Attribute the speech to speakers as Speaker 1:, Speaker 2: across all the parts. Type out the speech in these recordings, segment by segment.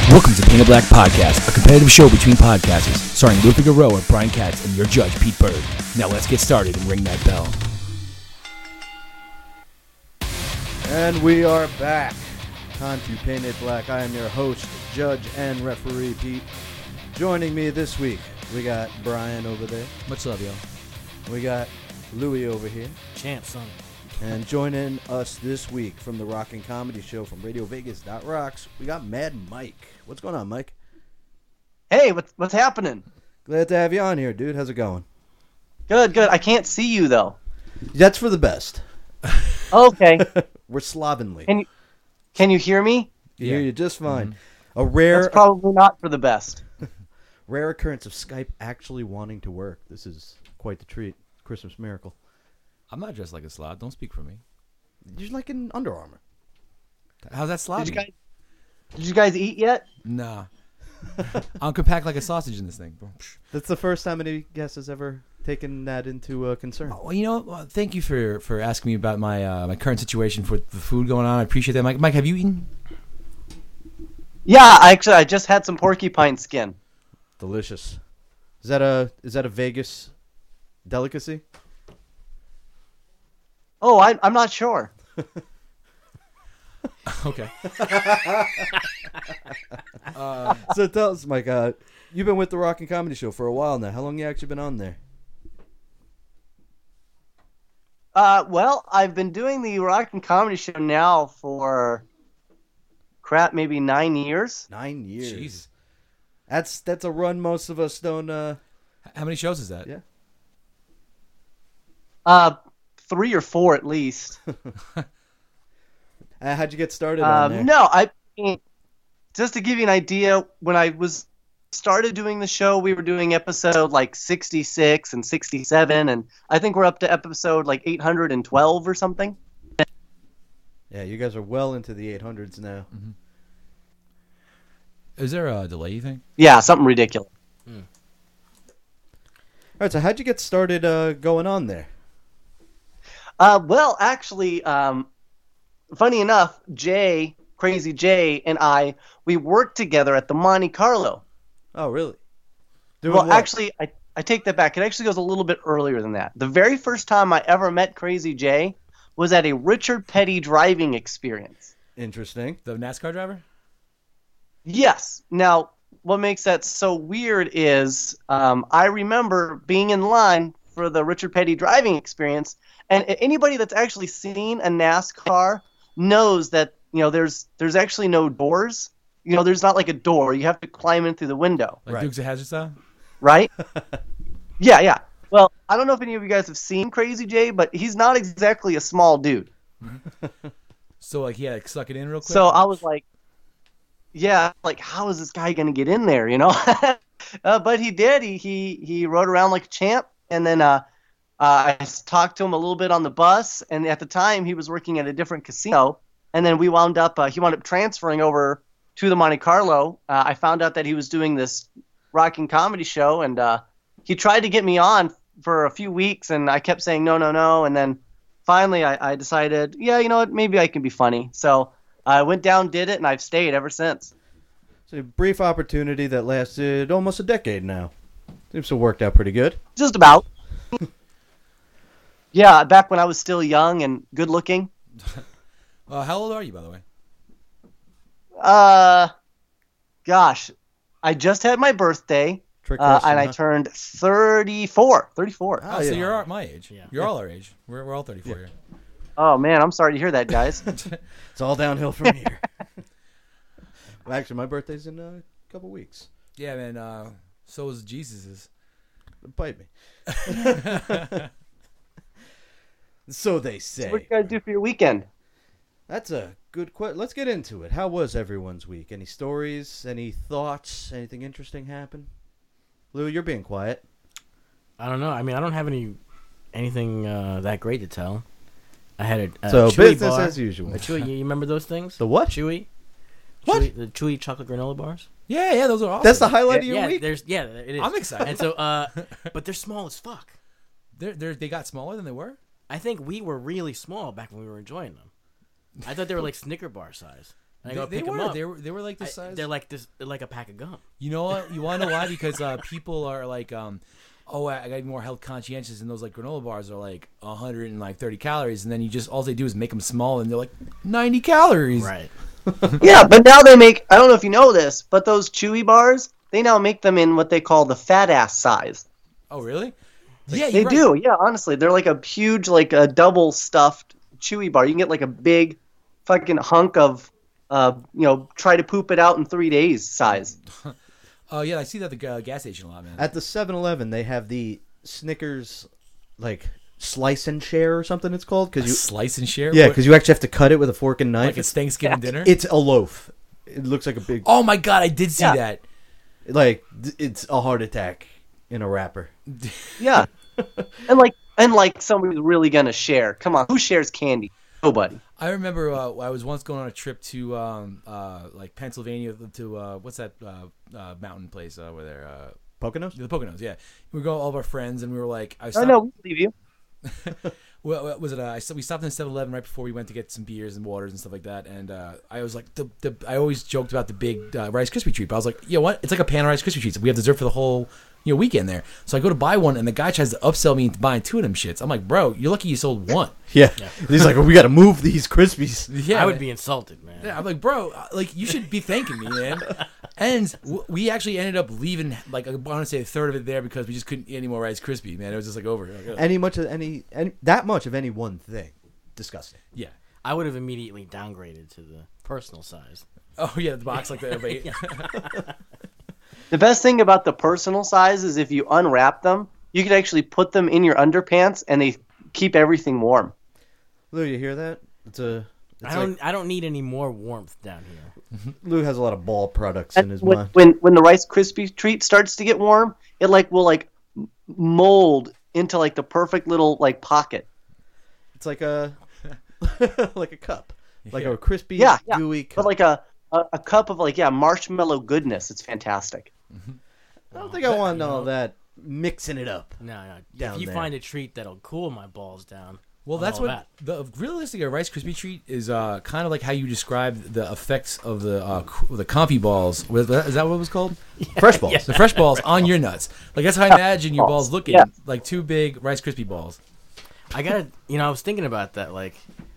Speaker 1: Welcome to Painted Black Podcast, a competitive show between podcasters, starring Lou Figueroa, Brian Katz, and your judge, Pete Bird. Now let's get started and ring that bell.
Speaker 2: And we are back on to Painted Black. I am your host, judge, and referee, Pete. Joining me this week, we got Brian over there.
Speaker 1: Much love, yo.
Speaker 2: We got Louie over here.
Speaker 3: Champ, son.
Speaker 2: And joining us this week from the Rockin' Comedy Show from RadioVegas.rocks, we got Mad Mike. What's going on, Mike?
Speaker 4: Hey, what's happening?
Speaker 2: Glad to have you on here, dude. How's it going?
Speaker 4: Good. I can't see you though.
Speaker 2: That's for the best.
Speaker 4: Okay.
Speaker 2: We're slovenly.
Speaker 4: Can you hear me?
Speaker 2: You hear you just fine.
Speaker 1: Mm-hmm.
Speaker 2: A rare,
Speaker 4: That's probably not for the best.
Speaker 2: rare occurrence of Skype actually wanting to work. This is quite the treat. Christmas miracle.
Speaker 1: I'm not dressed like a slob. Don't speak for me.
Speaker 2: You're like in Under Armour.
Speaker 1: How's that slob?
Speaker 4: Did you guys eat yet?
Speaker 1: Nah. I'm compact like a sausage in this thing.
Speaker 2: That's the first time any guest has ever taken that into concern.
Speaker 1: Well, you know, thank you for asking me about my my current situation for the food going on. I appreciate that. Mike, have you eaten?
Speaker 4: Yeah, I just had some porcupine skin.
Speaker 2: Delicious. Is that a Vegas delicacy?
Speaker 4: Oh, I'm not sure.
Speaker 1: Okay.
Speaker 2: So tell us, Mike, you've been with the Rockin' Comedy Show for a while now. How long you actually been on there?
Speaker 4: Well, I've been doing the Rockin' Comedy Show now for maybe 9 years.
Speaker 2: 9 years.
Speaker 1: Jeez.
Speaker 2: That's a run most of us don't.
Speaker 1: How many shows is that?
Speaker 2: Yeah.
Speaker 4: 3 or 4 at least.
Speaker 2: How'd you get started on there?
Speaker 4: No, I mean, just to give you an idea, when I started doing the show, we were doing episode like 66 and 67, and I think we're up to episode like 812 or something.
Speaker 2: Yeah, you guys are well into the 800s now.
Speaker 1: Mm-hmm. Is there a delay, you think?
Speaker 4: Yeah, something ridiculous.
Speaker 2: All right, so how'd you get started going on there?
Speaker 4: Well, actually, funny enough, Crazy Jay, and we worked together at the Monte Carlo.
Speaker 2: Oh, really?
Speaker 4: Actually, I take that back. It actually goes a little bit earlier than that. The very first time I ever met Crazy Jay was at a Richard Petty driving experience.
Speaker 2: Interesting.
Speaker 1: The NASCAR driver?
Speaker 4: Yes. Now, what makes that so weird is I remember being in line for the Richard Petty driving experience, and anybody that's actually seen a NASCAR knows that, you know, there's actually no doors. You know, there's not like a door. You have to climb in through the window.
Speaker 1: Like
Speaker 2: Right.
Speaker 1: Dukes of Hazzard style?
Speaker 4: Right? Yeah. Well, I don't know if any of you guys have seen Crazy Jay, but he's not exactly a small dude.
Speaker 1: So, like, he had to suck it in real quick?
Speaker 4: So I was like, yeah, like, how is this guy going to get in there, you know? But he did. He rode around like a champ, and then I talked to him a little bit on the bus, and at the time he was working at a different casino, and then he wound up transferring over to the Monte Carlo. I found out that he was doing this Rockin' Comedy Show, and he tried to get me on for a few weeks, and I kept saying no, and then finally I decided, yeah, you know what, maybe I can be funny. So I went down, did it, and I've stayed ever since.
Speaker 2: It's a brief opportunity that lasted almost a decade now. Seems to have worked out pretty good.
Speaker 4: Just about. Yeah, back when I was still young and good looking.
Speaker 1: How old are you, by the way?
Speaker 4: Gosh, I just had my birthday,
Speaker 2: Trick question,
Speaker 4: and I
Speaker 2: huh?
Speaker 4: turned 34. 34.
Speaker 1: Oh, so
Speaker 2: yeah.
Speaker 1: you're my age.
Speaker 3: Yeah.
Speaker 1: You're all our age. We're all 34 here.
Speaker 4: Oh, man, I'm sorry to hear that, guys.
Speaker 2: It's all downhill from here. Well, actually, my birthday's in a couple weeks.
Speaker 1: Yeah, man. So is Jesus's.
Speaker 2: Bite me. So they say.
Speaker 4: What you guys do for your weekend?
Speaker 2: That's a good question. Let's get into it. How was everyone's week? Any stories? Any thoughts? Anything interesting happen? Lou, you're being quiet.
Speaker 3: I don't know. I mean, I don't have anything that great to tell. I had a
Speaker 2: So
Speaker 3: Chewy
Speaker 2: business
Speaker 3: bar.
Speaker 2: as usual.
Speaker 3: A Chewy, you remember those things?
Speaker 2: The what?
Speaker 3: Chewy.
Speaker 2: What?
Speaker 3: The Chewy chocolate granola bars.
Speaker 1: Yeah, those are awesome.
Speaker 2: That's the highlight of your
Speaker 3: yeah,
Speaker 2: week?
Speaker 3: it is.
Speaker 1: I'm excited.
Speaker 3: And so, but they're small as fuck.
Speaker 1: They got smaller than they were?
Speaker 3: I think we were really small back when we were enjoying them. I thought they were like Snicker bar size. And I go
Speaker 1: They
Speaker 3: pick them
Speaker 1: were.
Speaker 3: up.
Speaker 1: They were like the size.
Speaker 3: They're like this. They're like a pack of gum.
Speaker 1: You know what? You want to know why? Because people are like, oh, I got to be more health conscientious, and those like granola bars are like 130 calories, and then all they do is make them small, and they're like 90 calories.
Speaker 3: Right.
Speaker 4: Yeah, but now they make, I don't know if you know this, but those Chewy bars, they now make them in what they call the fat ass size.
Speaker 1: Oh, really? Yeah,
Speaker 4: They do, yeah, honestly. They're like a huge, like a double stuffed Chewy bar. You can get like a big fucking hunk of, try to poop it out in 3 days size.
Speaker 1: Oh, yeah, I see that at the gas station a lot, man.
Speaker 2: At the 7-Eleven, they have the Snickers, like, slice and share or something it's called.
Speaker 1: A slice and share?
Speaker 2: Yeah, because you actually have to cut it with a fork and knife.
Speaker 1: Like it's Thanksgiving dinner?
Speaker 2: It's a loaf. It looks like a big...
Speaker 1: Oh, my God, I did see that.
Speaker 2: Like, it's a heart attack in a wrapper.
Speaker 4: Yeah. and like somebody's really going to share. Come on, who shares candy? Nobody.
Speaker 1: I remember I was once going on a trip to like Pennsylvania to what's that mountain place over there?
Speaker 2: Poconos?
Speaker 1: The Poconos, yeah. We were going with all of our friends, and we were like,
Speaker 4: Oh, no, we believe you.
Speaker 1: Well, what was it? We stopped in 7-Eleven right before we went to get some beers and waters and stuff like that. And I was like, I always joked about the big Rice Krispie treat. But I was like, you know what? It's like a pan of Rice Krispie treats. We have dessert for the whole weekend there. So I go to buy one, and the guy tries to upsell me into buying 2 of them shits. I'm like, bro, you're lucky you sold 1.
Speaker 2: Yeah. He's like, well, we got to move these Krispies.
Speaker 1: Yeah,
Speaker 3: I would be insulted, man.
Speaker 1: Yeah, I'm like, bro, like you should be thanking me, man. And we actually ended up leaving, like I want to say a third of it there because we just couldn't eat any more Rice Krispie, man. It was just like over. Like,
Speaker 2: That much of any one thing. Disgusting.
Speaker 1: yeah.
Speaker 3: I would have immediately downgraded to the personal size.
Speaker 1: Oh yeah, the box like that. Everybody.
Speaker 4: The best thing about the personal size is if you unwrap them, you can actually put them in your underpants and they keep everything warm.
Speaker 2: Lou, you hear that?
Speaker 3: I don't need any more warmth down here.
Speaker 2: Lou has a lot of ball products in his mind.
Speaker 4: When the Rice Krispie treat starts to get warm, it will mold into like the perfect little like pocket.
Speaker 2: It's like a like a cup, like
Speaker 1: Yeah.
Speaker 2: a crispy, gooey cup.
Speaker 4: But like a cup of marshmallow goodness. It's fantastic.
Speaker 2: I don't think I want all that mixing it up.
Speaker 3: No.
Speaker 2: Down
Speaker 3: If you
Speaker 2: there.
Speaker 3: find a treat that'll cool my balls down.
Speaker 1: Well,
Speaker 3: I'm
Speaker 1: that's
Speaker 3: all
Speaker 1: what
Speaker 3: about.
Speaker 1: the realistic Rice Krispie treat is. Kind of like how you described the effects of the comfy balls. Is that what it was called?
Speaker 2: Fresh balls.
Speaker 1: The fresh balls on your nuts. Like that's how I imagine your balls looking.
Speaker 4: Yeah.
Speaker 1: Like 2 big Rice Krispie balls.
Speaker 3: I gotta, I was thinking about that. Like,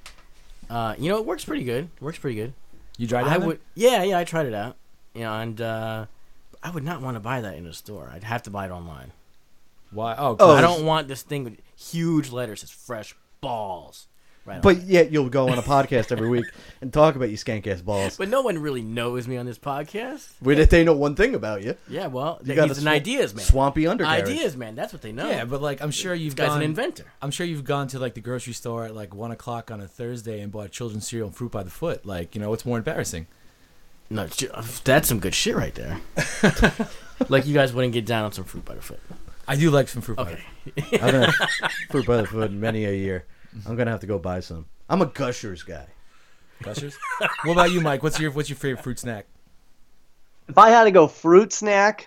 Speaker 3: it works pretty good.
Speaker 1: You tried it?
Speaker 3: Yeah, I tried it out. And I would not want to buy that in a store. I'd have to buy it online.
Speaker 1: Why? Oh,
Speaker 2: Oh,
Speaker 3: I don't want this thing with huge letters that says fresh balls. Right.
Speaker 2: But yet you'll go on a podcast every week and talk about your skank ass balls.
Speaker 3: But no one really knows me on this podcast.
Speaker 2: They know one thing about you.
Speaker 3: Yeah, well,
Speaker 2: You got
Speaker 3: he's
Speaker 2: a
Speaker 3: an ideas man.
Speaker 2: Swampy undercarriage.
Speaker 3: Ideas man. That's what they know.
Speaker 1: Yeah, but like I'm sure you've
Speaker 3: This guy's
Speaker 1: gone.
Speaker 3: an inventor.
Speaker 1: I'm sure you've gone to like the grocery store at like 1:00 on a Thursday and bought children's cereal and fruit by the foot. Like what's more embarrassing?
Speaker 3: No, that's some good shit right there. Like you guys wouldn't get down on some fruit by the foot.
Speaker 1: I do like some fruit by the
Speaker 3: Okay.
Speaker 1: foot.
Speaker 2: I've had fruit by the foot many a year. I'm gonna have to go buy some. I'm a Gushers guy.
Speaker 1: Gushers. What about you, Mike? What's your favorite fruit snack?
Speaker 4: If I had to go fruit snack,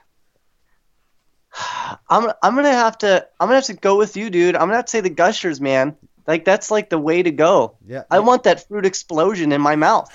Speaker 4: I'm gonna have to go with you, dude. I'm gonna have to say the Gushers, man. Like that's like the way to go.
Speaker 2: Yeah.
Speaker 4: I want that fruit explosion in my mouth,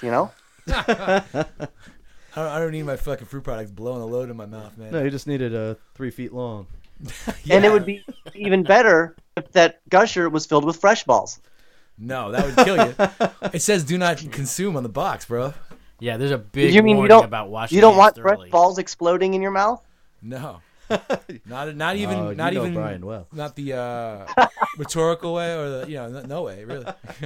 Speaker 1: I don't need my fucking fruit products blowing a load in my mouth, man.
Speaker 2: No, you just needed 3 feet long.
Speaker 4: And it would be even better if that Gusher was filled with fresh balls.
Speaker 1: No, that would kill you. It says do not consume on the box, bro.
Speaker 3: Yeah, there's a big
Speaker 4: You mean you
Speaker 3: warning
Speaker 4: don't
Speaker 3: about washing
Speaker 4: you don't
Speaker 3: hands
Speaker 4: want
Speaker 3: thoroughly.
Speaker 4: fresh balls exploding in your mouth?
Speaker 1: No. Not even
Speaker 2: Oh,
Speaker 1: not
Speaker 2: you know
Speaker 1: even
Speaker 2: Brian well.
Speaker 1: not the rhetorical way or the no way really.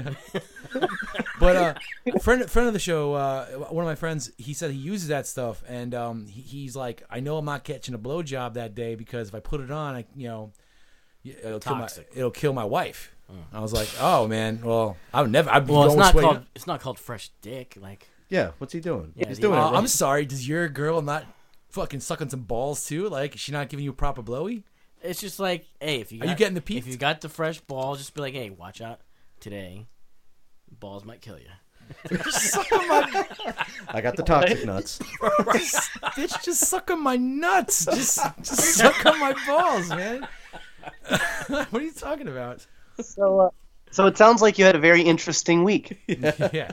Speaker 1: But friend of the show, one of my friends, he said he uses that stuff and he's like, I know I'm not catching a blowjob that day because if I put it on, it'll kill my wife. I was like, oh man, well I would never. I'd be
Speaker 3: Well,
Speaker 1: going
Speaker 3: it's not called fresh dick. Like,
Speaker 2: Yeah, what's he doing?
Speaker 3: Yeah,
Speaker 2: He's
Speaker 3: the-
Speaker 2: doing it wrong.
Speaker 1: I'm sorry. Does your girl not fucking sucking some balls too? Like, is she not giving you a proper blowy?
Speaker 3: it's just like, hey, if you
Speaker 1: Are you getting the peak?
Speaker 3: If you got the fresh balls, just be like, hey, watch out today. Balls might kill you.
Speaker 2: I got the toxic nuts.
Speaker 1: Bitch, just suck on my nuts. Just suck on my balls, man. What are you talking about?
Speaker 4: So it sounds like you had a very interesting week.
Speaker 1: Yeah.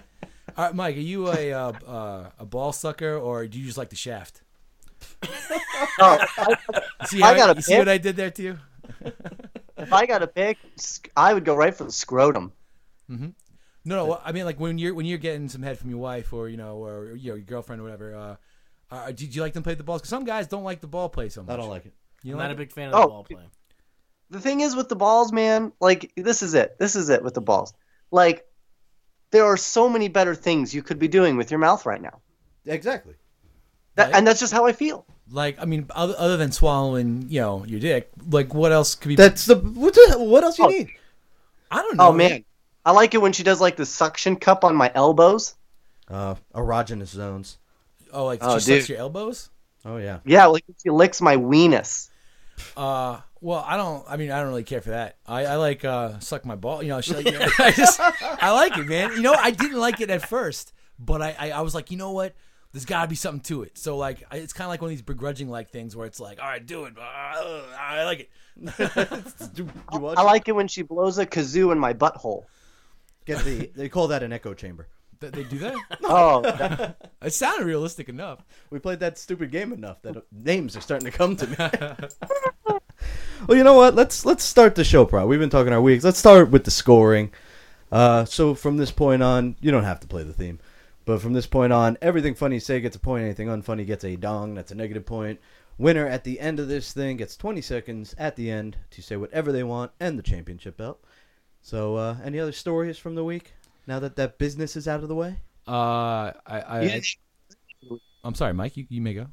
Speaker 1: All right, Mike, are you a ball sucker, or do you just like the shaft?
Speaker 4: Oh,
Speaker 1: See,
Speaker 4: I gotta
Speaker 1: you see
Speaker 4: pick.
Speaker 1: what I did there to you?
Speaker 4: if I got to pick, I would go right for the scrotum.
Speaker 1: No, well, I mean, like when you're getting some head from your wife, or your girlfriend or whatever. Did you like them play the balls? Because some guys don't like the ball play so much.
Speaker 2: I don't like it.
Speaker 1: You
Speaker 3: I'm
Speaker 1: don't
Speaker 3: not a
Speaker 1: like
Speaker 3: big fan of the
Speaker 4: Oh.
Speaker 3: ball play.
Speaker 4: The thing is with the balls, man, like this is it with the balls. Like there are so many better things you could be doing with your mouth right now.
Speaker 2: Exactly.
Speaker 4: And that's just how I feel.
Speaker 1: Like, I mean, other than swallowing, your dick, like what else could be?
Speaker 2: That's what else you need?
Speaker 1: I don't know.
Speaker 4: Oh man, I like it when she does like the suction cup on my elbows.
Speaker 2: Erogenous zones.
Speaker 1: Oh, like
Speaker 4: Oh,
Speaker 1: she sucks
Speaker 4: dude.
Speaker 1: your elbows?
Speaker 2: Oh yeah.
Speaker 4: Yeah, like she licks my weenus.
Speaker 1: Well, I don't really care for that. I like suck my ball. She like, I like it, man. I didn't like it at first, but I was like, you know what? There's got to be something to it. So like, it's kind of like one of these begrudging like things where it's like, all right, do it. I like it.
Speaker 4: I like it when she blows a kazoo in my butthole.
Speaker 2: They call that an echo chamber.
Speaker 1: They do that?
Speaker 4: Oh,
Speaker 1: It sounded realistic enough.
Speaker 2: We played that stupid game enough that names are starting to come to me. Well, you know what? Let's start the show, We've been talking our weeks. Let's start with the scoring. So from this point on, you don't have to play the theme. But from this point on, everything funny you say gets a point. Anything unfunny gets a dong. That's a negative point. Winner at the end of this thing gets 20 seconds at the end to say whatever they want and the championship belt. So any other stories from the week now that business is out of the way?
Speaker 1: I'm sorry, Mike. You may go.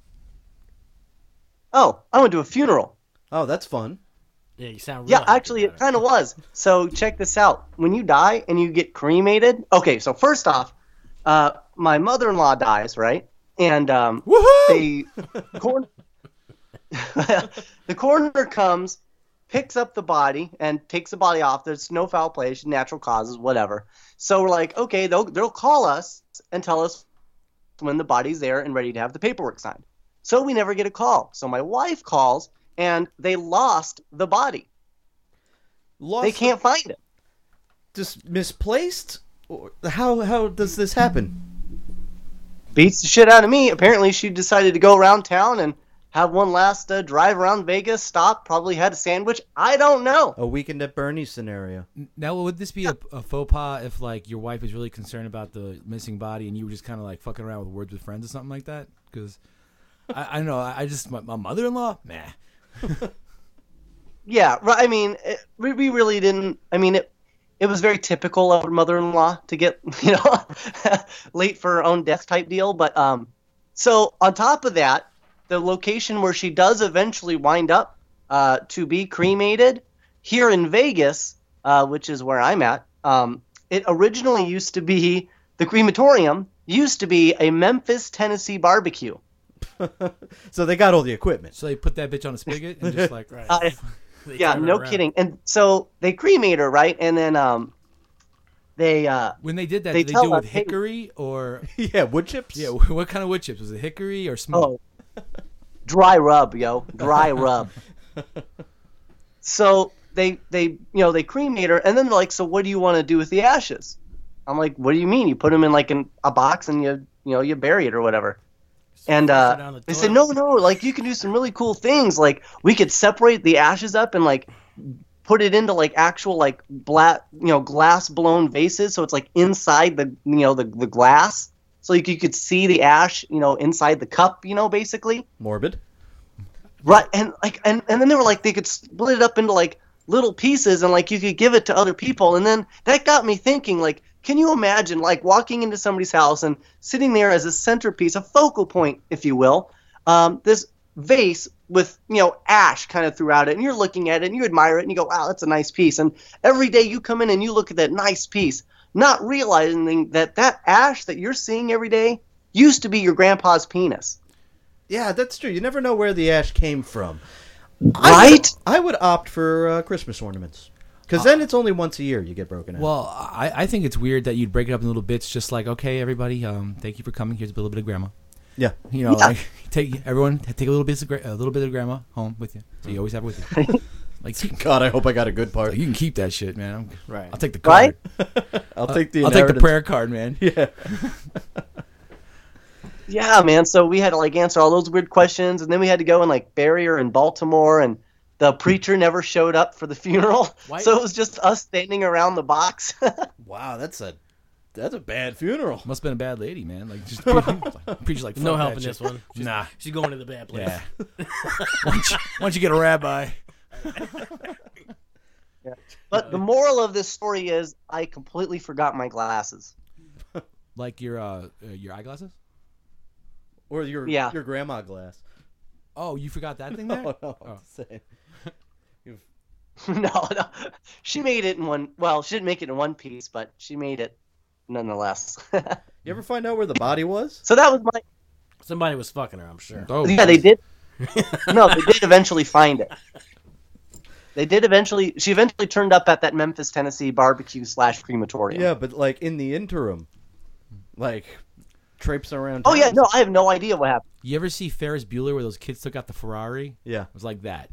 Speaker 4: oh, I went to a funeral.
Speaker 2: Oh, that's fun.
Speaker 3: Yeah, you sound real
Speaker 4: Yeah,
Speaker 3: happy
Speaker 4: actually,
Speaker 3: about
Speaker 4: it kind of was. So check this out. When you die and you get cremated, okay. So first off, my mother-in-law dies, right? And
Speaker 1: Woohoo!
Speaker 4: the coroner comes, picks up the body, and takes the body off. There's no foul play, it's natural causes, whatever. So we're like, okay, they'll call us and tell us when the body's there and ready to have the paperwork signed. So we never get a call. So my wife calls, and they lost the body. They can't find it.
Speaker 2: Just misplaced? Or how does this happen?
Speaker 4: Beats the shit out of me. Apparently, she decided to go around town and have one last drive around Vegas, stop, probably had a sandwich. I don't know.
Speaker 2: A weekend at Bernie's scenario.
Speaker 1: Now, would this be a faux pas if, like, your wife was really concerned about the missing body and you were just kind of, like, fucking around with Words with Friends or something like that? Because, I don't know, my mother-in-law? Nah.
Speaker 4: Yeah, right. I mean, we really didn't. I mean, it was very typical of her mother-in-law to get, late for her own death type deal. But so on top of that, the location where she does eventually wind up to be cremated here in Vegas, which is where I'm at. It originally used to be the crematorium used to be a Memphis, Tennessee barbecue.
Speaker 2: So they got all the equipment.
Speaker 1: So they put that bitch on a spigot and just like,
Speaker 3: Right. They
Speaker 4: Yeah,
Speaker 3: turn her
Speaker 4: no
Speaker 3: around.
Speaker 4: kidding. And so they cremate her, right? And then they
Speaker 1: when they did that,
Speaker 4: They
Speaker 1: did they
Speaker 4: tell
Speaker 1: do it with
Speaker 4: us, hey-
Speaker 1: hickory or
Speaker 2: Yeah, wood chips?
Speaker 1: yeah? What kind of wood chips was it? Hickory or smoke?
Speaker 4: dry rub, dry rub. So they cremate her, and then they're like, so what do you want to do with the ashes? I'm like, what do you mean? You put them in like a box and you bury it or whatever. And
Speaker 3: Flush it down the
Speaker 4: they said,
Speaker 3: toilet.
Speaker 4: no, like you can do some really cool things. Like we could separate the ashes up and like put it into like actual like glass blown vases, so it's like inside the glass, so you could see the ash inside the cup, basically.
Speaker 2: Morbid.
Speaker 4: Right, and then they were like they could split it up into like little pieces and like you could give it to other people, and then that got me thinking, like, can you imagine like walking into somebody's house and sitting there as a centerpiece, a focal point, if you will, this vase with ash kind of throughout it, and you're looking at it and you admire it and you go, wow, that's a nice piece, and every day you come in and you look at that nice piece, not realizing that ash that you're seeing every day used to be your grandpa's penis.
Speaker 2: Yeah, that's true. You never know where the ash came from.
Speaker 4: Right?
Speaker 2: I would opt for Christmas ornaments. Because then it's only once a year you get broken out.
Speaker 1: Well, I think it's weird that you'd break it up in little bits, just like, okay, everybody, thank you for coming. Here's a little bit of grandma.
Speaker 2: Yeah.
Speaker 1: Like take a little bit of grandma home with you, so you always have it with you. Like,
Speaker 2: God, I hope I got a good part.
Speaker 1: you can keep that shit, man.
Speaker 3: Right.
Speaker 1: I'll take the card.
Speaker 4: Right?
Speaker 2: I'll take the
Speaker 1: I'll take the
Speaker 2: inheritance.
Speaker 1: prayer card, man.
Speaker 2: Yeah.
Speaker 4: Yeah, man. So we had to like answer all those weird questions, and then we had to go and like bury her in Baltimore, and the preacher never showed up for the funeral,
Speaker 3: Why-
Speaker 4: so it was just us standing around the box.
Speaker 2: Wow, that's a bad funeral.
Speaker 1: Must have been a bad lady, man. Like, just preacher's like,
Speaker 3: No
Speaker 1: fuck
Speaker 3: help
Speaker 1: that
Speaker 3: in
Speaker 1: shit.
Speaker 3: this one.
Speaker 1: Nah.
Speaker 3: She's going to the bad place.
Speaker 1: Yeah. Why don't you get a rabbi?
Speaker 4: But the moral of this story is I completely forgot my glasses.
Speaker 1: Like your eyeglasses?
Speaker 2: Or your
Speaker 4: Yeah.
Speaker 2: grandma glass.
Speaker 1: Oh, you forgot that thing there?
Speaker 2: No, I'm
Speaker 1: Oh.
Speaker 2: just saying. You've-
Speaker 4: No. She made it in one. Well, she didn't make it in one piece, but she made it nonetheless.
Speaker 2: You ever find out where the body was?
Speaker 4: So that was my.
Speaker 3: Somebody was fucking her, I'm sure.
Speaker 1: Oh,
Speaker 4: Yeah, they did. No, they did eventually find it. They did eventually. She eventually turned up at that Memphis, Tennessee barbecue / crematorium.
Speaker 2: Yeah, but like in the interim, like traipsing around.
Speaker 4: Oh yeah,
Speaker 2: town.
Speaker 4: no, I have no idea what happened.
Speaker 1: You ever see Ferris Bueller where those kids took out the Ferrari?
Speaker 2: Yeah.
Speaker 1: It was like that.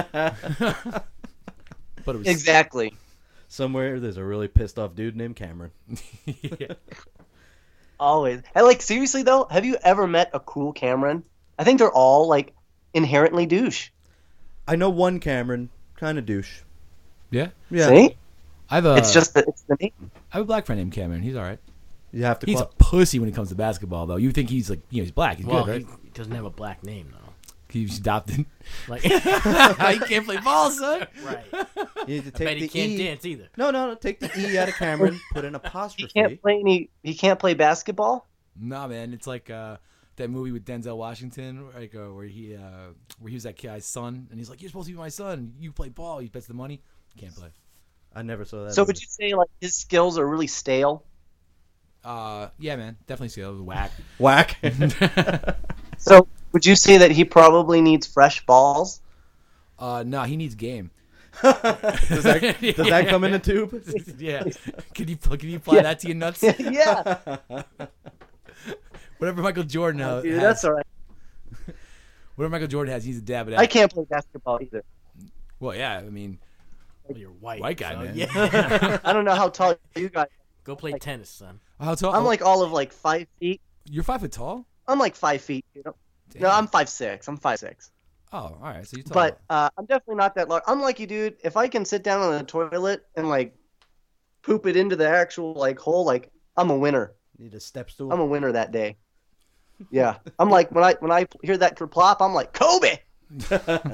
Speaker 1: But it was
Speaker 4: Exactly.
Speaker 2: Somewhere there's a really pissed off dude named Cameron.
Speaker 1: Yeah.
Speaker 4: Always. And like seriously though, have you ever met a cool Cameron? I think they're all like inherently douche.
Speaker 2: I know one Cameron, kind of douche.
Speaker 1: Yeah.
Speaker 2: Yeah.
Speaker 4: See?
Speaker 1: I have a
Speaker 4: It's just that it's the name.
Speaker 1: I have a black friend named Cameron. He's all right.
Speaker 2: You have to.
Speaker 1: He's a pussy when it comes to basketball, though. You think he's like, he's black. He's
Speaker 3: Well,
Speaker 1: good, right?
Speaker 3: he doesn't have a black name, though.
Speaker 1: He's adopted.
Speaker 3: Like,
Speaker 1: He can't play ball, son.
Speaker 3: right.
Speaker 2: You need to
Speaker 3: I
Speaker 2: take
Speaker 3: bet he
Speaker 2: the
Speaker 3: can't
Speaker 2: E.
Speaker 3: dance either.
Speaker 2: No, take the E out of Cameron, put an
Speaker 4: He
Speaker 2: apostrophe.
Speaker 4: can't play he can't play basketball?
Speaker 1: Nah, man. It's like that movie with Denzel Washington, like where he was that guy's son, and he's like, "You're supposed to be my son. You play ball. He bets the money. Can't play."
Speaker 2: I never saw that.
Speaker 4: So
Speaker 2: movie.
Speaker 4: would you say like his skills are really stale?
Speaker 1: Yeah, man. Definitely see that was whack.
Speaker 2: Whack.
Speaker 4: So would you say that he probably needs fresh balls?
Speaker 1: No, he needs game.
Speaker 2: does that come in a tube?
Speaker 1: Yeah. Can you apply that to your nuts?
Speaker 4: Yeah.
Speaker 1: Whatever Michael Jordan
Speaker 4: Dude,
Speaker 1: has,
Speaker 4: that's all right.
Speaker 1: whatever Michael Jordan has, he needs to dab it out.
Speaker 4: I can't play basketball either.
Speaker 1: Well, yeah. I mean,
Speaker 3: Well, you're white.
Speaker 1: White guy,
Speaker 3: so,
Speaker 1: man.
Speaker 3: Yeah.
Speaker 4: I don't know how tall you guys.
Speaker 3: Go play tennis, son.
Speaker 1: how tall?
Speaker 4: I'm like all of like 5 feet.
Speaker 1: You're 5 foot tall.
Speaker 4: I'm like 5 feet. You know?
Speaker 1: Damn.
Speaker 4: No, I'm 5'6". I'm 5'6".
Speaker 1: Oh, all right. So you're tall.
Speaker 4: But I'm definitely not that large. I'm like you, dude. If I can sit down on the toilet and like poop it into the actual like hole, like I'm a winner.
Speaker 2: Need a step stool.
Speaker 4: I'm a winner that day. Yeah, I'm like when I hear that kerplop, I'm like Kobe.
Speaker 1: It's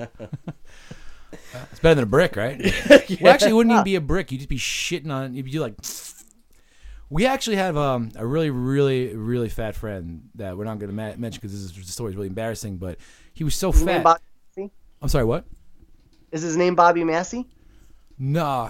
Speaker 1: better than a brick, right? Well, actually, it wouldn't even be a brick. You'd just be shitting on it. You'd be like. We actually have a really, really, really fat friend that we're not going to mention because the story is really embarrassing. But he was so
Speaker 4: Is his name
Speaker 1: fat.
Speaker 4: Bobby Massey?
Speaker 1: I'm sorry, what?
Speaker 4: Is his name Bobby Massey?
Speaker 1: Nah.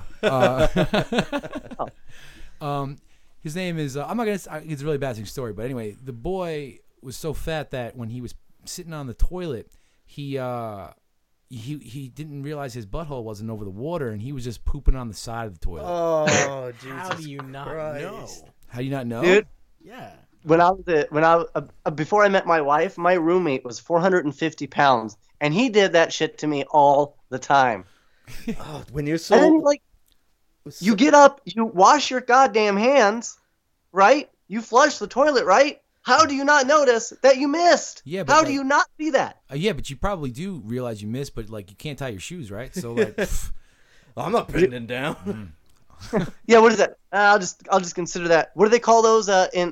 Speaker 1: His name is. I'm not gonna. It's a really embarrassing story, but anyway, the boy was so fat that when he was sitting on the toilet, he didn't realize his butthole wasn't over the water, and he was just pooping on the side of the toilet.
Speaker 2: Oh, Jesus
Speaker 3: How do you not
Speaker 2: Christ.
Speaker 3: know?
Speaker 1: How do you not know?
Speaker 4: Dude,
Speaker 3: Yeah.
Speaker 4: before I met my wife, my roommate was 450 pounds, and he did that shit to me all the time.
Speaker 2: Oh, when you're
Speaker 4: And then,
Speaker 2: so
Speaker 4: like, you get up, you wash your goddamn hands, right? You flush the toilet, right? How do you not notice that you missed?
Speaker 1: Yeah, but
Speaker 4: How
Speaker 1: like-
Speaker 4: do you not see that?
Speaker 1: Yeah, but you probably do realize you missed, but like you can't tie your shoes, right? So like, pff,
Speaker 2: I'm not putting it down.
Speaker 4: Yeah, what is that? I'll just consider that. What do they call those in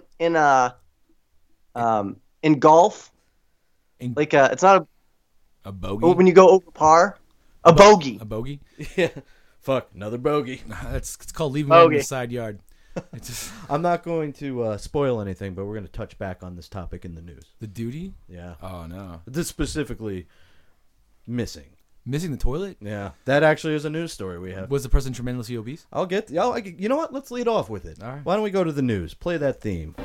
Speaker 4: golf? Like it's not
Speaker 1: a bogey.
Speaker 4: when you go over par. A bogey.
Speaker 1: A bogey.
Speaker 2: Yeah. Fuck, another bogey.
Speaker 1: It's called leaving one in
Speaker 4: Bogey.
Speaker 1: the side yard. It's just
Speaker 2: I'm not going to spoil anything, but we're going to touch back on this topic in the news.
Speaker 1: the duty.
Speaker 2: Yeah.
Speaker 1: Oh no,
Speaker 2: This specifically missing.
Speaker 1: missing the toilet.
Speaker 2: Yeah. That actually is a news story we have.
Speaker 1: Was the person tremendously obese?
Speaker 2: You know what? Let's lead off with it.
Speaker 1: All right.
Speaker 2: Why don't we go to the news? Play that theme.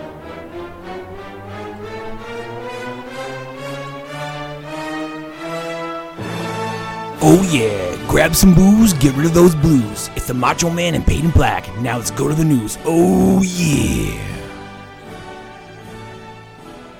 Speaker 5: Oh yeah, grab some booze, get rid of those blues. It's the Macho Man and Peyton Black. Now let's go to the news. Oh yeah.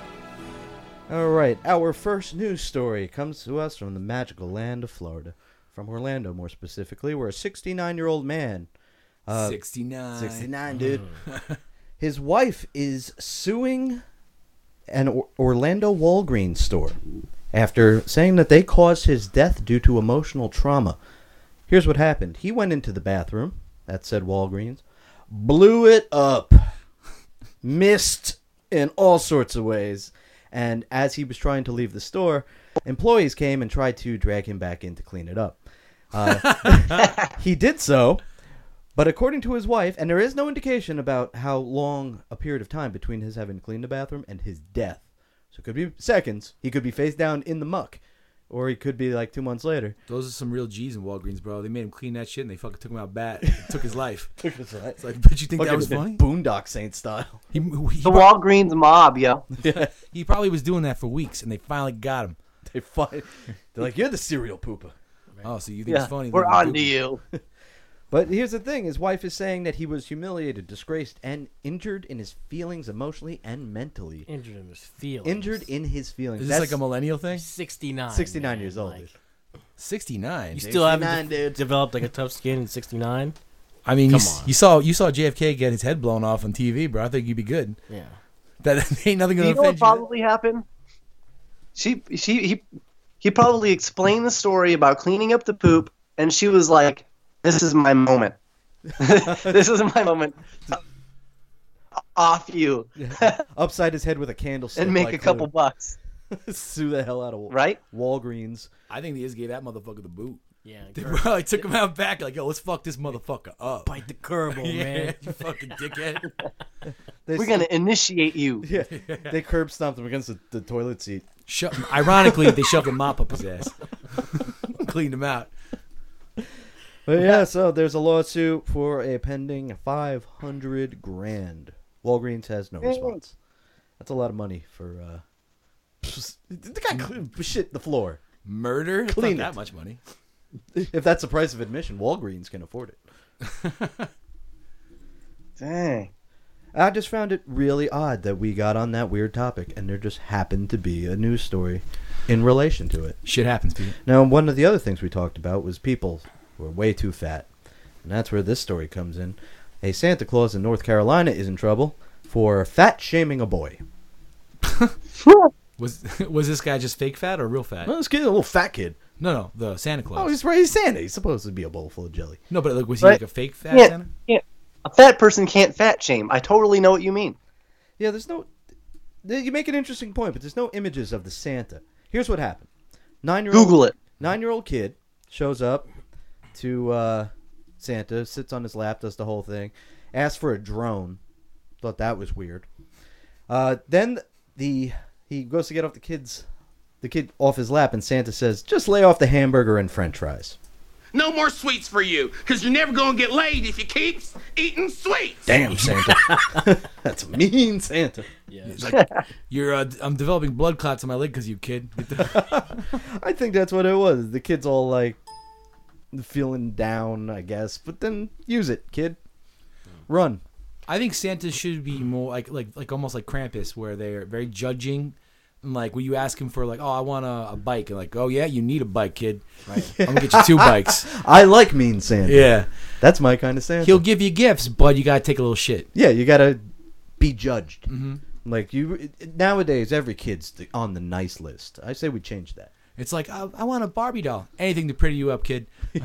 Speaker 2: All right. Our first news story comes to us from the magical land of Florida. from Orlando, more specifically, where a 69-year-old man,
Speaker 1: 69.
Speaker 2: 69, dude, his wife is suing an Orlando Walgreens store after saying that they caused his death due to emotional trauma. Here's what happened. He went into the bathroom at said Walgreens, blew it up, missed in all sorts of ways, and as he was trying to leave the store, employees came and tried to drag him back in to clean it up. He did so, but according to his wife, and there is no indication about how long a period of time between his having cleaned the bathroom and his death. So it could be seconds. He could be face down in the muck. Or he could be like 2 months later.
Speaker 1: Those are some real G's in Walgreens, bro. They made him clean that shit and they fucking took him out bad. Took his life. It's like, but you think that was funny?
Speaker 2: Boondock Saint style.
Speaker 1: He
Speaker 4: The Walgreens mob, yo.
Speaker 1: he probably was doing that for weeks and they finally got him.
Speaker 2: They're like, you're the serial pooper.
Speaker 1: Oh, so you think it's funny?
Speaker 4: We're on to you.
Speaker 2: But here's the thing. His wife is saying that he was humiliated, disgraced, and injured in his feelings emotionally and mentally.
Speaker 3: Injured in his feelings.
Speaker 2: Injured in his feelings.
Speaker 1: Is this like a millennial thing?
Speaker 3: 69.
Speaker 2: 69
Speaker 3: man.
Speaker 2: years old.
Speaker 3: Like,
Speaker 1: 69.
Speaker 3: you still haven't
Speaker 2: 69, dude.
Speaker 3: developed like a tough skin in 69?
Speaker 1: I mean,
Speaker 3: Come
Speaker 1: you saw JFK get his head blown off on TV, bro. I think you'd be good.
Speaker 3: Yeah.
Speaker 1: That ain't nothing gonna
Speaker 4: You know what
Speaker 1: offend you.
Speaker 4: probably happened? He probably explained the story about cleaning up the poop, and she was like, "This is my moment. This is my moment. Off you
Speaker 2: Upside his head with a candlestick.
Speaker 4: and make
Speaker 2: like
Speaker 4: a couple
Speaker 2: glue.
Speaker 4: bucks."
Speaker 2: Sue the hell out of
Speaker 4: Right?
Speaker 2: Walgreens.
Speaker 1: I think they just gave that motherfucker the boot.
Speaker 3: Yeah.
Speaker 1: They probably took him out back like, yo, let's fuck this motherfucker up.
Speaker 3: Bite the curb, old
Speaker 1: Yeah,
Speaker 3: man.
Speaker 1: you fucking dickhead.
Speaker 4: We're gonna initiate you.
Speaker 2: Yeah, they curb stomped him against the toilet seat.
Speaker 1: Ironically, they shoved a mop up his ass. Cleaned him out.
Speaker 2: But yeah, so there's a lawsuit for a pending $500,000. Walgreens has no response. That's a lot of money for. The guy shit the floor.
Speaker 1: Murder? It's
Speaker 2: Clean
Speaker 1: not
Speaker 2: it.
Speaker 1: that much money.
Speaker 2: If that's the price of admission, Walgreens can afford it.
Speaker 4: Dang.
Speaker 2: I just found it really odd that we got on that weird topic, and there just happened to be a news story in relation to it.
Speaker 1: Shit happens, Pete.
Speaker 2: Now, one of the other things we talked about was people who are way too fat. And that's where this story comes in. A Santa Claus in North Carolina is in trouble for fat-shaming a boy.
Speaker 1: Was this guy just fake fat or real fat?
Speaker 2: Well, this kid, a little fat kid.
Speaker 1: No, the Santa Claus.
Speaker 2: Oh, he's Santa. He's supposed to be a bowl full of jelly.
Speaker 1: No, but like, was he
Speaker 4: Right.
Speaker 1: like a fake fat
Speaker 4: Yeah.
Speaker 1: Santa?
Speaker 4: A fat person can't fat shame. I totally know what you mean.
Speaker 2: Yeah, there's no... You make an interesting point, but there's no images of the Santa. Here's what happened.
Speaker 4: Google it.
Speaker 2: 9-year-old kid shows up to Santa, sits on his lap, does the whole thing, asks for a drone. Thought that was weird. Then he goes to get off the kid off his lap, and Santa says, "Just lay off the hamburger and French fries."
Speaker 6: No more sweets for you, because you're never going to get laid if you keep eating sweets.
Speaker 2: Damn, Santa. That's mean, Santa.
Speaker 3: Yeah.
Speaker 1: It's like, I'm developing blood clots on my leg because you kid.
Speaker 2: I think that's what it was. The kid's all like feeling down, I guess, but then use it, kid. Run.
Speaker 1: I think Santa should be more like almost like Krampus, where they're very judging. And like when you ask him for like, oh, I want a bike, and like, oh yeah, you need a bike, kid. Right. I'm gonna get you 2 bikes.
Speaker 2: I like mean Santa.
Speaker 1: Yeah,
Speaker 2: That's my kind of Santa.
Speaker 1: he'll give you gifts, but you gotta take a little shit.
Speaker 2: Yeah, you gotta be judged.
Speaker 1: Mm-hmm.
Speaker 2: Like nowadays, every kid's on the nice list. I say we change that.
Speaker 1: It's like, I want a Barbie doll. Anything to pretty you up, kid.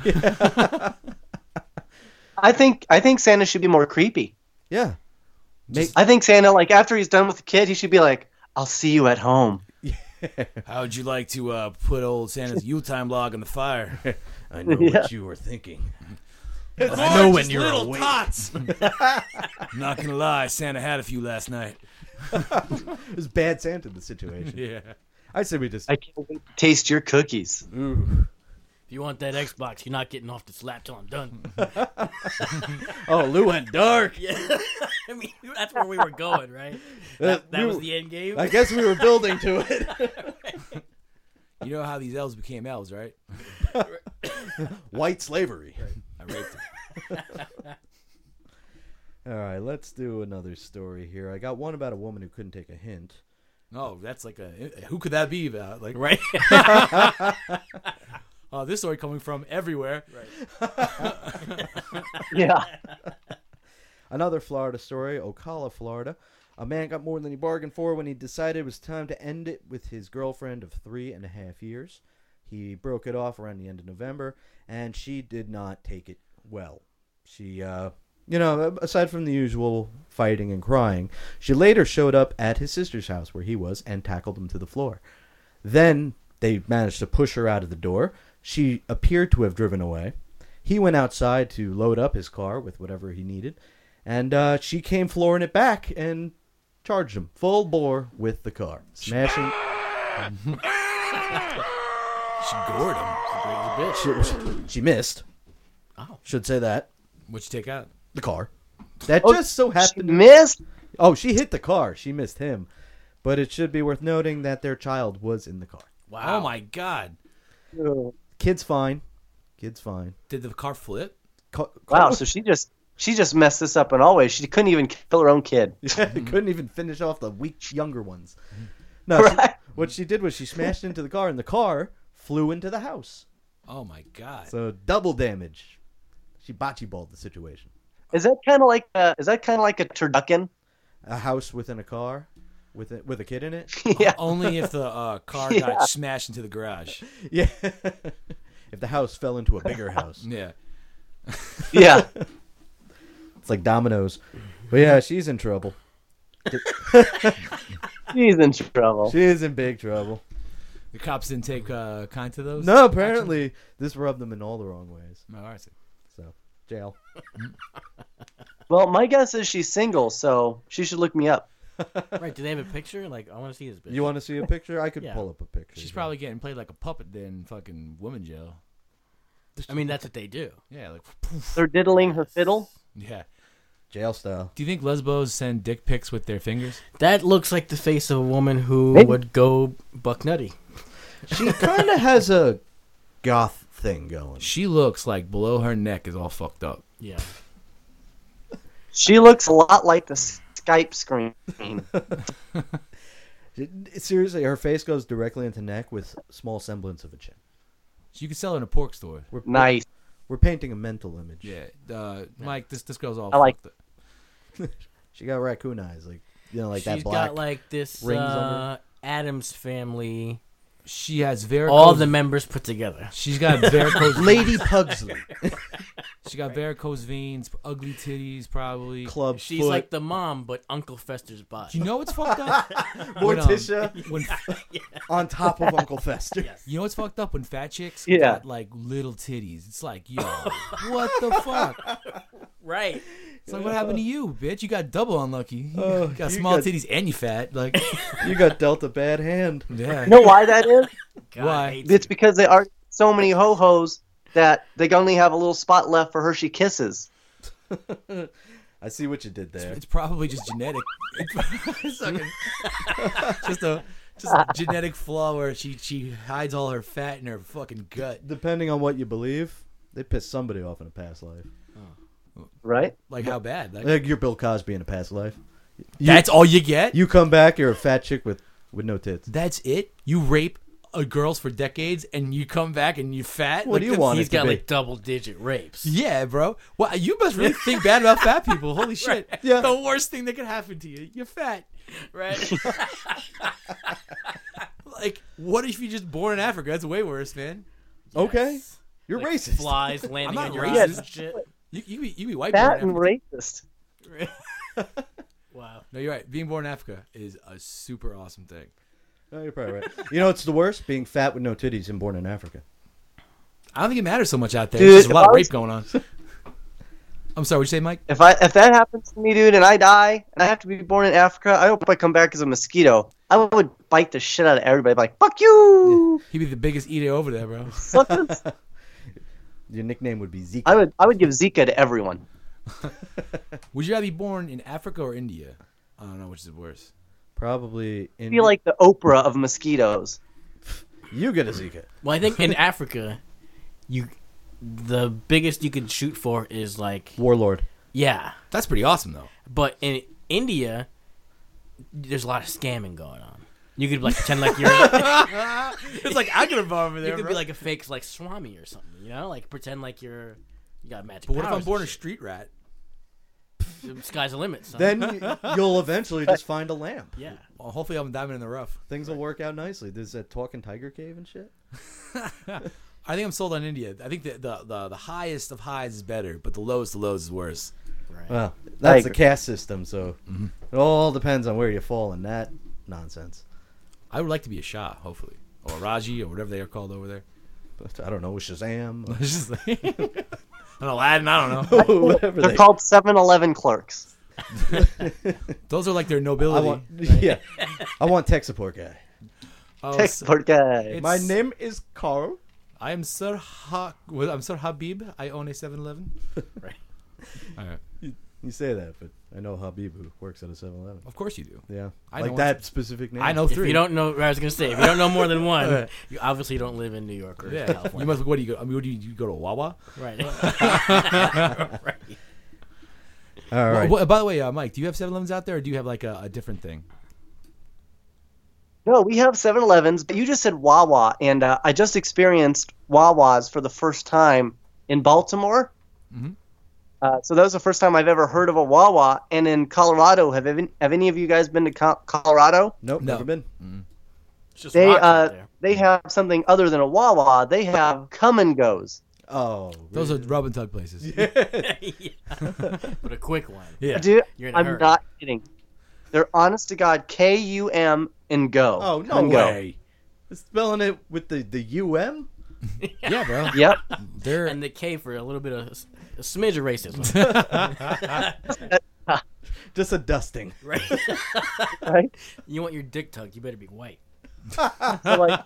Speaker 4: I think Santa should be more creepy.
Speaker 2: Yeah.
Speaker 4: I think Santa, like after he's done with the kid, he should be like, "I'll see you at home."
Speaker 1: How would you like to put old Santa's Yuletime log on the fire?
Speaker 2: I know what you were thinking.
Speaker 1: I know when you're awake. I'm not gonna lie, Santa had a few last night.
Speaker 2: It was bad Santa the situation.
Speaker 1: Yeah.
Speaker 2: I say we just.
Speaker 4: I can't wait to taste your cookies.
Speaker 2: Ooh.
Speaker 3: If you want that Xbox, you're not getting off this lap till I'm done.
Speaker 2: Oh, Lou went dark.
Speaker 3: Yeah. I mean, that's where we were going, right? That was the end game.
Speaker 2: I guess we were building to it.
Speaker 1: You know how these elves became elves, right?
Speaker 2: White slavery.
Speaker 1: I raped them.
Speaker 2: All right, let's do another story here. I got one about a woman who couldn't take a hint.
Speaker 1: No, that's like who could that be about? Like,
Speaker 3: Right?
Speaker 1: This story coming from everywhere.
Speaker 4: Yeah.
Speaker 2: Another Florida story, Ocala, Florida. A man got more than he bargained for when he decided it was time to end it with his girlfriend of 3.5 years. He broke it off around the end of November, and she did not take it well. She, aside from the usual fighting and crying, she later showed up at his sister's house where he was and tackled him to the floor. Then they managed to push her out of the door. She appeared to have driven away. He went outside to load up his car with whatever he needed, and she came flooring it back and charged him full bore with the car, smashing.
Speaker 1: She gored him.
Speaker 2: She missed.
Speaker 3: Oh.
Speaker 2: Should say that.
Speaker 1: What'd you take out?
Speaker 2: The car. That
Speaker 4: Oh,
Speaker 2: just so
Speaker 4: She
Speaker 2: happened.
Speaker 4: missed.
Speaker 2: Oh, she hit the car. She missed him. But it should be worth noting that their child was in the car.
Speaker 1: Wow. Oh my God.
Speaker 2: Kid's fine. Kid's fine.
Speaker 1: Did the car flip?
Speaker 4: Wow. So she just messed this up in all ways. She couldn't even kill her own kid.
Speaker 2: Couldn't even finish off the weak younger ones. No,
Speaker 4: Right.
Speaker 2: what she did was she smashed into the car, and the car flew into the house.
Speaker 1: Oh my God.
Speaker 2: So double damage. She bocce balled the situation.
Speaker 4: Is that kind of like a turducken?
Speaker 2: A house within a car with a kid in it.
Speaker 4: Yeah.
Speaker 1: Only if the car
Speaker 4: Yeah.
Speaker 1: got smashed into the garage.
Speaker 2: Yeah. If the house fell into a bigger house.
Speaker 1: Yeah.
Speaker 4: Yeah.
Speaker 2: It's like dominoes. But yeah, she's in trouble.
Speaker 4: She's in trouble.
Speaker 2: She is in big trouble.
Speaker 1: The cops didn't take kind to those?
Speaker 2: No, apparently this rubbed them in all the wrong ways.
Speaker 1: Oh, I see.
Speaker 2: So, jail.
Speaker 4: Well, my guess is she's single, so she should look me up.
Speaker 3: Right? Do they have a picture? Like, I want to see this bitch.
Speaker 2: You want to see a picture? I could
Speaker 3: Yeah.
Speaker 2: pull up a picture.
Speaker 1: She's probably getting played like a puppet there in fucking woman jail.
Speaker 3: I mean, that's what they do.
Speaker 1: Yeah, like poof.
Speaker 4: They're diddling her fiddle.
Speaker 1: Yeah.
Speaker 2: jail style.
Speaker 1: Do you think lesbos send dick pics with their fingers?
Speaker 3: That looks like the face of a woman who
Speaker 4: Maybe.
Speaker 3: would go buck nutty.
Speaker 2: She kind of has a goth thing going.
Speaker 1: She looks like below her neck is all fucked up.
Speaker 3: Yeah.
Speaker 4: She looks a lot like the Skype screen.
Speaker 2: Seriously, her face goes directly into neck with small semblance of a chin.
Speaker 1: So you could sell her in a pork store.
Speaker 4: Nice.
Speaker 2: We're painting a mental image.
Speaker 1: Yeah. Mike, this girl's all
Speaker 4: I like-
Speaker 1: fucked up.
Speaker 2: She got raccoon eyes, like
Speaker 3: She's
Speaker 2: that black.
Speaker 3: got like this
Speaker 2: rings under
Speaker 3: Adams family,
Speaker 1: She has varicose.
Speaker 3: all the members put together.
Speaker 1: She's got varicose.
Speaker 2: Lady Pugsley.
Speaker 1: She got varicose veins, ugly titties, probably.
Speaker 2: Club
Speaker 3: She's
Speaker 2: foot.
Speaker 3: like the mom, but Uncle Fester's body.
Speaker 1: You know what's fucked up?
Speaker 2: Morticia
Speaker 1: When,
Speaker 2: on top of Uncle Fester.
Speaker 1: you know what's fucked up when fat chicks
Speaker 4: Yeah.
Speaker 1: got like little titties. It's like, yo, what the fuck?
Speaker 3: Right.
Speaker 1: It's like, what happened to you, bitch? You got double unlucky.
Speaker 2: Oh,
Speaker 1: You got
Speaker 2: you
Speaker 1: small
Speaker 2: got-
Speaker 1: titties and you fat. Like,
Speaker 2: You got dealt a bad hand.
Speaker 1: yeah.
Speaker 4: You know why that is?
Speaker 3: God
Speaker 1: Why?
Speaker 3: hates
Speaker 4: It's because they are so many ho-hos that they only have a little spot left for Hershey Kisses.
Speaker 2: I see what you did there.
Speaker 1: It's probably just genetic. It's fucking- just a genetic flaw where she hides all her fat in her fucking gut.
Speaker 2: Depending on what you believe, they pissed somebody off in a past life.
Speaker 4: Right?
Speaker 1: Like how bad? Like,
Speaker 2: Like you're Bill Cosby in a past life.
Speaker 1: that's all you get?
Speaker 2: You come back, you're a fat chick with no tits.
Speaker 1: That's it? You rape girls for decades and you come back and you're fat?
Speaker 2: What do you
Speaker 1: that's-
Speaker 2: want
Speaker 3: He's
Speaker 2: it to
Speaker 3: got
Speaker 2: be?
Speaker 3: like double-digit rapes.
Speaker 1: Yeah, bro. Well, you must really think bad about fat people. Holy shit.
Speaker 2: Yeah.
Speaker 1: The worst thing that could happen to you. You're fat.
Speaker 3: Right?
Speaker 1: Like, what if you're just born in Africa? That's way worse, man.
Speaker 2: Okay. You're
Speaker 3: Like
Speaker 2: racist.
Speaker 3: Flies landing
Speaker 1: not
Speaker 3: on your
Speaker 1: racist.
Speaker 3: eyes and shit.
Speaker 1: You be white
Speaker 4: Fat
Speaker 1: born
Speaker 4: and
Speaker 1: in Africa.
Speaker 4: racist.
Speaker 3: Wow.
Speaker 1: No, you're right. Being born in Africa is a super awesome thing.
Speaker 2: No, you're probably right. You know what's the worst? Being fat with no titties and born in Africa.
Speaker 1: I don't think it matters so much out there.
Speaker 4: Dude,
Speaker 1: There's just a lot
Speaker 4: if
Speaker 1: of
Speaker 4: I
Speaker 1: rape
Speaker 4: was-
Speaker 1: going on. I'm sorry, what'd you say, Mike?
Speaker 4: If that happens to me, dude, and I die, and I have to be born in Africa, I hope I come back as a mosquito. I would bite the shit out of everybody. Like, fuck you!
Speaker 1: He'd be the biggest eater over there, bro.
Speaker 4: Suckers.
Speaker 2: Your nickname would be Zeke.
Speaker 4: I would give Zika to everyone.
Speaker 1: Would you rather be born in Africa or India? I don't know which is worse.
Speaker 2: Probably in.
Speaker 4: I feel like the Oprah of mosquitoes.
Speaker 2: You get a Zika.
Speaker 3: Well, I think in Africa, the biggest you could shoot for is like,
Speaker 2: Warlord.
Speaker 3: yeah.
Speaker 1: That's pretty awesome, though.
Speaker 3: But in India, there's a lot of scamming going on. You could like pretend like you're.
Speaker 1: It's like I could have over there.
Speaker 3: You could
Speaker 1: bro.
Speaker 3: be like a fake like Swami or something. You know, like pretend like you got magic.
Speaker 1: But what if I'm
Speaker 3: powers
Speaker 1: born a
Speaker 3: and
Speaker 1: street rat?
Speaker 3: shit. The sky's the limit. Son.
Speaker 2: Then you'll eventually just find a lamp.
Speaker 3: yeah.
Speaker 1: Well, hopefully I'm a diamond in the rough.
Speaker 2: Things will work out nicely. There's a talking tiger cave and shit.
Speaker 1: I think I'm sold on India. I think the highest of highs is better, but the lowest of lows is worse.
Speaker 3: Right.
Speaker 2: Well, that's the
Speaker 4: Tiger.
Speaker 2: caste system, so it all depends on where you fall in that nonsense.
Speaker 1: I would like to be a Shah, hopefully, or a Raji, or whatever they are called over there.
Speaker 2: But I don't know, Shazam,
Speaker 1: It's just like, an Aladdin. I don't know.
Speaker 2: or whatever
Speaker 4: They're
Speaker 2: they.
Speaker 4: called 7-Eleven clerks.
Speaker 1: Those are like their
Speaker 2: I
Speaker 1: nobility.
Speaker 2: want, yeah, I want tech support guy.
Speaker 1: Oh,
Speaker 4: Tech
Speaker 1: so-
Speaker 4: support guy.
Speaker 1: It's-
Speaker 2: My name is Carl.
Speaker 1: I am Sir I'm Sir Habib. I own a 7-Eleven.
Speaker 3: Right.
Speaker 1: All right.
Speaker 2: You say that, but I know Habib who works at a 7-Eleven.
Speaker 1: Of course you do.
Speaker 2: Yeah,
Speaker 1: I
Speaker 2: like
Speaker 1: know
Speaker 2: that
Speaker 1: one-
Speaker 2: specific name.
Speaker 1: I know
Speaker 3: If
Speaker 1: 3.
Speaker 3: you don't know, I was gonna say, if you don't know more than one,
Speaker 1: Right.
Speaker 3: you obviously don't live in New York or
Speaker 1: Yeah.
Speaker 3: California.
Speaker 1: You must. What do you go? I mean, what do you go to Wawa?
Speaker 3: Right. right.
Speaker 2: All right.
Speaker 1: Well, by the way, Mike, do you have 7-Elevens out there, or do you have like a different thing?
Speaker 4: No, we have 7-Elevens, but you just said Wawa, and I just experienced Wawas for the first time in Baltimore.
Speaker 1: Mhm.
Speaker 4: So that was the first time I've ever heard of a Wawa. And in Colorado, have any of you guys been to Colorado?
Speaker 2: Nope,
Speaker 1: No.
Speaker 2: never been.
Speaker 3: It's just
Speaker 4: They
Speaker 3: rocks out there.
Speaker 4: they have something other than a Wawa. They have come and goes.
Speaker 2: Oh,
Speaker 1: Those are rub and tug places.
Speaker 3: Yeah. But a quick one.
Speaker 1: Yeah.
Speaker 4: Dude,
Speaker 3: You're in a
Speaker 4: I'm
Speaker 3: hurry.
Speaker 4: not kidding. They're honest to God, KUM and go.
Speaker 2: Oh, no
Speaker 4: Come and go.
Speaker 2: way. Spelling it with the UM?
Speaker 1: Yeah, bro.
Speaker 4: Yep.
Speaker 1: They're
Speaker 3: And the K for a little bit of a smidge of racism.
Speaker 2: Just a dusting.
Speaker 3: Right.
Speaker 4: Right?
Speaker 3: You want your dick tucked, you better be white.
Speaker 4: So, like,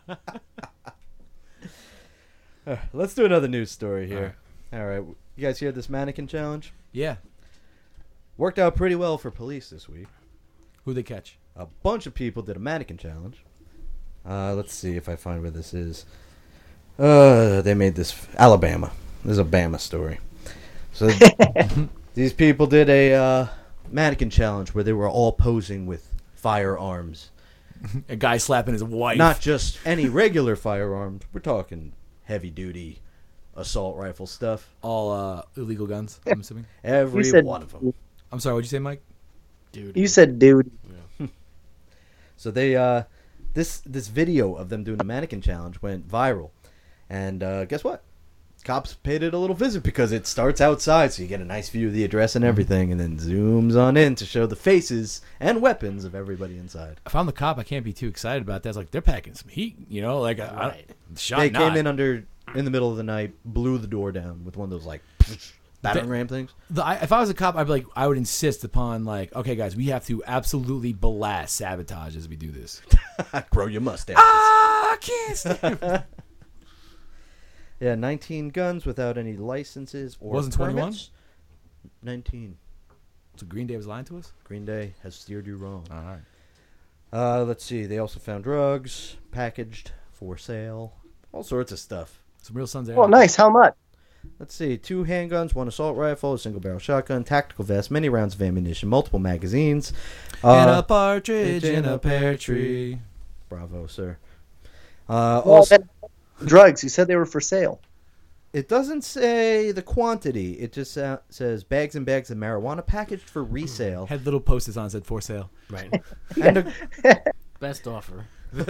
Speaker 2: Let's do another news story here. All right. You guys hear this mannequin challenge?
Speaker 1: yeah.
Speaker 2: Worked out pretty well for police this week.
Speaker 1: Who they catch?
Speaker 2: A bunch of people did a mannequin challenge. Let's see if I find where this is. They made this Alabama. This is a Bama story. So these people did a mannequin challenge where they were all posing with firearms.
Speaker 1: A guy slapping his wife.
Speaker 2: Not just any regular firearms. We're talking heavy duty assault rifle stuff.
Speaker 1: all illegal guns. I'm assuming.
Speaker 2: Every
Speaker 4: You said-
Speaker 2: one of them.
Speaker 1: I'm sorry. What'd you say, Mike?
Speaker 3: Dude.
Speaker 4: you said dude.
Speaker 2: So they this video of them doing the mannequin challenge went viral, and guess what? Cops paid it a little visit because it starts outside, so you get a nice view of the address and everything, and then zooms on in to show the faces and weapons of everybody inside.
Speaker 1: If I'm the cop, I can't be too excited about that. It's like they're packing some heat, you know. Like
Speaker 3: Right.
Speaker 1: shot.
Speaker 2: They
Speaker 1: not.
Speaker 2: came in the middle of the night, blew the door down with one of those like battering ram things.
Speaker 1: If I was a cop, I'd be like, I would insist upon like, okay, guys, we have to absolutely blast sabotage as we do this.
Speaker 2: Grow your mustache.
Speaker 1: I can't stand.
Speaker 2: Yeah, 19 guns without any licenses or
Speaker 1: Wasn't 21?
Speaker 2: permits. 19.
Speaker 1: So Green Day was lying to us.
Speaker 2: Green Day has steered you wrong.
Speaker 1: All right.
Speaker 2: Let's see. They also found drugs packaged for sale, all sorts of stuff.
Speaker 1: Some real sons there.
Speaker 4: Well, nice. How much?
Speaker 2: Let's see. 2 handguns, 1 assault rifle, a single barrel shotgun, tactical vest, many rounds of ammunition, multiple magazines.
Speaker 1: And a partridge in a pear tree.
Speaker 2: Bravo, sir.
Speaker 4: Well,
Speaker 2: Also,
Speaker 4: then, drugs. You said they were for sale.
Speaker 2: it doesn't say the quantity. It just says bags and bags of marijuana packaged for resale.
Speaker 1: Had little posters on said for sale.
Speaker 3: Right.
Speaker 2: And a,
Speaker 3: Best offer.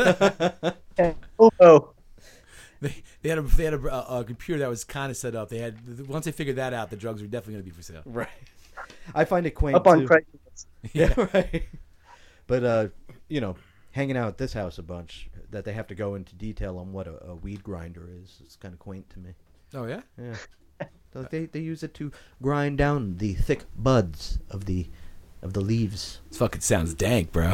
Speaker 4: Oh,
Speaker 1: They had a computer that was kind of set up. They had once they figured that out, the drugs were definitely going to be for sale.
Speaker 2: right. I find it quaint
Speaker 4: up on
Speaker 2: too.
Speaker 4: Craigslist.
Speaker 2: Yeah, right. But you know, hanging out at this house a bunch, that they have to go into detail on what a weed grinder is. It's kind of quaint to me.
Speaker 1: Oh yeah.
Speaker 2: Yeah. So they use it to grind down the thick buds of the leaves.
Speaker 1: This fucking sounds dank, bro.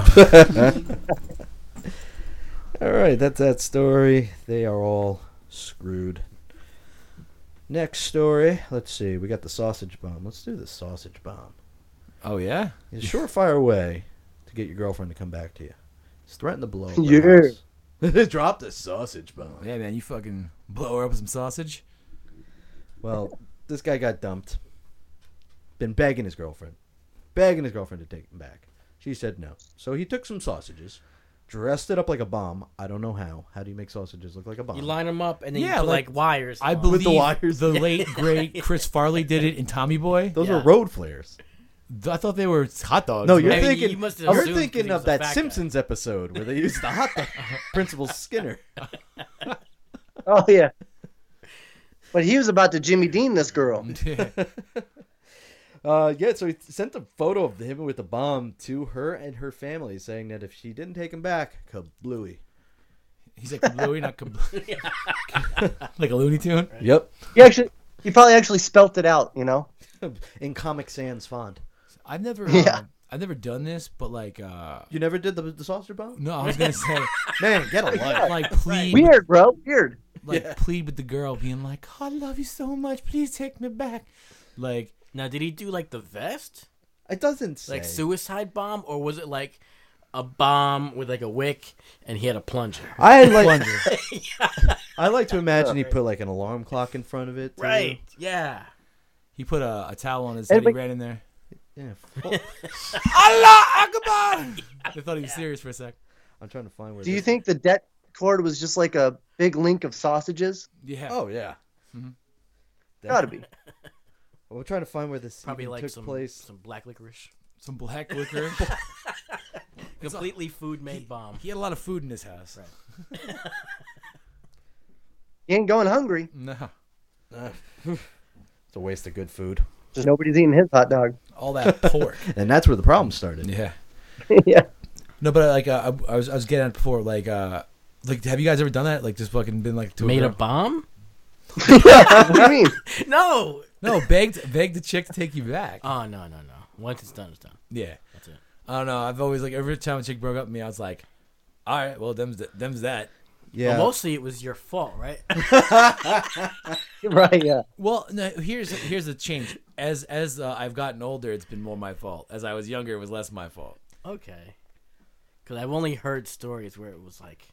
Speaker 2: All right, that's that story. They are all screwed. Next story. Let's see. We got the sausage bomb. Let's do the sausage bomb.
Speaker 1: Oh yeah.
Speaker 2: It's a surefire way to get your girlfriend to come back to you. Just threaten to blow up
Speaker 4: Yeah.
Speaker 2: her house. Drop the sausage bomb.
Speaker 1: Yeah, man. You fucking blow her up with some sausage.
Speaker 2: Well, this guy got dumped. Been begging his girlfriend to take him back. She said no. So he took some sausages, dressed it up like a bomb. I don't know how. How do you make sausages look like a bomb?
Speaker 3: You line them up and then
Speaker 1: Yeah,
Speaker 3: you put
Speaker 1: like,
Speaker 3: like wires.
Speaker 1: I
Speaker 3: on.
Speaker 1: believe
Speaker 2: the wires.
Speaker 1: the late great Chris Farley did it in Tommy Boy.
Speaker 2: Those
Speaker 3: Yeah.
Speaker 2: were road flares.
Speaker 1: I thought they were hot dogs.
Speaker 2: No, you're
Speaker 3: I mean,
Speaker 2: thinking.
Speaker 3: you must have
Speaker 2: You're
Speaker 3: assumed 'cause
Speaker 2: thinking
Speaker 3: he
Speaker 2: of
Speaker 3: was a
Speaker 2: that
Speaker 3: fat guy.
Speaker 2: Simpsons episode where they used the hot dog. Principal Skinner.
Speaker 4: Oh yeah. But he was about to Jimmy Dean this girl.
Speaker 2: Yeah, so he sent a photo of him with the bomb to her and her family, saying that if she didn't take him back, kablooey.
Speaker 1: He's like Kablooey, not Kablooey. Like a Looney Tune.
Speaker 2: Yep.
Speaker 4: He probably actually spelt it out, you know.
Speaker 2: In Comic Sans font.
Speaker 1: I've never,
Speaker 4: Yeah.
Speaker 1: I've never done this, but like,
Speaker 2: You never did the saucer bomb?
Speaker 1: no, I was gonna say,
Speaker 2: Man, get a life.
Speaker 1: like, plead,
Speaker 4: Weird, bro. Weird.
Speaker 1: like, plead with the girl, being like, oh, "I love you so much, please take me back." Like,
Speaker 3: Now, did he do like the vest,
Speaker 2: It doesn't say.
Speaker 3: like suicide bomb, or was it like a bomb with like a wick and he had a plunger?
Speaker 2: I like.
Speaker 1: plunger.
Speaker 2: I like to imagine he put like an alarm clock in front of it. Too.
Speaker 3: Right? Yeah.
Speaker 1: He put a towel on his head. He ran in there.
Speaker 2: Yeah.
Speaker 1: Allah Akbar! They thought he was serious for a sec.
Speaker 2: I'm trying to find where.
Speaker 4: Do you
Speaker 2: this-
Speaker 4: think the debt cord was just like a big link of sausages?
Speaker 1: Yeah.
Speaker 2: Oh yeah.
Speaker 4: Gotta be.
Speaker 2: We're trying to find where this
Speaker 3: Probably
Speaker 2: even
Speaker 3: like
Speaker 2: took
Speaker 3: some
Speaker 2: place.
Speaker 3: black licorice.
Speaker 1: Some black liquor.
Speaker 3: Completely food made bomb.
Speaker 1: He had a lot of food in his house.
Speaker 4: You ain't going hungry.
Speaker 1: No.
Speaker 2: It's a waste of good food,
Speaker 4: Just nobody's eating his hot dog.
Speaker 1: All that pork.
Speaker 2: and that's where the problem started.
Speaker 1: Yeah.
Speaker 4: Yeah.
Speaker 1: No, but like I was getting at it before. Like have you guys ever done that? Like just fucking been like to
Speaker 3: Made
Speaker 1: a
Speaker 3: a
Speaker 1: girl?
Speaker 3: bomb?
Speaker 4: What do you mean?
Speaker 3: No.
Speaker 1: No, begged the chick to take you back.
Speaker 3: Oh no. Once it's done, it's done.
Speaker 1: Yeah.
Speaker 3: That's it.
Speaker 1: I don't know. I've always like every time a chick broke up with me, I was like, all right, well, them's that.
Speaker 2: Yeah.
Speaker 3: Well, mostly it was your fault, right?
Speaker 4: Right, yeah.
Speaker 1: Well, no, here's the change. As I've gotten older, it's been more my fault. As I was younger, it was less my fault.
Speaker 3: Okay. Because I've only heard stories where it was like,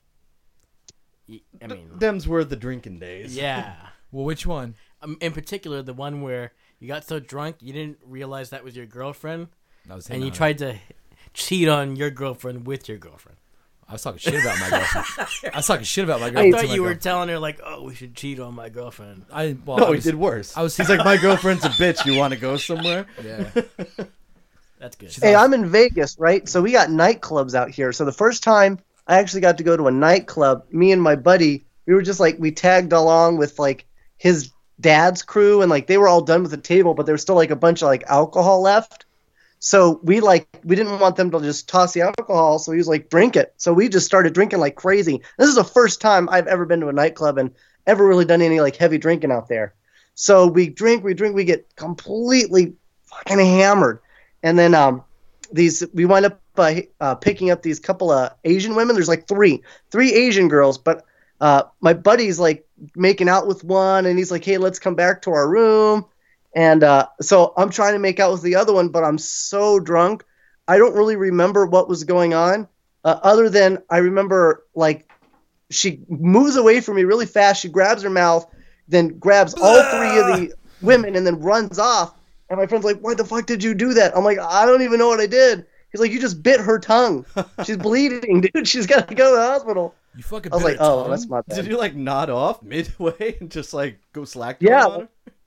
Speaker 3: I mean,
Speaker 2: Them's were the drinking days.
Speaker 3: yeah.
Speaker 1: Well, which one?
Speaker 3: In particular, the one where you got so drunk you didn't realize that was your girlfriend,
Speaker 1: I was
Speaker 3: and
Speaker 1: hitting
Speaker 3: you
Speaker 1: on her.
Speaker 3: tried to cheat on your girlfriend with your girlfriend.
Speaker 1: I was talking shit about my girlfriend. I was talking shit about my
Speaker 3: I
Speaker 1: girlfriend.
Speaker 3: thought
Speaker 1: to my
Speaker 3: you were
Speaker 1: girl.
Speaker 3: telling her like, "Oh, we should cheat on my girlfriend."
Speaker 1: Well,
Speaker 2: No,
Speaker 1: I
Speaker 2: he
Speaker 1: was-
Speaker 2: did worse.
Speaker 1: I was-
Speaker 2: He's like, my girlfriend's a bitch. You want to go somewhere?
Speaker 1: Yeah.
Speaker 3: That's good.
Speaker 1: She's
Speaker 4: Hey,
Speaker 1: awesome.
Speaker 4: I'm in Vegas, right? So we got nightclubs out here. So the first time I actually got to go to a nightclub, me and my buddy, we were just like, we tagged along with like his dad's crew, and like they were all done with the table, but there was still like a bunch of like alcohol left. So we didn't want them to just toss the alcohol, so he was like, drink it. So we just started drinking like crazy. This is the first time I've ever been to a nightclub and ever really done any like heavy drinking out there. So we drink, we get completely fucking hammered. And then we wind up picking up these couple of Asian women. There's like three Asian girls, but my buddy's like making out with one, and he's like, hey, let's come back to our room. And so I'm trying to make out with the other one, but I'm so drunk. I don't really remember what was going on, other than I remember like she moves away from me really fast. She grabs her mouth, then grabs all three of the women, and then runs off. And my friend's like, why the fuck did you do that? I'm like, I don't even know what I did. He's like, you just bit her tongue. She's bleeding, dude. She's got to go to the hospital.
Speaker 1: You fucking
Speaker 4: I was
Speaker 1: bit
Speaker 4: like,
Speaker 1: her
Speaker 4: oh,
Speaker 1: tongue?
Speaker 4: that's my bad.
Speaker 2: Did you like nod off midway and just like go slack?
Speaker 4: Yeah.
Speaker 2: on her?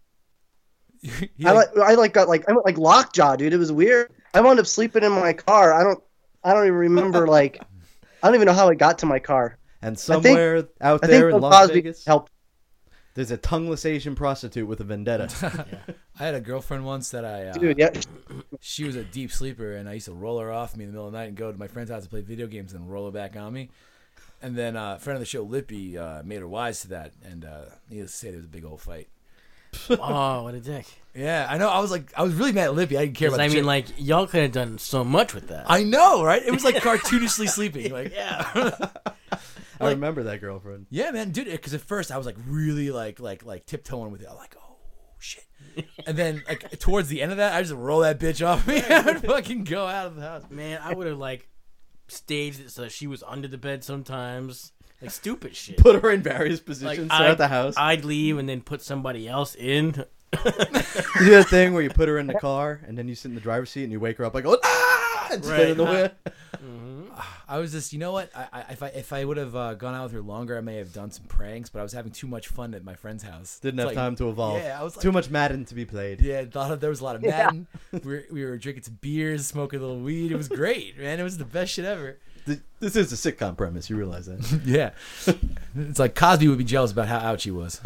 Speaker 1: You
Speaker 4: I
Speaker 1: like-
Speaker 4: got lockjaw, dude. It was weird. I wound up sleeping in my car. I don't even remember I don't even know how I got to my car.
Speaker 2: And somewhere out
Speaker 4: I
Speaker 2: there
Speaker 4: think
Speaker 2: in
Speaker 4: Bill
Speaker 2: Las
Speaker 4: Cosby
Speaker 2: Vegas,
Speaker 4: helped.
Speaker 2: there's a tongueless Asian prostitute with a vendetta.
Speaker 1: I had a girlfriend once that
Speaker 4: Dude, yeah.
Speaker 1: she was a deep sleeper, and I used to roll her off me in the middle of the night and go to my friend's house to play video games and roll her back on me. And then a friend of the show, Lippy, made her wise to that, and needless to say, there was a big old fight.
Speaker 3: Oh, what a dick!
Speaker 1: Yeah, I know. I was really mad at Lippy. I didn't care about.
Speaker 3: I
Speaker 1: the
Speaker 3: mean,
Speaker 1: chick.
Speaker 3: like y'all could have done so much with that.
Speaker 1: I know, right? It was like cartoonishly sleeping. Like,
Speaker 3: yeah.
Speaker 2: I remember that girlfriend.
Speaker 1: yeah, man, dude. Because at first I was like really like tiptoeing with it. I'm like, oh shit. And then like towards the end of that, I just roll that bitch off me and I'd fucking go out of the house.
Speaker 3: Man, I would have like staged it so that she was under the bed sometimes. Like stupid shit.
Speaker 2: Put her in various
Speaker 3: Like
Speaker 2: positions throughout the house.
Speaker 3: I'd leave and then put somebody else in.
Speaker 2: You do that thing where you put her in the car and then you sit in the driver's seat and you wake her up like, oh, ah! And spin
Speaker 3: Right.
Speaker 2: in the wheel.
Speaker 1: I was just, you know what? If I would have gone out with her longer, I may have done some pranks. But I was having too much fun at my friend's house.
Speaker 2: Didn't
Speaker 1: It's
Speaker 2: have
Speaker 1: like-
Speaker 2: time to evolve.
Speaker 1: Yeah, I was like,
Speaker 2: Too much Madden to be played.
Speaker 1: Yeah, there was a lot of Madden. We were drinking some beers, smoking a little weed. It was great, man. It was the best shit ever.
Speaker 2: This is a sitcom premise. You realize that?
Speaker 1: Yeah, it's like Cosby would be jealous about how out she was.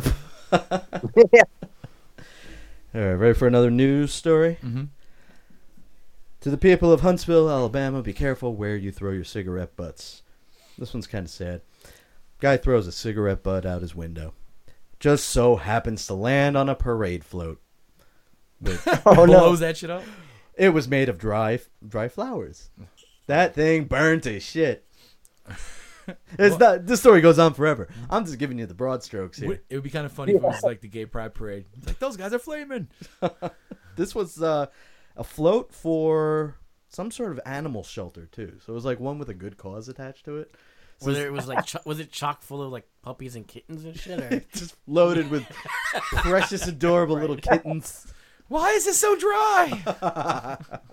Speaker 2: All right, ready for another news story?
Speaker 1: Mm-hmm.
Speaker 2: To the people of Huntsville, Alabama, be careful where you throw your cigarette butts. This one's kind of sad. Guy throws a cigarette butt out his window. Just so happens to land on a parade float. Wait,
Speaker 4: Oh no!
Speaker 1: Blows that shit up.
Speaker 2: it was made of dry flowers. That thing burned to shit. It's not. This story goes on forever. I'm just giving you the broad strokes here.
Speaker 1: It would be kind of funny if it was like the gay pride parade. It's like, those guys are flaming.
Speaker 2: This was a float for some sort of animal shelter too. So it was like one with a good cause attached to it. So
Speaker 3: Whether it was like, was it chock full of like puppies and kittens and shit? Or?
Speaker 2: just loaded with precious, adorable little kittens.
Speaker 1: Why is it so dry?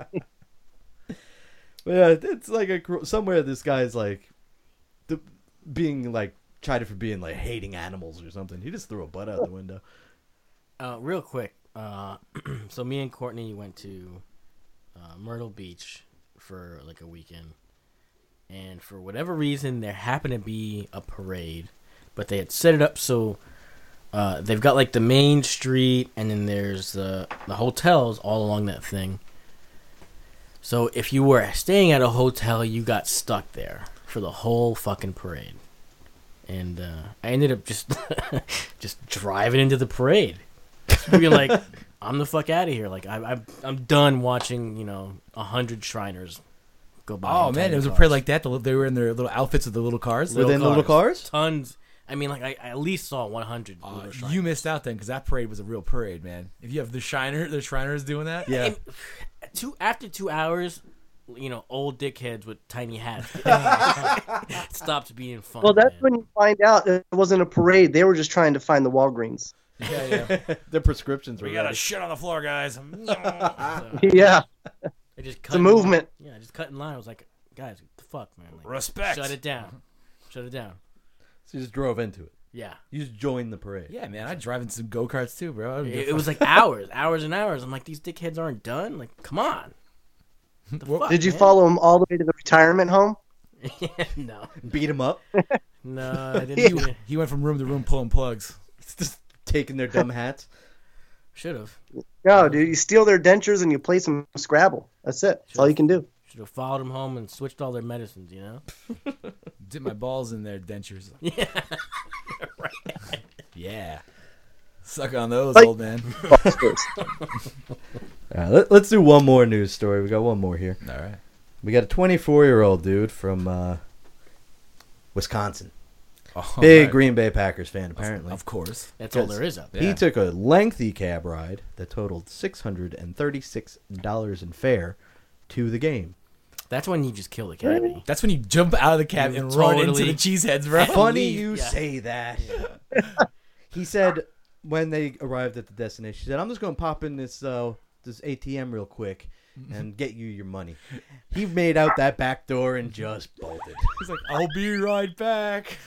Speaker 2: Yeah, it's like somewhere this guy's like being like chided for being like hating animals or something. He just threw a butt out the window.
Speaker 3: Real quick, so me and Courtney went to Myrtle Beach for like a weekend, and for whatever reason, there happened to be a parade, but they had set it up so they've got like the main street, and then there's the hotels all along that thing. So if you were staying at a hotel, you got stuck there for the whole fucking parade, and I ended up just just driving into the parade. Being like, I'm the fuck out of here. Like I'm done watching 100 Shriners go by.
Speaker 1: Oh
Speaker 3: in
Speaker 1: man,
Speaker 3: tiny
Speaker 1: it was a
Speaker 3: cars.
Speaker 1: parade like that. They were in their little outfits with the little cars.
Speaker 2: Within the little cars?
Speaker 3: Tons. I mean, like I at least saw 100. little Shriners.
Speaker 1: You missed out then, because that parade was a real parade, man. If you have the Shriners doing that,
Speaker 2: Yeah.
Speaker 3: After 2 hours, old dickheads with tiny hats stopped being fun.
Speaker 4: Well, that's
Speaker 3: man.
Speaker 4: when you find out it wasn't a parade. They were just trying to find the Walgreens.
Speaker 1: yeah.
Speaker 2: Their prescriptions were
Speaker 1: We got
Speaker 2: ready.
Speaker 1: a shit on the floor, guys.
Speaker 3: So,
Speaker 4: Yeah,
Speaker 3: I just cut
Speaker 4: it's a
Speaker 3: in-
Speaker 4: movement.
Speaker 3: Yeah, I just cut in line. I was like, guys, what the fuck, man? Like,
Speaker 1: Respect.
Speaker 3: Shut it down. Shut it down.
Speaker 2: So you just drove into it.
Speaker 3: Yeah.
Speaker 2: You just joined the parade.
Speaker 1: Yeah, man, I drive in some go karts too, bro.
Speaker 3: It was like hours and hours. I'm like, these dickheads aren't done. Like, come on. The fuck,
Speaker 4: Did you
Speaker 3: man?
Speaker 4: follow them all the way to the retirement home?
Speaker 3: No,
Speaker 2: Beat them up.
Speaker 3: no, I didn't.
Speaker 1: He went from room to room pulling plugs.
Speaker 2: Just taking their dumb hats.
Speaker 3: Should have.
Speaker 4: No, dude. You steal their dentures and you play some Scrabble. That's it. That's all you can do.
Speaker 3: Should have followed them home and switched all their medicines.
Speaker 1: Dip my balls in their dentures.
Speaker 3: Yeah.
Speaker 1: Yeah. Suck on those,
Speaker 4: Like-
Speaker 1: old man.
Speaker 2: Let's do one more news story. We got one more here.
Speaker 1: All right.
Speaker 2: We got a 24-year-old dude from Wisconsin.
Speaker 1: Oh,
Speaker 2: Big
Speaker 1: right.
Speaker 2: Green Bay Packers fan, apparently.
Speaker 1: Of course.
Speaker 3: That's all there is up there.
Speaker 1: Yeah.
Speaker 2: He took a lengthy cab ride that totaled $636 in fare to the game.
Speaker 3: That's when you just kill the cavity.
Speaker 1: That's when you jump out of the cab
Speaker 3: You
Speaker 1: and run into
Speaker 3: totally-
Speaker 1: the cheeseheads, bro.
Speaker 2: Funny
Speaker 3: leave,
Speaker 2: you
Speaker 3: yeah.
Speaker 2: say that. He said when they arrived at the destination, he said, I'm just going to pop in this ATM real quick and get you your money. He made out that back door and just bolted.
Speaker 1: He's like, I'll be right back.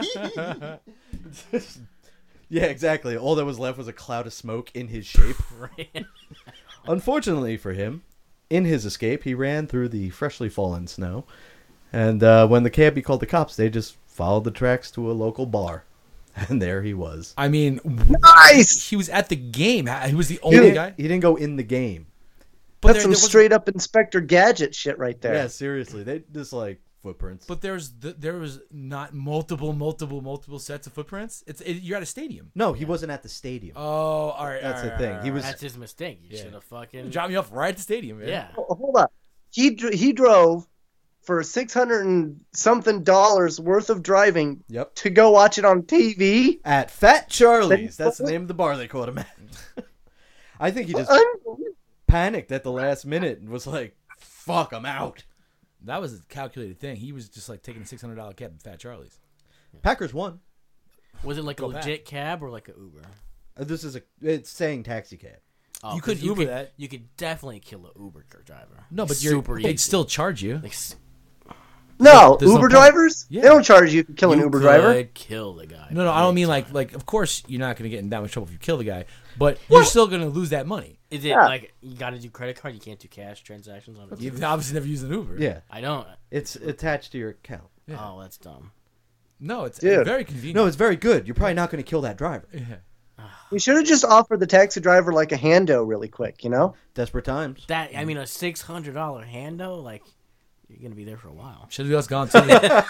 Speaker 2: Yeah, exactly. All that was left was a cloud of smoke in his shape.
Speaker 3: Right.
Speaker 2: Unfortunately for him, in his escape, he ran through the freshly fallen snow. And when the cabbie called the cops, they just followed the tracks to a local bar. And there he was.
Speaker 1: I mean,
Speaker 4: Nice.
Speaker 1: he was at the game. He was the
Speaker 2: He
Speaker 1: only
Speaker 2: didn't,
Speaker 1: guy.
Speaker 2: he didn't go in the game.
Speaker 1: But
Speaker 4: That's some
Speaker 1: there wasn't-
Speaker 4: straight up Inspector Gadget shit right there.
Speaker 2: Yeah, seriously. They just like footprints.
Speaker 1: But there was not multiple sets of footprints. You're at a stadium.
Speaker 2: No, he wasn't at the stadium.
Speaker 1: Oh, all right.
Speaker 2: That's
Speaker 1: all
Speaker 2: the
Speaker 1: right,
Speaker 2: thing.
Speaker 1: all right,
Speaker 2: He
Speaker 1: all
Speaker 2: was-
Speaker 1: right.
Speaker 3: That's his mistake. You
Speaker 1: Yeah.
Speaker 3: should have fucking.
Speaker 1: Drop me off right at the stadium, man.
Speaker 3: Yeah.
Speaker 4: Hold up. He drove for $600 and something worth of driving
Speaker 2: Yep.
Speaker 4: to go watch it on TV.
Speaker 2: At Fat Charlie's. That's the name of the bar they called him at. I think he just panicked at the last minute and was like, fuck, I'm out.
Speaker 1: That was a calculated thing. He was just like taking a $600 cab at Fat Charlie's.
Speaker 2: Packers won.
Speaker 3: Was it like a
Speaker 1: Go back.
Speaker 3: legit cab or like an Uber?
Speaker 2: It's saying taxi cab.
Speaker 3: Oh,
Speaker 1: You could
Speaker 3: 'cause
Speaker 1: Uber that.
Speaker 3: You could definitely kill an Uber driver.
Speaker 1: No, but
Speaker 3: super
Speaker 1: they'd
Speaker 3: easy.
Speaker 1: still charge you.
Speaker 3: Like,
Speaker 4: No,
Speaker 1: There's no
Speaker 4: Uber
Speaker 1: point.
Speaker 4: drivers?
Speaker 1: Yeah.
Speaker 4: They don't charge you to kill an
Speaker 3: You
Speaker 4: Uber driver.
Speaker 3: could kill the guy.
Speaker 1: No, I don't mean like of course you're not going to get in that much trouble if you kill the guy, but you're still going to lose that money.
Speaker 3: Is it
Speaker 4: Yeah.
Speaker 3: like you got to do credit card? You can't do cash transactions on it.
Speaker 1: You've obviously never used an Uber.
Speaker 2: Yeah,
Speaker 3: I don't.
Speaker 2: it's attached to your account.
Speaker 1: Yeah.
Speaker 3: Oh, that's dumb.
Speaker 1: No, it's
Speaker 4: Dude.
Speaker 1: very convenient.
Speaker 2: No, it's very good. You're probably not going to kill that driver.
Speaker 1: Yeah.
Speaker 4: We should have just offered the taxi driver like a hando really quick, you know?
Speaker 2: Desperate times.
Speaker 3: That I mean, a $600 hando, like you're gonna be there for a while.
Speaker 1: Should have just gone to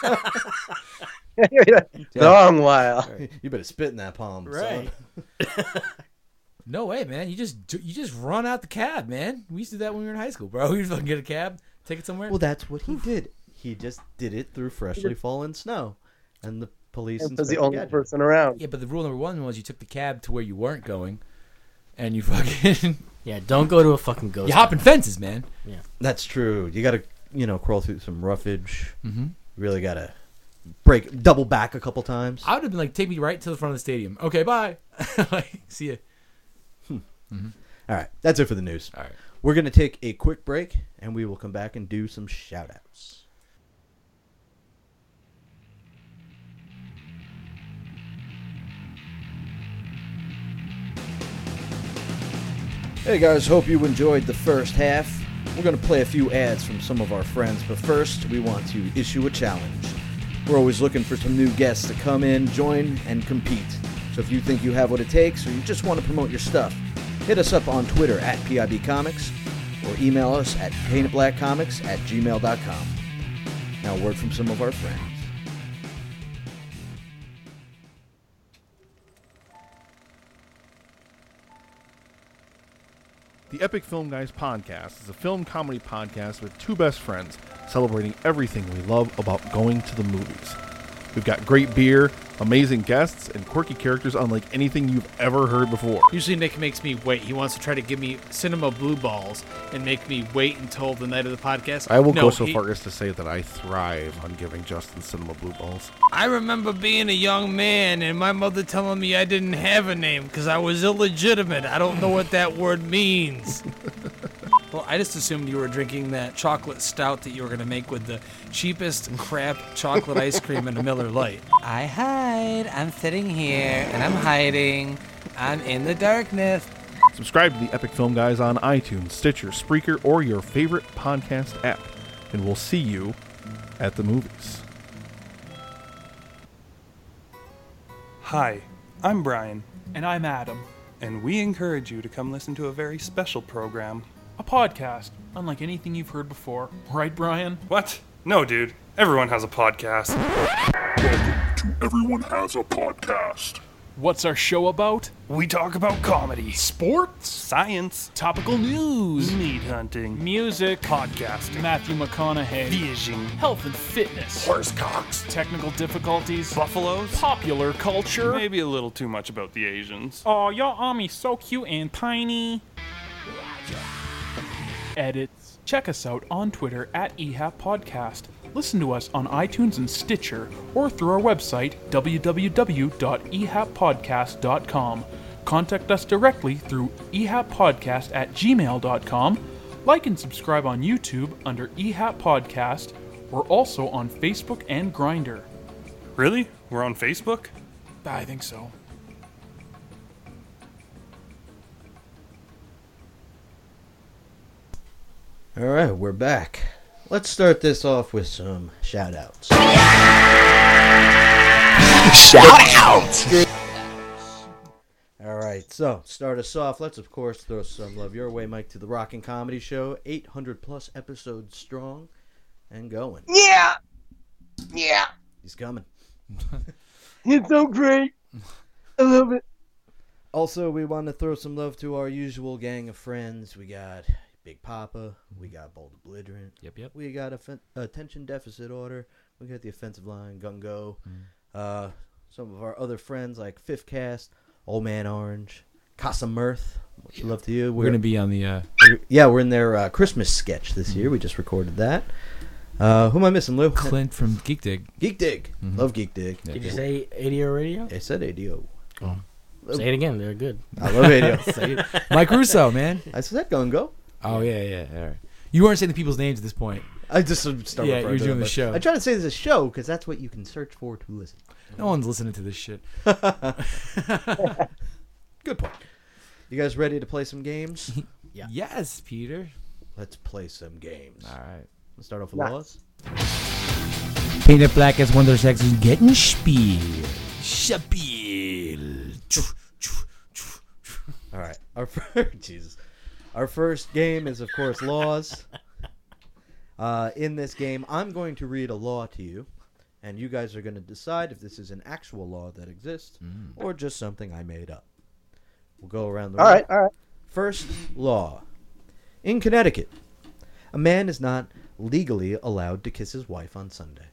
Speaker 4: Long while.
Speaker 2: You better spit in that palm, son.
Speaker 1: No way, man. You just run out the cab, man. We used to do that when we were in high school, bro. We used to fucking get a cab, take it somewhere.
Speaker 2: Well, that's what he did. He just did it through freshly fallen snow, and the police
Speaker 4: Was the
Speaker 2: inspector
Speaker 4: only
Speaker 2: got you.
Speaker 4: person around.
Speaker 1: Yeah, but the rule number one was you took the cab to where you weren't going, and you fucking
Speaker 3: Yeah, don't go to a fucking ghost.
Speaker 1: you hopping fences, man.
Speaker 2: That's true. You got to, crawl through some roughage.
Speaker 1: Mm-hmm.
Speaker 2: Really got to double back a couple times.
Speaker 1: I would have been like, take me right to the front of the stadium. Okay, bye. Like, see ya.
Speaker 2: All right, that's it for the news.
Speaker 1: All right.
Speaker 2: We're going to take a quick break, and we will come back and do some shout-outs. Hey guys, hope you enjoyed the first half. We're going to play a few ads from some of our friends, but first we want to issue a challenge. We're always looking for some new guests to come in, join, and compete. So if you think you have what it takes, or you just want to promote your stuff, hit us up on Twitter at PIB Comics, or email us at paintitblackcomics@gmail.com. Now, a word from some of our friends.
Speaker 7: The Epic Film Guys podcast is a film comedy podcast with two best friends celebrating everything we love about going to the movies. We've got great beer, amazing guests, and quirky characters unlike anything you've ever heard before.
Speaker 8: Usually Nick makes me wait. He wants to try to give me cinema blue balls and make me wait until the night of the podcast.
Speaker 7: I will
Speaker 8: No,
Speaker 7: go so
Speaker 8: he-
Speaker 7: far as to say that I thrive on giving Justin cinema blue balls.
Speaker 8: I remember being a young man and my mother telling me I didn't have a name because I was illegitimate. I don't know what that word means. Well, I just assumed you were drinking that chocolate stout that you were going to make with the cheapest crap chocolate ice cream and a Miller Lite. I hide. I'm sitting here and I'm hiding. I'm in the darkness.
Speaker 7: Subscribe to the Epic Film Guys on iTunes, Stitcher, Spreaker, or your favorite podcast app, and we'll see you at the movies.
Speaker 9: Hi, I'm Brian. And I'm Adam. And we encourage you to come listen to a very special program.
Speaker 10: A podcast, unlike anything you've heard before. Right, Brian?
Speaker 9: What? No, dude. Everyone has a podcast.
Speaker 11: Everyone has a podcast.
Speaker 10: What's our show about?
Speaker 9: We talk about comedy,
Speaker 10: Sports,
Speaker 9: science,
Speaker 10: topical news,
Speaker 9: meat hunting,
Speaker 10: music,
Speaker 9: podcasting,
Speaker 10: Matthew McConaughey,
Speaker 9: fishing,
Speaker 10: health and fitness,
Speaker 11: Horsecocks.
Speaker 10: technical difficulties,
Speaker 9: buffaloes,
Speaker 10: popular culture.
Speaker 9: maybe a little too much about the Asians.
Speaker 10: Aw, y'all Ami's so cute and tiny. Edits. Check us out on Twitter at EHAP Podcast. Listen to us on iTunes and Stitcher, or through our website, www.ehappodcast.com. Contact us directly through ehappodcast@gmail.com. Like and subscribe on YouTube under EHAP Podcast. We're also on Facebook and Grindr.
Speaker 9: Really? We're on Facebook?
Speaker 10: I think so.
Speaker 2: All right, we're back. Let's start this off with some shout-outs.
Speaker 5: Shout out!
Speaker 2: All right, so start us off. Let's, of course, throw some love your way, Mike, to the Rockin' Comedy Show. 800-plus episodes strong and going.
Speaker 4: Yeah! Yeah!
Speaker 2: He's coming.
Speaker 4: It's so great. I love it.
Speaker 2: Also, we want to throw some love to our usual gang of friends. We got Big Papa. We got Bold Belligerent.
Speaker 1: Yep.
Speaker 2: We got attention deficit order. We got the offensive line, Gungo. Some of our other friends like Fifth Cast, Old Man Orange, Casa Mirth. Much love to you.
Speaker 1: We're going to be on the...
Speaker 2: we're in their Christmas sketch this year. We just recorded that. Who am I missing, Lou?
Speaker 1: Clint from Geek Dig.
Speaker 2: Geek Dig. Love Geek Dig.
Speaker 3: Did you say ADO Radio?
Speaker 2: I said ADO.
Speaker 3: Oh. Say it again. They're good.
Speaker 2: I love ADO.
Speaker 1: Say it. Mike Russo, man.
Speaker 2: I said Gungo.
Speaker 1: Oh, yeah. All right. You weren't saying the people's names at this point.
Speaker 2: I just start.
Speaker 1: Yeah, you're doing the show.
Speaker 2: I try to say this is a show because that's what you can search for to listen.
Speaker 1: No one's listening to this shit.
Speaker 2: Good point. You guys ready to play some games?
Speaker 3: Yeah.
Speaker 1: Yes, Peter.
Speaker 2: Let's play some games.
Speaker 1: All right.
Speaker 2: Let's start off with laws.
Speaker 5: Painted black as one of their sexes getting spiel. Spiel.
Speaker 2: All right. Our first game is, of course, laws. In this game, I'm going to read a law to you, and you guys are going to decide if this is an actual law that exists or just something I made up. We'll go around the room.
Speaker 4: All right.
Speaker 2: First law. In Connecticut, a man is not legally allowed to kiss his wife on Sunday.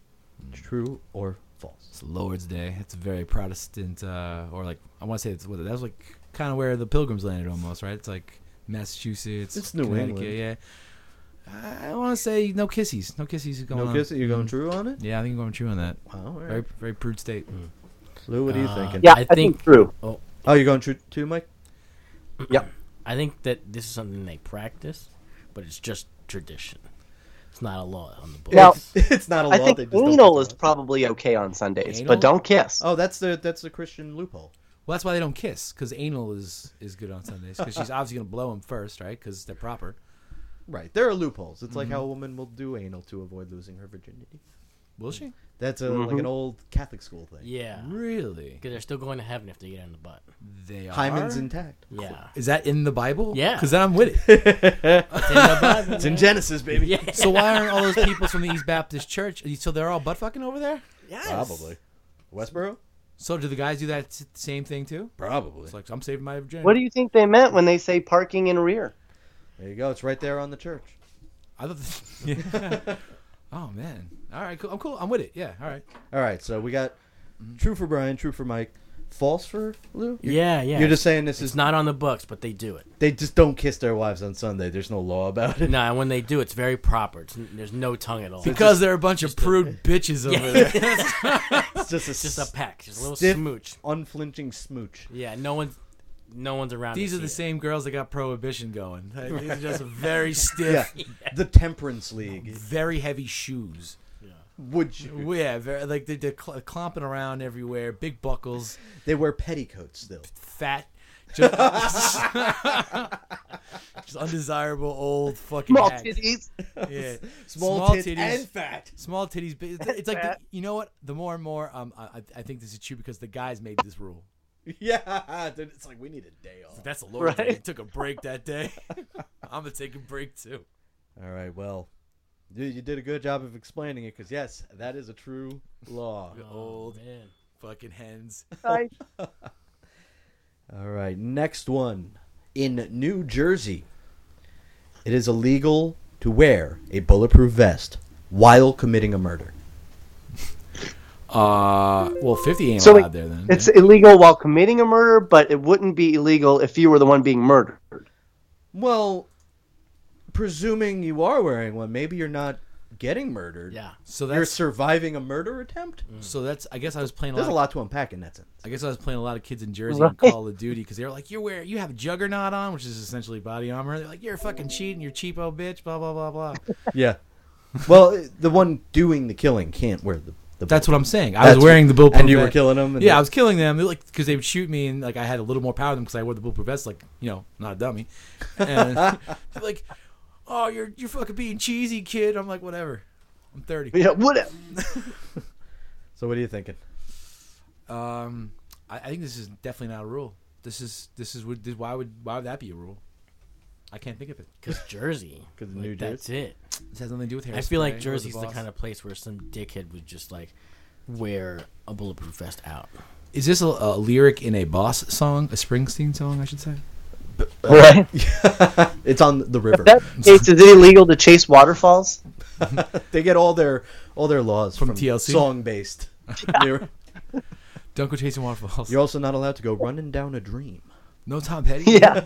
Speaker 2: True or false?
Speaker 1: It's Lord's Day. It's a very Protestant, or like I want to say that was like kind of where the Pilgrims landed almost, right? It's like Massachusetts,
Speaker 2: It's New
Speaker 1: Connecticut,
Speaker 2: England.
Speaker 1: yeah. I want to say no kissies. No kissies going on.
Speaker 2: No kiss? You're going true on it?
Speaker 1: Yeah, I think I'm going true on that.
Speaker 2: Wow, all right.
Speaker 1: Very, very prude state.
Speaker 2: Lou, what are you thinking?
Speaker 4: Yeah, I think true.
Speaker 2: Oh, you're going true too, Mike?
Speaker 4: Yep.
Speaker 3: I think that this is something they practice, but it's just tradition. It's not a law on the book.
Speaker 4: Now,
Speaker 2: It's not a law.
Speaker 4: I think
Speaker 2: they just don't
Speaker 4: anal
Speaker 2: talk
Speaker 4: is
Speaker 2: about it.
Speaker 4: probably okay on Sundays,
Speaker 1: Anal?
Speaker 4: but don't kiss.
Speaker 2: Oh, that's the Christian loophole.
Speaker 1: Well, that's why they don't kiss, because anal is good on Sundays, because she's obviously going to blow him first, right? Because they're proper.
Speaker 2: Right. There are loopholes. It's like how a woman will do anal to avoid losing her virginity.
Speaker 1: Will she?
Speaker 2: That's like an old Catholic school thing.
Speaker 3: Yeah.
Speaker 1: Really?
Speaker 3: Because they're still going to heaven if they get in the butt.
Speaker 1: They are?
Speaker 2: Hymen's intact.
Speaker 3: Yeah.
Speaker 1: Is that in the Bible?
Speaker 3: Yeah.
Speaker 1: Because then I'm with it.
Speaker 3: It's in the Bible,
Speaker 2: It's in
Speaker 3: man.
Speaker 2: Genesis, baby.
Speaker 3: Yeah.
Speaker 1: So why aren't all those people from the East Baptist Church? So they're all butt fucking over there?
Speaker 3: Yes.
Speaker 2: Probably. Westboro?
Speaker 1: So do the guys do that same thing too?
Speaker 2: Probably.
Speaker 1: It's like I'm saving my virginity.
Speaker 4: What do you think they meant when they say parking in rear?
Speaker 2: There you go. It's right there on the church.
Speaker 1: I thought. Yeah. Oh man. All right. Cool. I'm cool. I'm with it. Yeah. All right.
Speaker 2: All right. So we got true for Brian, true for Mike, false for Lou.
Speaker 3: Yeah.
Speaker 2: You're just saying this
Speaker 3: It's
Speaker 2: is
Speaker 3: not on the books, but they do it.
Speaker 2: they just don't kiss their wives on Sunday. There's no law about it.
Speaker 3: No, and when they do, it's very proper. There's no tongue at all.
Speaker 1: Because they're a bunch of prude bitches over there.
Speaker 2: It's just a
Speaker 3: Just a peck, just a little
Speaker 2: stiff,
Speaker 3: smooch.
Speaker 2: unflinching smooch.
Speaker 3: Yeah, no one's around.
Speaker 1: These
Speaker 3: to
Speaker 1: are the
Speaker 3: see
Speaker 1: same girls that got prohibition going. These are just very stiff,
Speaker 2: Yeah. The Temperance League.
Speaker 1: very heavy shoes.
Speaker 2: Would you?
Speaker 1: Yeah, very, like they're clomping around everywhere. Big buckles,
Speaker 2: They wear petticoats still.
Speaker 1: fat, just, just undesirable old fucking
Speaker 4: Small
Speaker 1: hags.
Speaker 4: titties.
Speaker 1: Yeah,
Speaker 2: Small tits and fat.
Speaker 1: Small titties. Big, it's like you know what? The more and more, I think this is true because the guys made this rule.
Speaker 2: Yeah, dude, it's like we need a day off.
Speaker 1: That's a Lord's Day.
Speaker 4: Right.
Speaker 1: He took a break that day. I'm gonna take a break too.
Speaker 2: All right, well, you did a good job of explaining it because yes, that is a true law.
Speaker 1: Old
Speaker 3: man.
Speaker 1: fucking hens.
Speaker 4: Right.
Speaker 2: All right, next one. In New Jersey, it is illegal to wear a bulletproof vest while committing a murder.
Speaker 1: Well, 50 ain't
Speaker 4: So
Speaker 1: allowed there then.
Speaker 4: it's illegal while committing a murder, but it wouldn't be illegal if you were the one being murdered.
Speaker 2: Well, presuming you are wearing one, maybe you're not getting murdered.
Speaker 3: Yeah.
Speaker 1: So
Speaker 2: You're
Speaker 1: that's
Speaker 2: surviving a murder attempt?
Speaker 1: so that's. I guess I was playing.
Speaker 2: There's a
Speaker 1: lot.
Speaker 2: lot to unpack in that sense.
Speaker 1: I guess I was playing a lot of kids in Jersey
Speaker 4: Right.
Speaker 1: on Call of Duty because they were like, you have Juggernaut on, which is essentially body armor. They're like, you're fucking cheating, you're cheapo bitch, blah blah blah blah.
Speaker 2: Yeah. Well, the one doing the killing can't wear the
Speaker 1: That's what I'm saying. I
Speaker 2: That's
Speaker 1: was wearing the bulletproof
Speaker 2: and you were
Speaker 1: vest.
Speaker 2: killing them? And
Speaker 1: Yeah, I was killing them. Like because they would shoot me, and like I had a little more power than them because I wore the bulletproof vest. Like not a dummy. And they're like, oh, you're fucking being cheesy, kid. I'm like, whatever. I'm 30.
Speaker 4: Yeah, whatever.
Speaker 2: So what are you thinking?
Speaker 1: I think this is definitely not a rule. Why would that be a rule? I can't think of it.
Speaker 3: Because Jersey.
Speaker 2: Because
Speaker 3: Like,
Speaker 2: New
Speaker 3: that's
Speaker 2: Jersey.
Speaker 3: it.
Speaker 1: This has nothing to do with hairspray.
Speaker 3: I feel like
Speaker 1: or
Speaker 3: Jersey's the
Speaker 1: boss.
Speaker 3: kind of place where some dickhead would just like wear a bulletproof vest out.
Speaker 1: Is this a lyric in a Boss song, a Springsteen song, I should say?
Speaker 4: Right.
Speaker 2: It's on the river.
Speaker 4: If that's the case, is it illegal to chase waterfalls?
Speaker 2: They get all their laws
Speaker 1: From
Speaker 2: from
Speaker 1: TLC?
Speaker 2: song based.
Speaker 1: Don't go chasing waterfalls.
Speaker 2: You're also not allowed to go running down a dream.
Speaker 1: No Tom Petty?
Speaker 4: Yeah.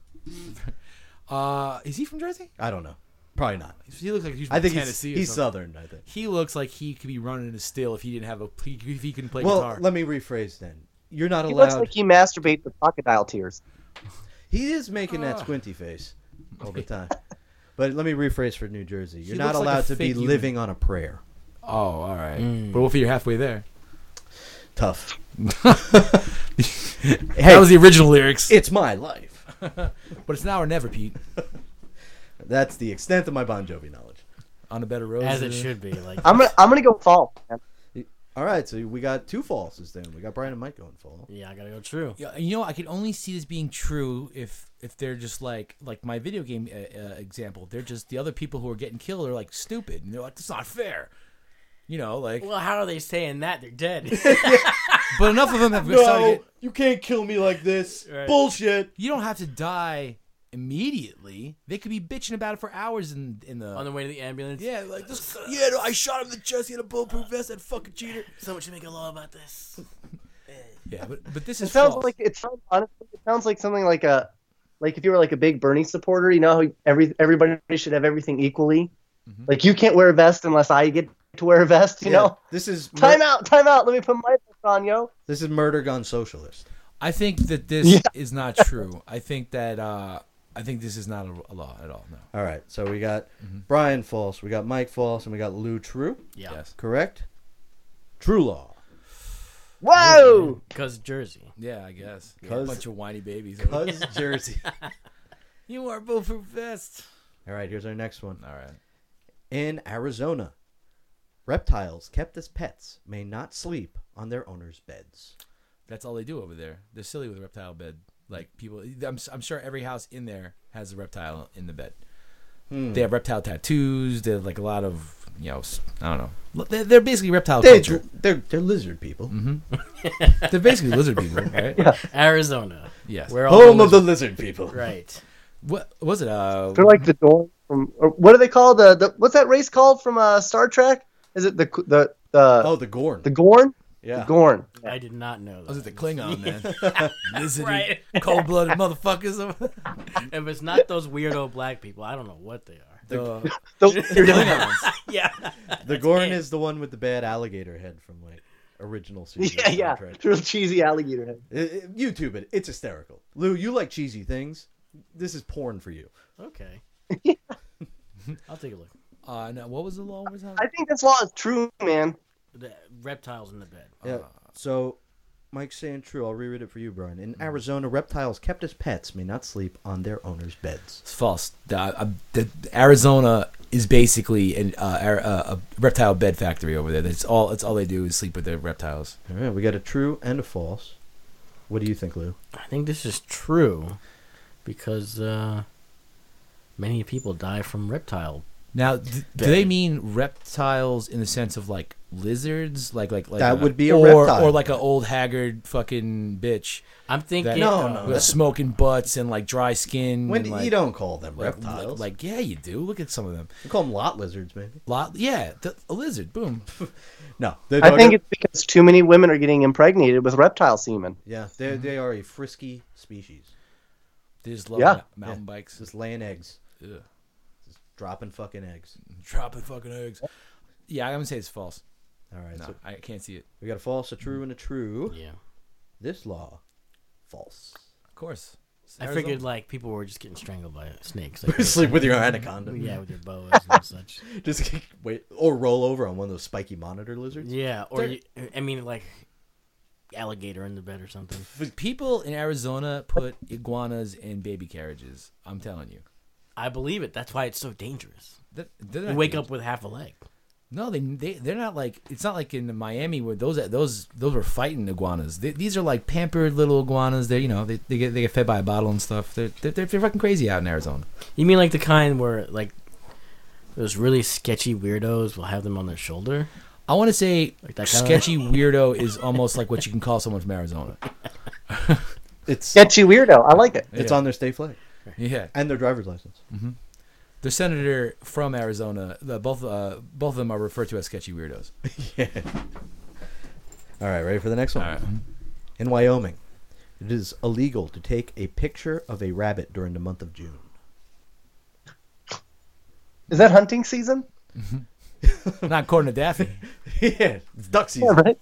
Speaker 1: Is he from Jersey?
Speaker 2: I don't know. Probably not.
Speaker 1: He looks like he's from
Speaker 2: I think
Speaker 1: Tennessee.
Speaker 2: he's
Speaker 1: or something.
Speaker 2: Southern. I think.
Speaker 1: He looks like he could be running a still if he didn't have if he couldn't play
Speaker 2: Well,
Speaker 1: guitar.
Speaker 2: let me rephrase then. You're not
Speaker 4: He
Speaker 2: allowed.
Speaker 4: looks like he masturbates with crocodile tears.
Speaker 2: He is making that squinty face all the time. But let me rephrase for New Jersey. You're
Speaker 1: He
Speaker 2: not
Speaker 1: looks like a
Speaker 2: allowed to be
Speaker 1: fake human.
Speaker 2: living on a prayer.
Speaker 1: Oh, all right. But what if you're halfway there?
Speaker 2: Tough.
Speaker 1: That was the original lyrics.
Speaker 2: It's my life.
Speaker 1: But it's now or never, Pete.
Speaker 2: That's the extent of my Bon Jovi knowledge.
Speaker 1: On a Bed of Roses.
Speaker 3: As it should be. Like
Speaker 4: I'm gonna go false. Man.
Speaker 2: All right, so we got 2 falses then. We got Brian and Mike going false.
Speaker 3: Yeah, I gotta go true.
Speaker 1: Yeah, you know, I can only see this being true if they're just like my video game example. They're just the other people who are getting killed are like stupid, and they're like, "That's not fair." You know, like.
Speaker 3: Well, how are they saying that? They're dead.
Speaker 1: But enough of them have started.
Speaker 2: You can't kill me like this.
Speaker 3: Right.
Speaker 2: Bullshit.
Speaker 1: You don't have to die immediately. They could be bitching about it for hours in the
Speaker 3: On the way to the ambulance.
Speaker 1: Yeah, like this. Yeah, no, I shot him in the chest. He had a bulletproof vest. That fucking cheater.
Speaker 3: So much to make a law about this.
Speaker 1: Yeah, but this is
Speaker 4: It sounds
Speaker 1: false.
Speaker 4: like honestly, it sounds like something like if you were like a big Bernie supporter, you know, how everybody should have everything equally.
Speaker 1: Mm-hmm.
Speaker 4: Like you can't wear a vest unless I get to wear a vest. You know.
Speaker 2: This is
Speaker 4: Time out. Let me put my vest on, yo.
Speaker 2: This is murder gone socialist.
Speaker 1: I think that this is not true. I think that this is not a law at all. No.
Speaker 2: All right, so we got Brian false, we got Mike false, and we got Lou true.
Speaker 3: Yeah.
Speaker 1: Yes.
Speaker 2: Correct? True law.
Speaker 4: Whoa!
Speaker 3: Because Jersey.
Speaker 1: Yeah, I guess. Yeah, a
Speaker 2: 'Cause-
Speaker 1: bunch of whiny babies.
Speaker 2: Cuz Jersey.
Speaker 1: You are bulletproof vest.
Speaker 2: All right, here's our next one.
Speaker 1: All right.
Speaker 2: In Arizona, reptiles kept as pets may not sleep on their owners' beds.
Speaker 1: That's all they do over there. They're silly with a reptile bed. Like people, I'm sure every house in there has a reptile in the bed. They have reptile tattoos. They have like a lot of, you know, I don't know. They're basically reptile culture.
Speaker 2: They're lizard people.
Speaker 1: Mm-hmm. They're basically lizard people, right?
Speaker 3: Yeah. Arizona.
Speaker 1: Yes.
Speaker 3: Where all
Speaker 2: Home of the lizard people.
Speaker 3: Right.
Speaker 1: What was it?
Speaker 4: They're like the Dorn from. Or what do they call the? What's that race called from Star Trek? Is it the
Speaker 2: the Gorn?
Speaker 4: The Gorn?
Speaker 2: Yeah.
Speaker 4: The Gorn.
Speaker 3: I did not know that.
Speaker 1: Was it the Klingon, man? Lizardy,
Speaker 3: Right.
Speaker 1: cold-blooded motherfuckers.
Speaker 3: If it's not those weirdo black people, I don't know what they are.
Speaker 4: Those
Speaker 1: Klingons.
Speaker 3: Yeah.
Speaker 2: The Gorn is the one with the bad alligator head from like original season.
Speaker 4: Yeah, yeah. Real cheesy alligator head.
Speaker 2: YouTube it. It's hysterical. Lou, you like cheesy things. This is porn for you.
Speaker 3: Okay. I'll take a look.
Speaker 1: Now, what was the law? What was that?
Speaker 4: I think this law is true, man.
Speaker 3: The reptiles in the bed.
Speaker 2: Yeah. So, Mike's saying true. I'll reread it for you, Brian. In Arizona, reptiles kept as pets may not sleep on their owners' beds.
Speaker 1: It's false. The Arizona is basically a reptile bed factory over there. That's all they do is sleep with their reptiles.
Speaker 2: All right, we got a true and a false. What do you think, Lou?
Speaker 3: I think this is true because many people die from reptile.
Speaker 1: Now, do they mean reptiles in the sense of like lizards, like
Speaker 2: that would be a reptile,
Speaker 1: or like an old haggard fucking bitch?
Speaker 3: I'm thinking
Speaker 2: no,
Speaker 1: with smoking butts and like dry skin.
Speaker 2: When
Speaker 1: and, like,
Speaker 2: you don't call them reptiles,
Speaker 1: like yeah, you do. Look at some of them.
Speaker 2: You call them lot lizards, maybe.
Speaker 1: A lizard. Boom.
Speaker 2: No,
Speaker 4: I think it's because too many women are getting impregnated with reptile semen.
Speaker 2: Yeah, they are a frisky species.
Speaker 1: They just love mountain bikes,
Speaker 2: just laying eggs.
Speaker 1: Ugh.
Speaker 2: Dropping fucking eggs.
Speaker 1: Dropping fucking eggs. Yeah, I'm gonna say it's false.
Speaker 2: All right,
Speaker 1: No,
Speaker 2: so
Speaker 1: I can't see it.
Speaker 2: we got a false, a true, and a true.
Speaker 3: Yeah.
Speaker 2: This law, false.
Speaker 1: Of course.
Speaker 3: I figured like people were just getting strangled by snakes. Like,
Speaker 2: Sleep with your anaconda.
Speaker 3: Yeah, with your boas and such.
Speaker 2: Just wait or roll over on one of those spiky monitor lizards.
Speaker 3: Yeah, or like alligator in the bed or something.
Speaker 1: People in Arizona put iguanas in baby carriages. I'm telling you.
Speaker 3: I believe it. That's why it's so dangerous.
Speaker 1: They're
Speaker 3: You
Speaker 1: not
Speaker 3: wake
Speaker 1: dangerous.
Speaker 3: up with half a leg.
Speaker 1: No, they're not like, it's not like in Miami where those were fighting iguanas. These are like pampered little iguanas. They they get fed by a bottle and stuff. They're fucking crazy out in Arizona.
Speaker 3: You mean like the kind where like those really sketchy weirdos will have them on their shoulder?
Speaker 1: I want to say
Speaker 3: Like that kinda-
Speaker 1: sketchy weirdo is almost like what you can call someone from Arizona.
Speaker 2: It's
Speaker 4: Sketchy weirdo. I like it.
Speaker 2: It's
Speaker 1: Yeah.
Speaker 2: on their state flag
Speaker 1: Yeah,
Speaker 2: and their driver's license.
Speaker 1: the senator from Arizona. Both of them are referred to as sketchy weirdos.
Speaker 2: Yeah. All right, ready for the next one?
Speaker 1: All right.
Speaker 2: In Wyoming, it is illegal to take a picture of a rabbit during the month of June.
Speaker 4: Is that hunting season?
Speaker 1: Not according to Daffy.
Speaker 2: Yeah, it's duck
Speaker 4: Yeah,
Speaker 2: season.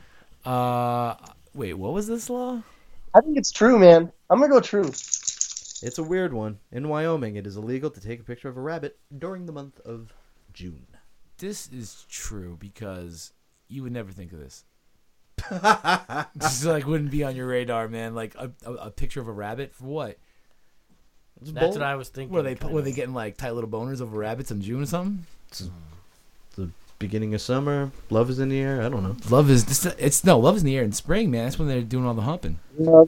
Speaker 4: right.
Speaker 1: Wait, what was this law?
Speaker 4: I think it's true, man. I'm gonna go true.
Speaker 2: It's a weird one. In Wyoming, it is illegal to take a picture of a rabbit during the month of June.
Speaker 1: This is true because you would never think of this. This like wouldn't be on your radar, man. Like a picture of a rabbit for what?
Speaker 3: That's what I was thinking.
Speaker 1: Were they getting like tight little boners over rabbits in June or something?
Speaker 2: It's the beginning of summer. Love is in the air. I don't know.
Speaker 1: Love is love is in the air in spring, man. That's when they're doing all the humping.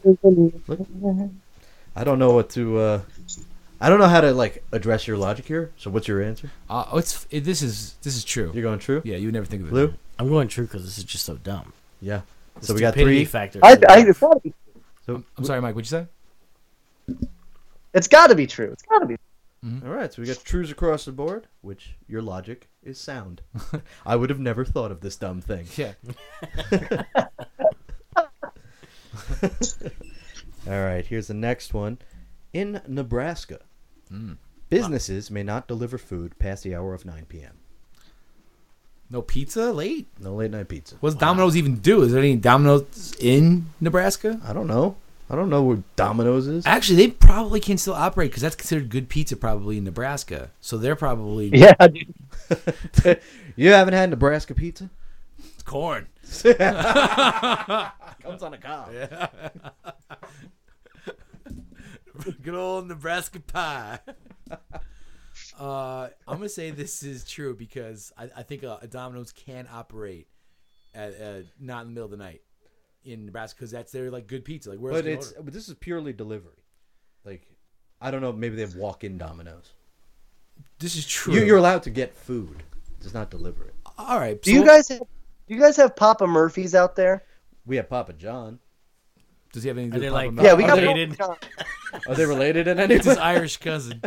Speaker 2: I don't know what to. I don't know how to like address your logic here. So what's your answer?
Speaker 1: This is true.
Speaker 2: You're going true.
Speaker 1: Yeah, you would never think of it.
Speaker 2: Blue.
Speaker 3: I'm going true because this is just so dumb.
Speaker 2: Yeah.
Speaker 3: The
Speaker 2: So we got
Speaker 3: stupidity
Speaker 2: 3
Speaker 3: factor.
Speaker 4: It's gotta be.
Speaker 2: So
Speaker 1: I'm sorry, Mike. What'd you say?
Speaker 4: It's got to be true. It's got to be.
Speaker 2: All right, so we got trues across the board, which your logic is sound. I would have never thought of this dumb thing.
Speaker 1: Yeah.
Speaker 2: All right, here's the next one. In Nebraska, businesses may not deliver food past the hour of 9 p.m.
Speaker 1: No pizza late?
Speaker 2: No late night pizza.
Speaker 1: What does Domino's even do? Is there any Domino's in Nebraska?
Speaker 2: I don't know. I don't know where Domino's is.
Speaker 1: Actually, they probably can still operate because that's considered good pizza probably in Nebraska. So they're probably...
Speaker 4: Yeah, dude.
Speaker 2: You haven't had Nebraska pizza?
Speaker 1: It's corn.
Speaker 2: Comes on a cob.
Speaker 1: Yeah. Good old Nebraska pie. I'm going to say this is true because I think a Domino's can operate at not in the middle of the night in Nebraska because that's their like good pizza. Like,
Speaker 2: but this is purely delivery. Like, I don't know. Maybe they have walk-in Domino's.
Speaker 1: This is true.
Speaker 2: You're allowed to get food, just not deliver it.
Speaker 1: All right.
Speaker 4: Do you guys have Papa Murphy's out there?
Speaker 2: We have Papa John.
Speaker 1: Does he have anything to do
Speaker 3: Are
Speaker 1: with
Speaker 3: they
Speaker 1: Papa
Speaker 3: like-
Speaker 4: Yeah, we got
Speaker 3: related?
Speaker 4: Papa John.
Speaker 2: Are they related in any
Speaker 1: It's his
Speaker 2: way?
Speaker 1: Irish cousin.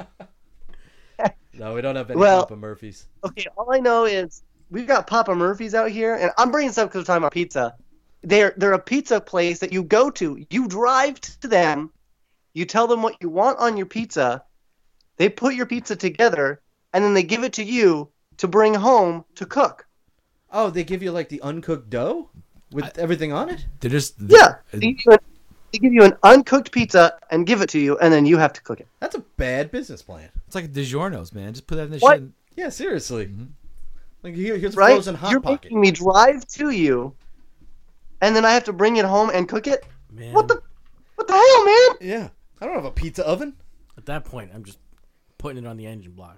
Speaker 2: No, we don't have any
Speaker 4: Well-
Speaker 2: Papa Murphy's.
Speaker 4: Okay, all I know is we've got Papa Murphy's out here, and I'm bringing this up because we're talking about pizza. They're a pizza place that you go to. You drive to them, you tell them what you want on your pizza, they put your pizza together, and then they give it to you to bring home to cook.
Speaker 2: Oh, they give you like the uncooked dough with everything on it?
Speaker 1: They're just...
Speaker 4: Yeah, they give you an uncooked pizza and give it to you, and then you have to cook it.
Speaker 2: That's a bad business plan.
Speaker 1: It's like DiGiorno's, man. Just put that in the
Speaker 4: What?
Speaker 1: shit.
Speaker 2: Yeah, seriously. Like here's a
Speaker 4: Right?
Speaker 2: frozen hot
Speaker 4: You're
Speaker 2: pocket.
Speaker 4: making me drive to you, and then I have to bring it home and cook it?
Speaker 3: Man.
Speaker 4: What the hell, man?
Speaker 2: Yeah, I don't have a pizza oven.
Speaker 3: At that point, I'm just putting it on the engine block.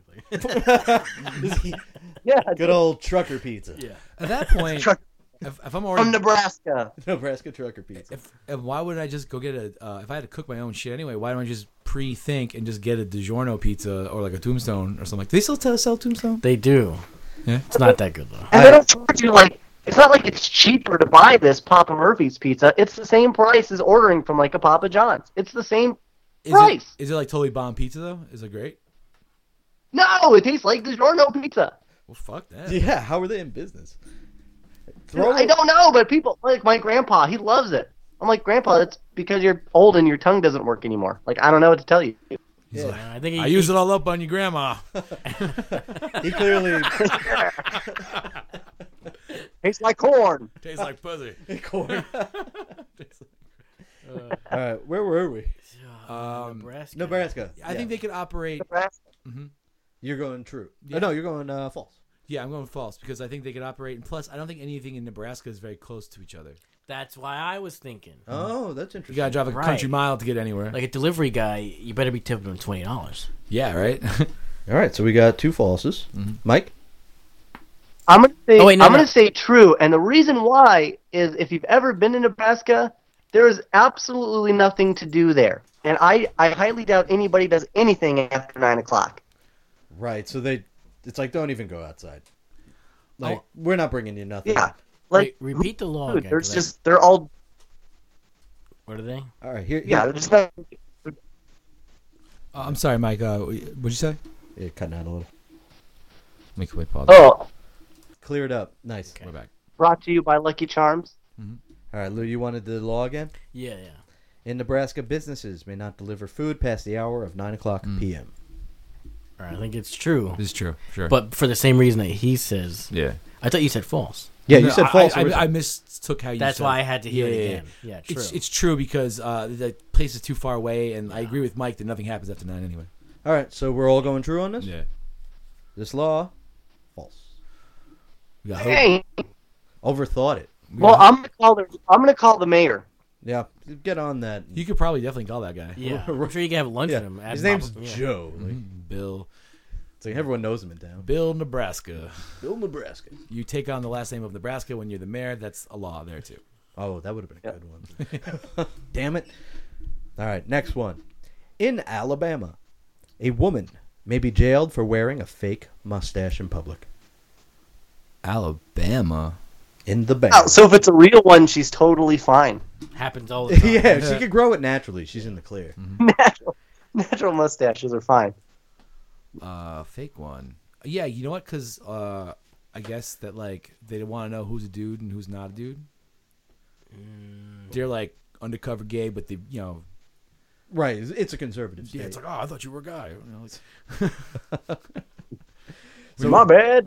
Speaker 4: Yeah,
Speaker 2: Good old trucker pizza.
Speaker 3: Yeah.
Speaker 1: At that point,
Speaker 4: Truck-
Speaker 1: if I'm already...
Speaker 4: from Nebraska.
Speaker 2: Nebraska trucker pizza.
Speaker 1: If why wouldn't I just go get if I had to cook my own shit anyway, why don't I just pre-think and just get a DiGiorno pizza or like a Tombstone or something like that? Do they still sell Tombstone?
Speaker 3: They do.
Speaker 1: Yeah.
Speaker 3: It's not that good, though.
Speaker 4: And they don't charge you like, it's not like it's cheaper to buy this Papa Murphy's pizza. It's the same price as ordering from like a Papa John's. It's the same price.
Speaker 1: Is it like totally bomb pizza though? Is it great?
Speaker 4: No, it tastes like DiGiorno pizza.
Speaker 1: Well, fuck that.
Speaker 2: Yeah, how are they in business?
Speaker 4: I don't know, but people, like my grandpa, he loves it. I'm like, Grandpa, it's because you're old and your tongue doesn't work anymore. Like, I don't know what to tell you.
Speaker 1: He's like,
Speaker 3: I think
Speaker 1: I use it all up on your grandma.
Speaker 2: He clearly
Speaker 4: Tastes like corn.
Speaker 1: Tastes like pussy.
Speaker 2: corn. All right, where were we?
Speaker 3: Nebraska.
Speaker 2: Nebraska.
Speaker 1: I think they could operate.
Speaker 4: Nebraska.
Speaker 2: You're going true.
Speaker 1: Yeah.
Speaker 2: Oh, no, you're going false.
Speaker 1: Yeah, I'm going false because I think they could operate. And plus, I don't think anything in Nebraska is very close to each other.
Speaker 3: That's why I was thinking.
Speaker 2: Oh, that's
Speaker 1: You
Speaker 2: interesting.
Speaker 1: gotta drive a
Speaker 3: Right.
Speaker 1: country mile to get anywhere.
Speaker 3: Like a delivery guy, you better be tipping him $20.
Speaker 1: Yeah, right.
Speaker 2: All right, so we got 2 falses. Mike?
Speaker 4: I'm gonna say
Speaker 3: Oh, wait, no,
Speaker 4: I'm
Speaker 3: no.
Speaker 4: gonna say true, and the reason why is if you've ever been to Nebraska, there is absolutely nothing to do there, and I highly doubt anybody does anything after 9 o'clock.
Speaker 2: Right, so it's like, don't even go outside. Like, we're not bringing you nothing.
Speaker 4: Yeah, like
Speaker 3: Repeat the law
Speaker 4: dude,
Speaker 3: again.
Speaker 4: there's
Speaker 3: 'cause
Speaker 4: just they're all
Speaker 3: What are they?
Speaker 2: All right, here.
Speaker 4: yeah, they're just not,
Speaker 1: I'm sorry, Mike. What'd you say?
Speaker 2: Yeah, cutting out a little.
Speaker 1: Make a quick pause.
Speaker 4: oh,
Speaker 2: Cleared up. Nice.
Speaker 1: We're back.
Speaker 4: brought to you by Lucky Charms.
Speaker 2: All right, Lou, you wanted the law again?
Speaker 3: Yeah.
Speaker 2: In Nebraska, businesses may not deliver food past the hour of 9 o'clock p.m.
Speaker 3: All right, I think it's true.
Speaker 1: This is true. Sure.
Speaker 3: But for the same reason that he says.
Speaker 1: yeah.
Speaker 3: I thought you said false.
Speaker 2: Yeah, you said false.
Speaker 1: I mistook how you
Speaker 3: That's
Speaker 1: said
Speaker 3: why
Speaker 1: it.
Speaker 3: I had to hear it again. Yeah, true.
Speaker 1: It's true because the place is too far away, and I agree with Mike that nothing happens after 9 anyway.
Speaker 2: All right, so we're all going true on this?
Speaker 1: Yeah.
Speaker 2: This law, false.
Speaker 1: We got
Speaker 4: Hey.
Speaker 2: Overthought it.
Speaker 4: Well, I'm gonna call the mayor.
Speaker 2: Yeah, get on that.
Speaker 1: You could probably definitely call that guy.
Speaker 3: Yeah, I'm sure you can have lunch with him.
Speaker 2: His name's Joe. Like,
Speaker 1: Bill.
Speaker 2: it's like everyone knows him in town.
Speaker 1: Bill Nebraska.
Speaker 2: Bill Nebraska.
Speaker 1: You take on the last name of Nebraska when you're the mayor. That's a law there too.
Speaker 2: Oh, that would have been a good one. Damn it. All right, next one. In Alabama, a woman may be jailed for wearing a fake mustache in public.
Speaker 1: Alabama.
Speaker 2: In the bank.
Speaker 4: Oh, so if it's a real one, she's totally fine.
Speaker 3: Happens all the time.
Speaker 2: Yeah, she could grow it naturally. She's in the clear.
Speaker 4: Natural mustaches are fine.
Speaker 1: Fake one. Yeah, you know what? Because I guess that like they want to know who's a dude and who's not a dude. They're like undercover gay, but they
Speaker 2: Right, it's a conservative state.
Speaker 1: Yeah, it's like, oh, I thought you were a guy. You know,
Speaker 4: So my bad.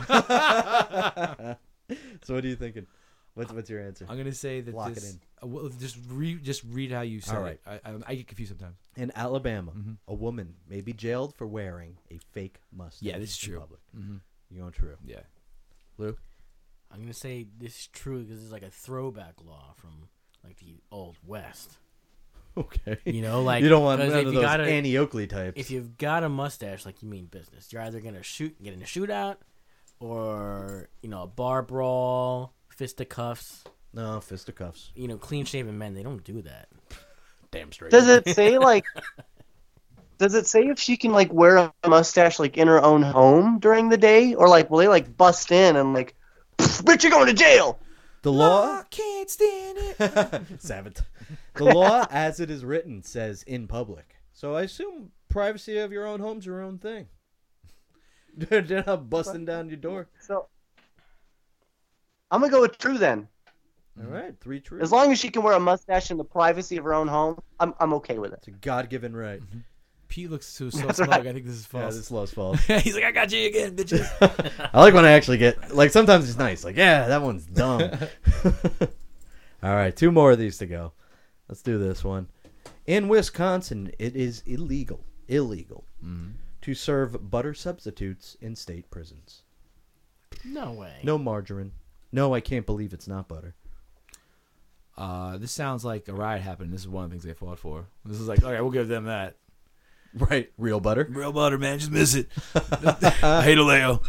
Speaker 2: So what are you thinking? What's your answer?
Speaker 1: I'm gonna say that
Speaker 2: Lock
Speaker 1: this.
Speaker 2: it
Speaker 1: Well, just read how you say
Speaker 2: All right.
Speaker 1: it. I get confused sometimes.
Speaker 2: In Alabama, a woman may be jailed for wearing a fake mustache.
Speaker 1: Yeah, this is
Speaker 2: in
Speaker 1: true.
Speaker 2: Public. You going true?
Speaker 1: Yeah.
Speaker 2: Lou?
Speaker 3: I'm gonna say this is true because it's like a throwback law from like the old West.
Speaker 2: Okay.
Speaker 3: You know, like
Speaker 2: you don't want
Speaker 3: 'cause
Speaker 2: none
Speaker 3: if
Speaker 2: of
Speaker 3: you
Speaker 2: those
Speaker 3: got a-
Speaker 2: Annie Oakley types.
Speaker 3: If you've got a mustache, like you mean business, you're either gonna get in a shootout, or a bar brawl, fisticuffs.
Speaker 2: No, fisticuffs.
Speaker 3: Clean shaven men, they don't do that.
Speaker 2: Damn straight.
Speaker 4: Does it say like? Does it say if she can like wear a mustache like in her own home during the day, or like will they like bust in and like, bitch, you're going to jail?
Speaker 2: The law
Speaker 1: can't stand it.
Speaker 2: Savage. The law, as it is written, says in public. So I assume privacy of your own home's your own thing. They're not busting down your door.
Speaker 4: So I'm gonna go with true then.
Speaker 2: All right, 3 true.
Speaker 4: As long as she can wear a mustache in the privacy of her own home, I'm okay with it.
Speaker 2: It's a God-given right.
Speaker 1: Pete looks so
Speaker 4: That's
Speaker 1: smug.
Speaker 4: right.
Speaker 1: I think this is false.
Speaker 2: Yeah, this law's false.
Speaker 1: He's like, I got you again, bitches.
Speaker 2: I like when I actually get, like, sometimes it's nice. Like, yeah, that one's dumb. All right, 2 more of these to go. Let's do this one. In Wisconsin, it is illegal to serve butter substitutes in state prisons.
Speaker 3: No way.
Speaker 2: No margarine. No, I can't believe it's not butter.
Speaker 1: This sounds like a riot happened. This is one of the things they fought for. This is like, all right, we'll give them that.
Speaker 2: Right, real butter.
Speaker 1: Real butter, man. Just miss it. I hate Oleo.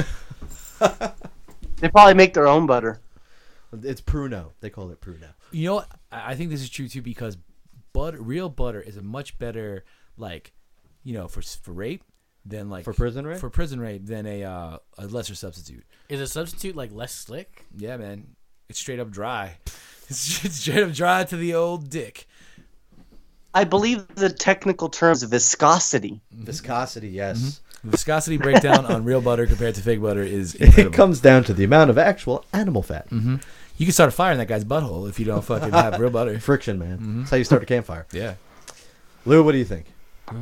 Speaker 4: They probably make their own butter.
Speaker 2: It's Pruno. They call it Pruno.
Speaker 1: You know what? I think this is true too because real butter is a much better for rape than like
Speaker 2: for prison rape.
Speaker 1: For prison rape than a lesser substitute.
Speaker 3: Is a substitute like less slick?
Speaker 1: Yeah, man. It's straight up dry. It's straight up dry to the old dick.
Speaker 4: I believe the technical term is viscosity.
Speaker 2: Viscosity, yes.
Speaker 1: The viscosity breakdown on real butter compared to fake butter is incredible.
Speaker 2: It comes down to the amount of actual animal fat.
Speaker 1: You can start a fire in that guy's butthole if you don't fucking have real butter.
Speaker 2: Friction, man. That's how you start a campfire.
Speaker 1: Yeah.
Speaker 2: Lou, what do you think?
Speaker 3: I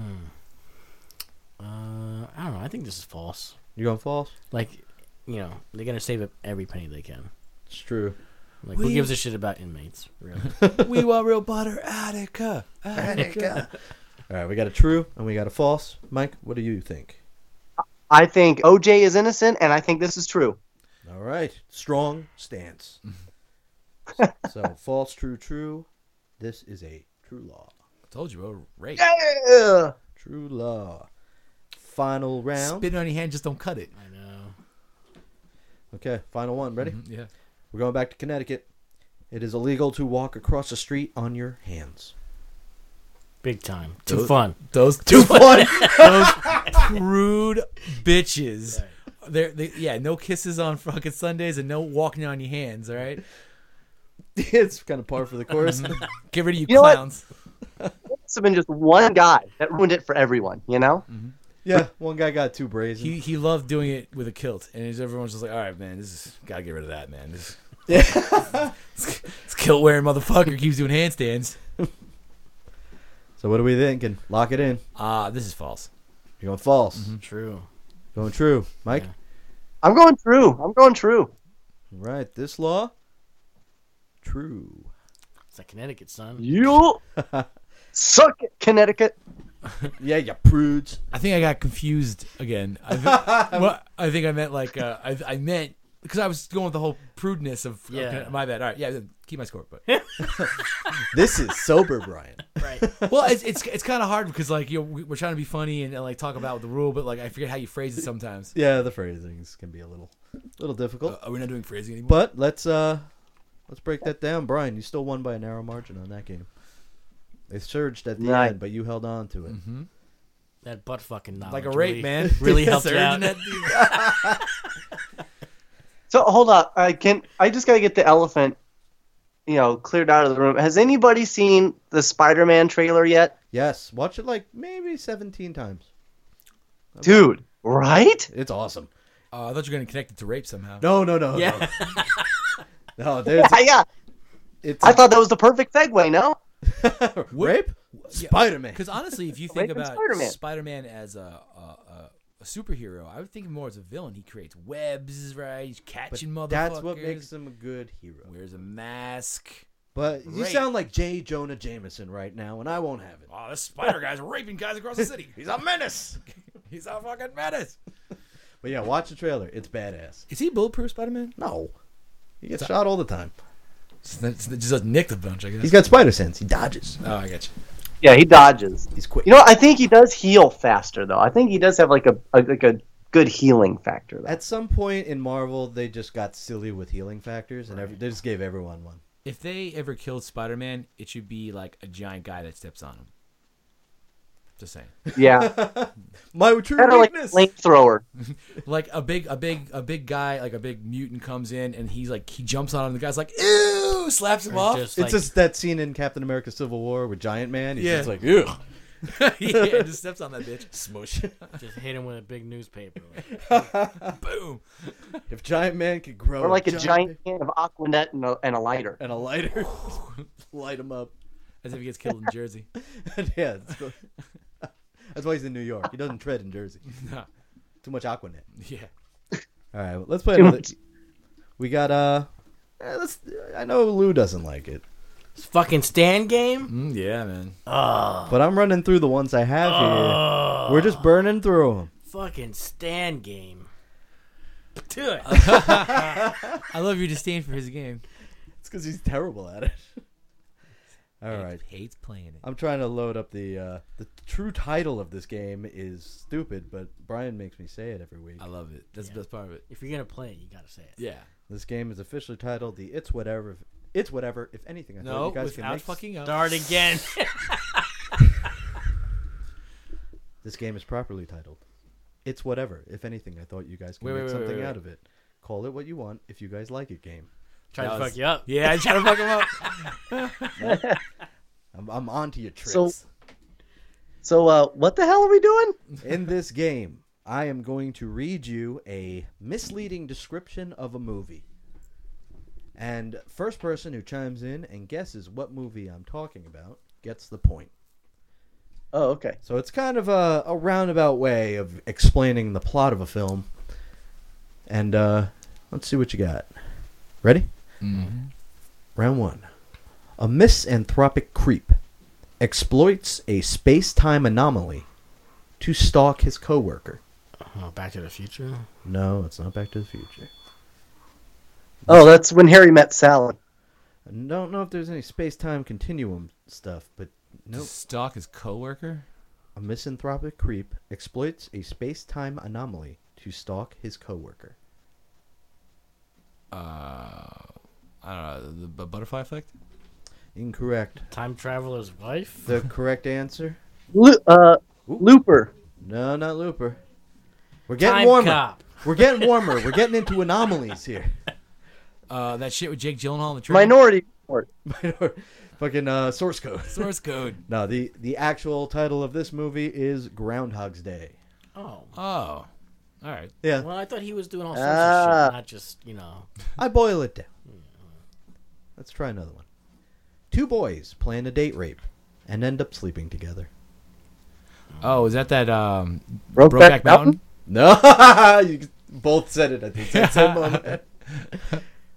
Speaker 3: don't know. I think this is false.
Speaker 2: You going false?
Speaker 3: Like, they're gonna save up every penny they can.
Speaker 2: It's true.
Speaker 3: Like, who gives a shit about inmates? Really?
Speaker 1: We want real butter, Attica.
Speaker 2: Attica. All right, we got a true and we got a false. Mike, what do you think?
Speaker 4: I think OJ is innocent, and I think this is true.
Speaker 2: All right, strong stance. So false, true, true. This is a true law.
Speaker 1: I told you, bro. Rape.
Speaker 4: Yeah.
Speaker 2: True law. Final round.
Speaker 1: Spitting on your hand, just don't cut it.
Speaker 3: I know.
Speaker 2: Okay, final one. Ready?
Speaker 1: Yeah.
Speaker 2: We're going back to Connecticut. It is illegal to walk across the street on your hands.
Speaker 3: Big time. Too fun.
Speaker 1: Those
Speaker 2: Too fun.
Speaker 1: Those prude bitches. They no kisses on fucking Sundays and no walking on your hands. All right.
Speaker 2: It's kind of par for the course.
Speaker 1: Get rid of you
Speaker 4: know what?
Speaker 1: clowns.
Speaker 4: It's been just one guy that ruined it for everyone, you know?
Speaker 2: Yeah, one guy got too brazen.
Speaker 1: He loved doing it with a kilt, and everyone's just like, all right, man, gotta get rid of that, man. This kilt wearing motherfucker keeps doing handstands.
Speaker 2: So what are we thinking? Lock it in.
Speaker 1: This is false.
Speaker 2: You're going false.
Speaker 3: True.
Speaker 2: Going true. Mike?
Speaker 3: Yeah.
Speaker 4: I'm going true.
Speaker 2: Right, this law, true.
Speaker 3: It's like Connecticut, son.
Speaker 4: You suck it, Connecticut.
Speaker 2: Yeah, you prudes.
Speaker 1: I think I got confused again. I think I meant like I meant because I was going with the whole prudeness of my bad. All right, yeah, keep my score. But
Speaker 2: this is sober, Brian.
Speaker 3: Right.
Speaker 1: Well, it's kind of hard because like we're trying to be funny and like talk about the rule, but like I forget how you phrase it sometimes.
Speaker 2: Yeah, the phrasings can be a little difficult.
Speaker 1: Are we not doing phrasing anymore?
Speaker 2: But let's break that down, Brian. You still won by a narrow margin on that game. They surged at the end, but you held on to it.
Speaker 1: Mm-hmm.
Speaker 3: That butt fucking knowledge.
Speaker 1: Like a rape, man.
Speaker 3: Really helped you out.
Speaker 4: So hold on, I just gotta get the elephant, cleared out of the room. Has anybody seen the Spider-Man trailer yet?
Speaker 2: Yes, watch it like maybe 17 times.
Speaker 4: Dude, right?
Speaker 2: It's awesome.
Speaker 1: I thought you were gonna connect it to rape somehow.
Speaker 2: No.
Speaker 3: Yeah.
Speaker 2: No, there's
Speaker 4: yeah. I thought that was the perfect segue. No.
Speaker 2: Rape? Spider-Man.
Speaker 1: Because honestly, if you think
Speaker 4: Rape and
Speaker 1: about
Speaker 4: Spider-Man.
Speaker 1: as a superhero, I would think of him more as a villain. He creates webs, right? He's catching motherfuckers.
Speaker 2: That's what makes him a good hero.
Speaker 1: Wears a mask.
Speaker 2: But you sound like J. Jonah Jameson right now, and I won't have it.
Speaker 1: Oh, this spider guy's raping guys across the city.
Speaker 2: He's a menace.
Speaker 1: He's a fucking menace.
Speaker 2: But yeah, watch the trailer. It's badass.
Speaker 1: Is he bulletproof, Spider-Man?
Speaker 2: No. He gets shot all the time.
Speaker 1: Just doesn't nick the bunch, I guess.
Speaker 2: He's got spider sense. He dodges.
Speaker 1: Oh, I get you.
Speaker 4: Yeah, he dodges.
Speaker 2: He's quick.
Speaker 4: I think he does heal faster, though. I think he does have like a good healing factor. Though.
Speaker 2: At some point in Marvel, they just got silly with healing factors, and they just gave everyone one.
Speaker 1: If they ever killed Spider-Man, it should be like a giant guy that steps on him. Just saying.
Speaker 4: Yeah.
Speaker 2: My true weakness.
Speaker 4: Like a flamethrower.
Speaker 1: Like a big guy, like a big mutant comes in and he jumps on him. The guy's like, ew, slaps him off.
Speaker 2: It's just that scene in Captain America: Civil War with Giant Man. He's just like, ew.
Speaker 1: Yeah, just steps on that bitch.
Speaker 2: Smush.
Speaker 3: Just hit him with a big newspaper.
Speaker 1: Boom.
Speaker 2: If Giant Man could grow,
Speaker 4: Or like a giant can of Aquanet and a lighter.
Speaker 2: And a lighter. Light him up.
Speaker 1: As if he gets killed in Jersey.
Speaker 2: Yeah. That's why he's in New York. He doesn't tread in Jersey.
Speaker 1: No.
Speaker 2: Too much Aquanet.
Speaker 1: Yeah.
Speaker 2: All right, let's play another. We got I know Lou doesn't like it.
Speaker 3: It's fucking stand game.
Speaker 1: Yeah, man.
Speaker 2: But I'm running through the ones I have here. We're just burning through them.
Speaker 3: Fucking stand game. Do it.
Speaker 1: I love your disdain for his game.
Speaker 2: It's because he's terrible at it. All right.
Speaker 1: Hates playing it.
Speaker 2: I'm trying to load up the true title of this game is stupid, but Brian makes me say it every week.
Speaker 1: I love it. That's the best part of it.
Speaker 3: If you're gonna play it, you gotta say it.
Speaker 1: Yeah.
Speaker 3: This
Speaker 2: game is officially titled the It's Whatever. If anything, I thought you guys
Speaker 1: without fucking up.
Speaker 3: Start again.
Speaker 2: This game is properly titled It's Whatever. If anything, I thought you guys could make something out of it. Call it what you want if you guys like it. Game.
Speaker 3: Trying to fuck you up.
Speaker 1: Yeah, I trying to fuck him up.
Speaker 2: I'm on to your tricks.
Speaker 4: So what the hell are we doing?
Speaker 2: In this game, I am going to read you a misleading description of a movie. And first person who chimes in and guesses what movie I'm talking about gets the point.
Speaker 4: Oh, okay.
Speaker 2: So it's kind of a roundabout way of explaining the plot of a film. And let's see what you got. Ready?
Speaker 1: Mm-hmm.
Speaker 2: Round 1. A misanthropic creep exploits a space-time anomaly to stalk his coworker.
Speaker 3: Back to the Future?
Speaker 2: No, it's not Back to the Future.
Speaker 4: Oh, that's When Harry Met Sally.
Speaker 2: I don't know if there's any space-time continuum stuff, but
Speaker 1: no. Stalk his coworker?
Speaker 2: A misanthropic creep exploits a space-time anomaly to stalk his coworker.
Speaker 1: I don't know, the butterfly effect?
Speaker 2: Incorrect.
Speaker 3: Time Traveler's Wife?
Speaker 2: The correct answer?
Speaker 4: Looper.
Speaker 2: No, not Looper. We're getting
Speaker 3: Time
Speaker 2: warmer.
Speaker 3: Cop.
Speaker 2: We're getting warmer. We're getting into anomalies here.
Speaker 1: That shit with Jake Gyllenhaal in the train?
Speaker 4: Minority Report.
Speaker 2: Fucking Source Code.
Speaker 1: Source Code.
Speaker 2: No, the actual title of this movie is Groundhog's Day.
Speaker 3: Oh.
Speaker 1: All right.
Speaker 2: Yeah.
Speaker 3: Well, I thought he was doing all sorts of shit, not just,
Speaker 2: I boil it down. Let's try another one. 2 boys plan a date rape and end up sleeping together.
Speaker 1: Oh, is that
Speaker 4: Brokeback Mountain?
Speaker 2: No, you both said it at the same moment.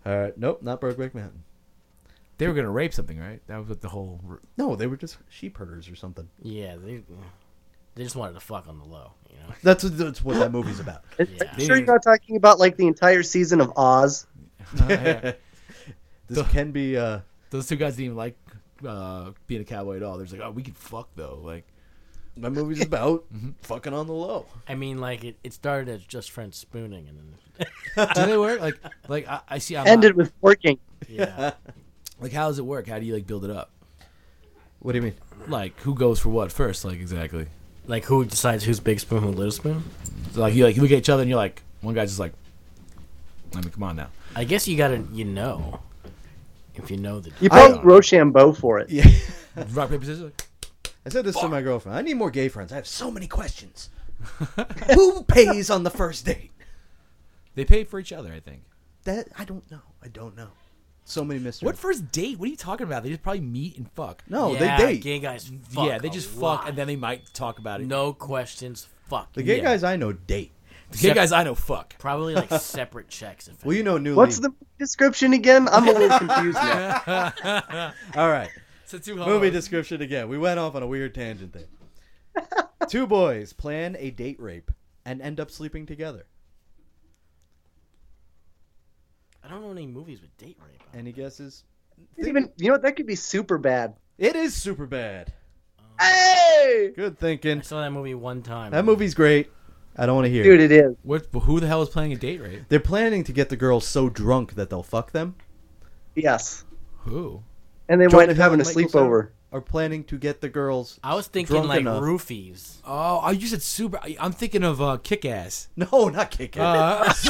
Speaker 2: Nope, not Brokeback Mountain.
Speaker 1: They were gonna rape something, right? That was what the whole.
Speaker 2: No, they were just sheep herders or something.
Speaker 3: Yeah, they just wanted to fuck on the low, you know.
Speaker 2: That's what that movie's about.
Speaker 4: I'm sure you're not talking about like the entire season of Oz.
Speaker 1: Yeah.
Speaker 2: This can be.
Speaker 1: Those two guys didn't even like being a cowboy at all. They're just like, oh, we can fuck though. Like,
Speaker 2: my movie's about fucking on the low.
Speaker 3: I mean, like it started as just friends spooning, and then
Speaker 1: do they work? Like I see.
Speaker 4: Ended with working.
Speaker 3: yeah.
Speaker 1: Like, how does it work? How do you like build it up?
Speaker 2: What do you mean?
Speaker 1: Like, who goes for what first? Like, exactly.
Speaker 3: Like, who decides who's big spoon, who's little spoon?
Speaker 1: So, like, you look at each other and you're like, one guy's just like, I mean, come on now.
Speaker 3: I guess you gotta, if you know the.
Speaker 4: You probably Rochambeau for it.
Speaker 2: Yeah.
Speaker 1: Rock paper scissors.
Speaker 2: I said this to my girlfriend. I need more gay friends. I have so many questions. Who pays on the first date?
Speaker 1: They pay for each other, I think.
Speaker 2: That I don't know. So many mysteries.
Speaker 1: What first date? What are you talking about? They just probably meet and fuck.
Speaker 2: No, they date.
Speaker 3: Gay guys fuck.
Speaker 1: Yeah, they just fuck and then they might talk about it.
Speaker 3: No questions. Fuck.
Speaker 2: The gay guys I know date.
Speaker 1: The gay guys I know fuck.
Speaker 3: Probably like separate checks.
Speaker 2: Well, you know, newly.
Speaker 4: What's the description again? I'm a little confused now.
Speaker 2: All right.
Speaker 1: So
Speaker 2: movie description again. We went off on a weird tangent there. Two boys plan a date rape and end up sleeping together.
Speaker 3: I don't know any movies with date rape.
Speaker 2: Any guesses?
Speaker 4: Even that could be super bad.
Speaker 2: It is super bad.
Speaker 4: Hey!
Speaker 2: Good thinking.
Speaker 3: I saw that movie one time.
Speaker 2: That movie's great. I don't want to hear
Speaker 4: Dude, it is.
Speaker 1: Who the hell is playing a date rape?
Speaker 2: They're planning to get the girls so drunk that they'll fuck them.
Speaker 4: Yes.
Speaker 1: Who?
Speaker 4: And they
Speaker 2: Jonah
Speaker 4: went
Speaker 2: Hill
Speaker 4: having a
Speaker 2: and Michael
Speaker 4: sleepover.
Speaker 2: Cera are planning to get the girls.
Speaker 3: I was thinking
Speaker 2: drunk
Speaker 3: like
Speaker 2: enough.
Speaker 3: roofies.
Speaker 1: Oh, you said super. I'm thinking of Kick-Ass.
Speaker 2: No, not Kick-Ass.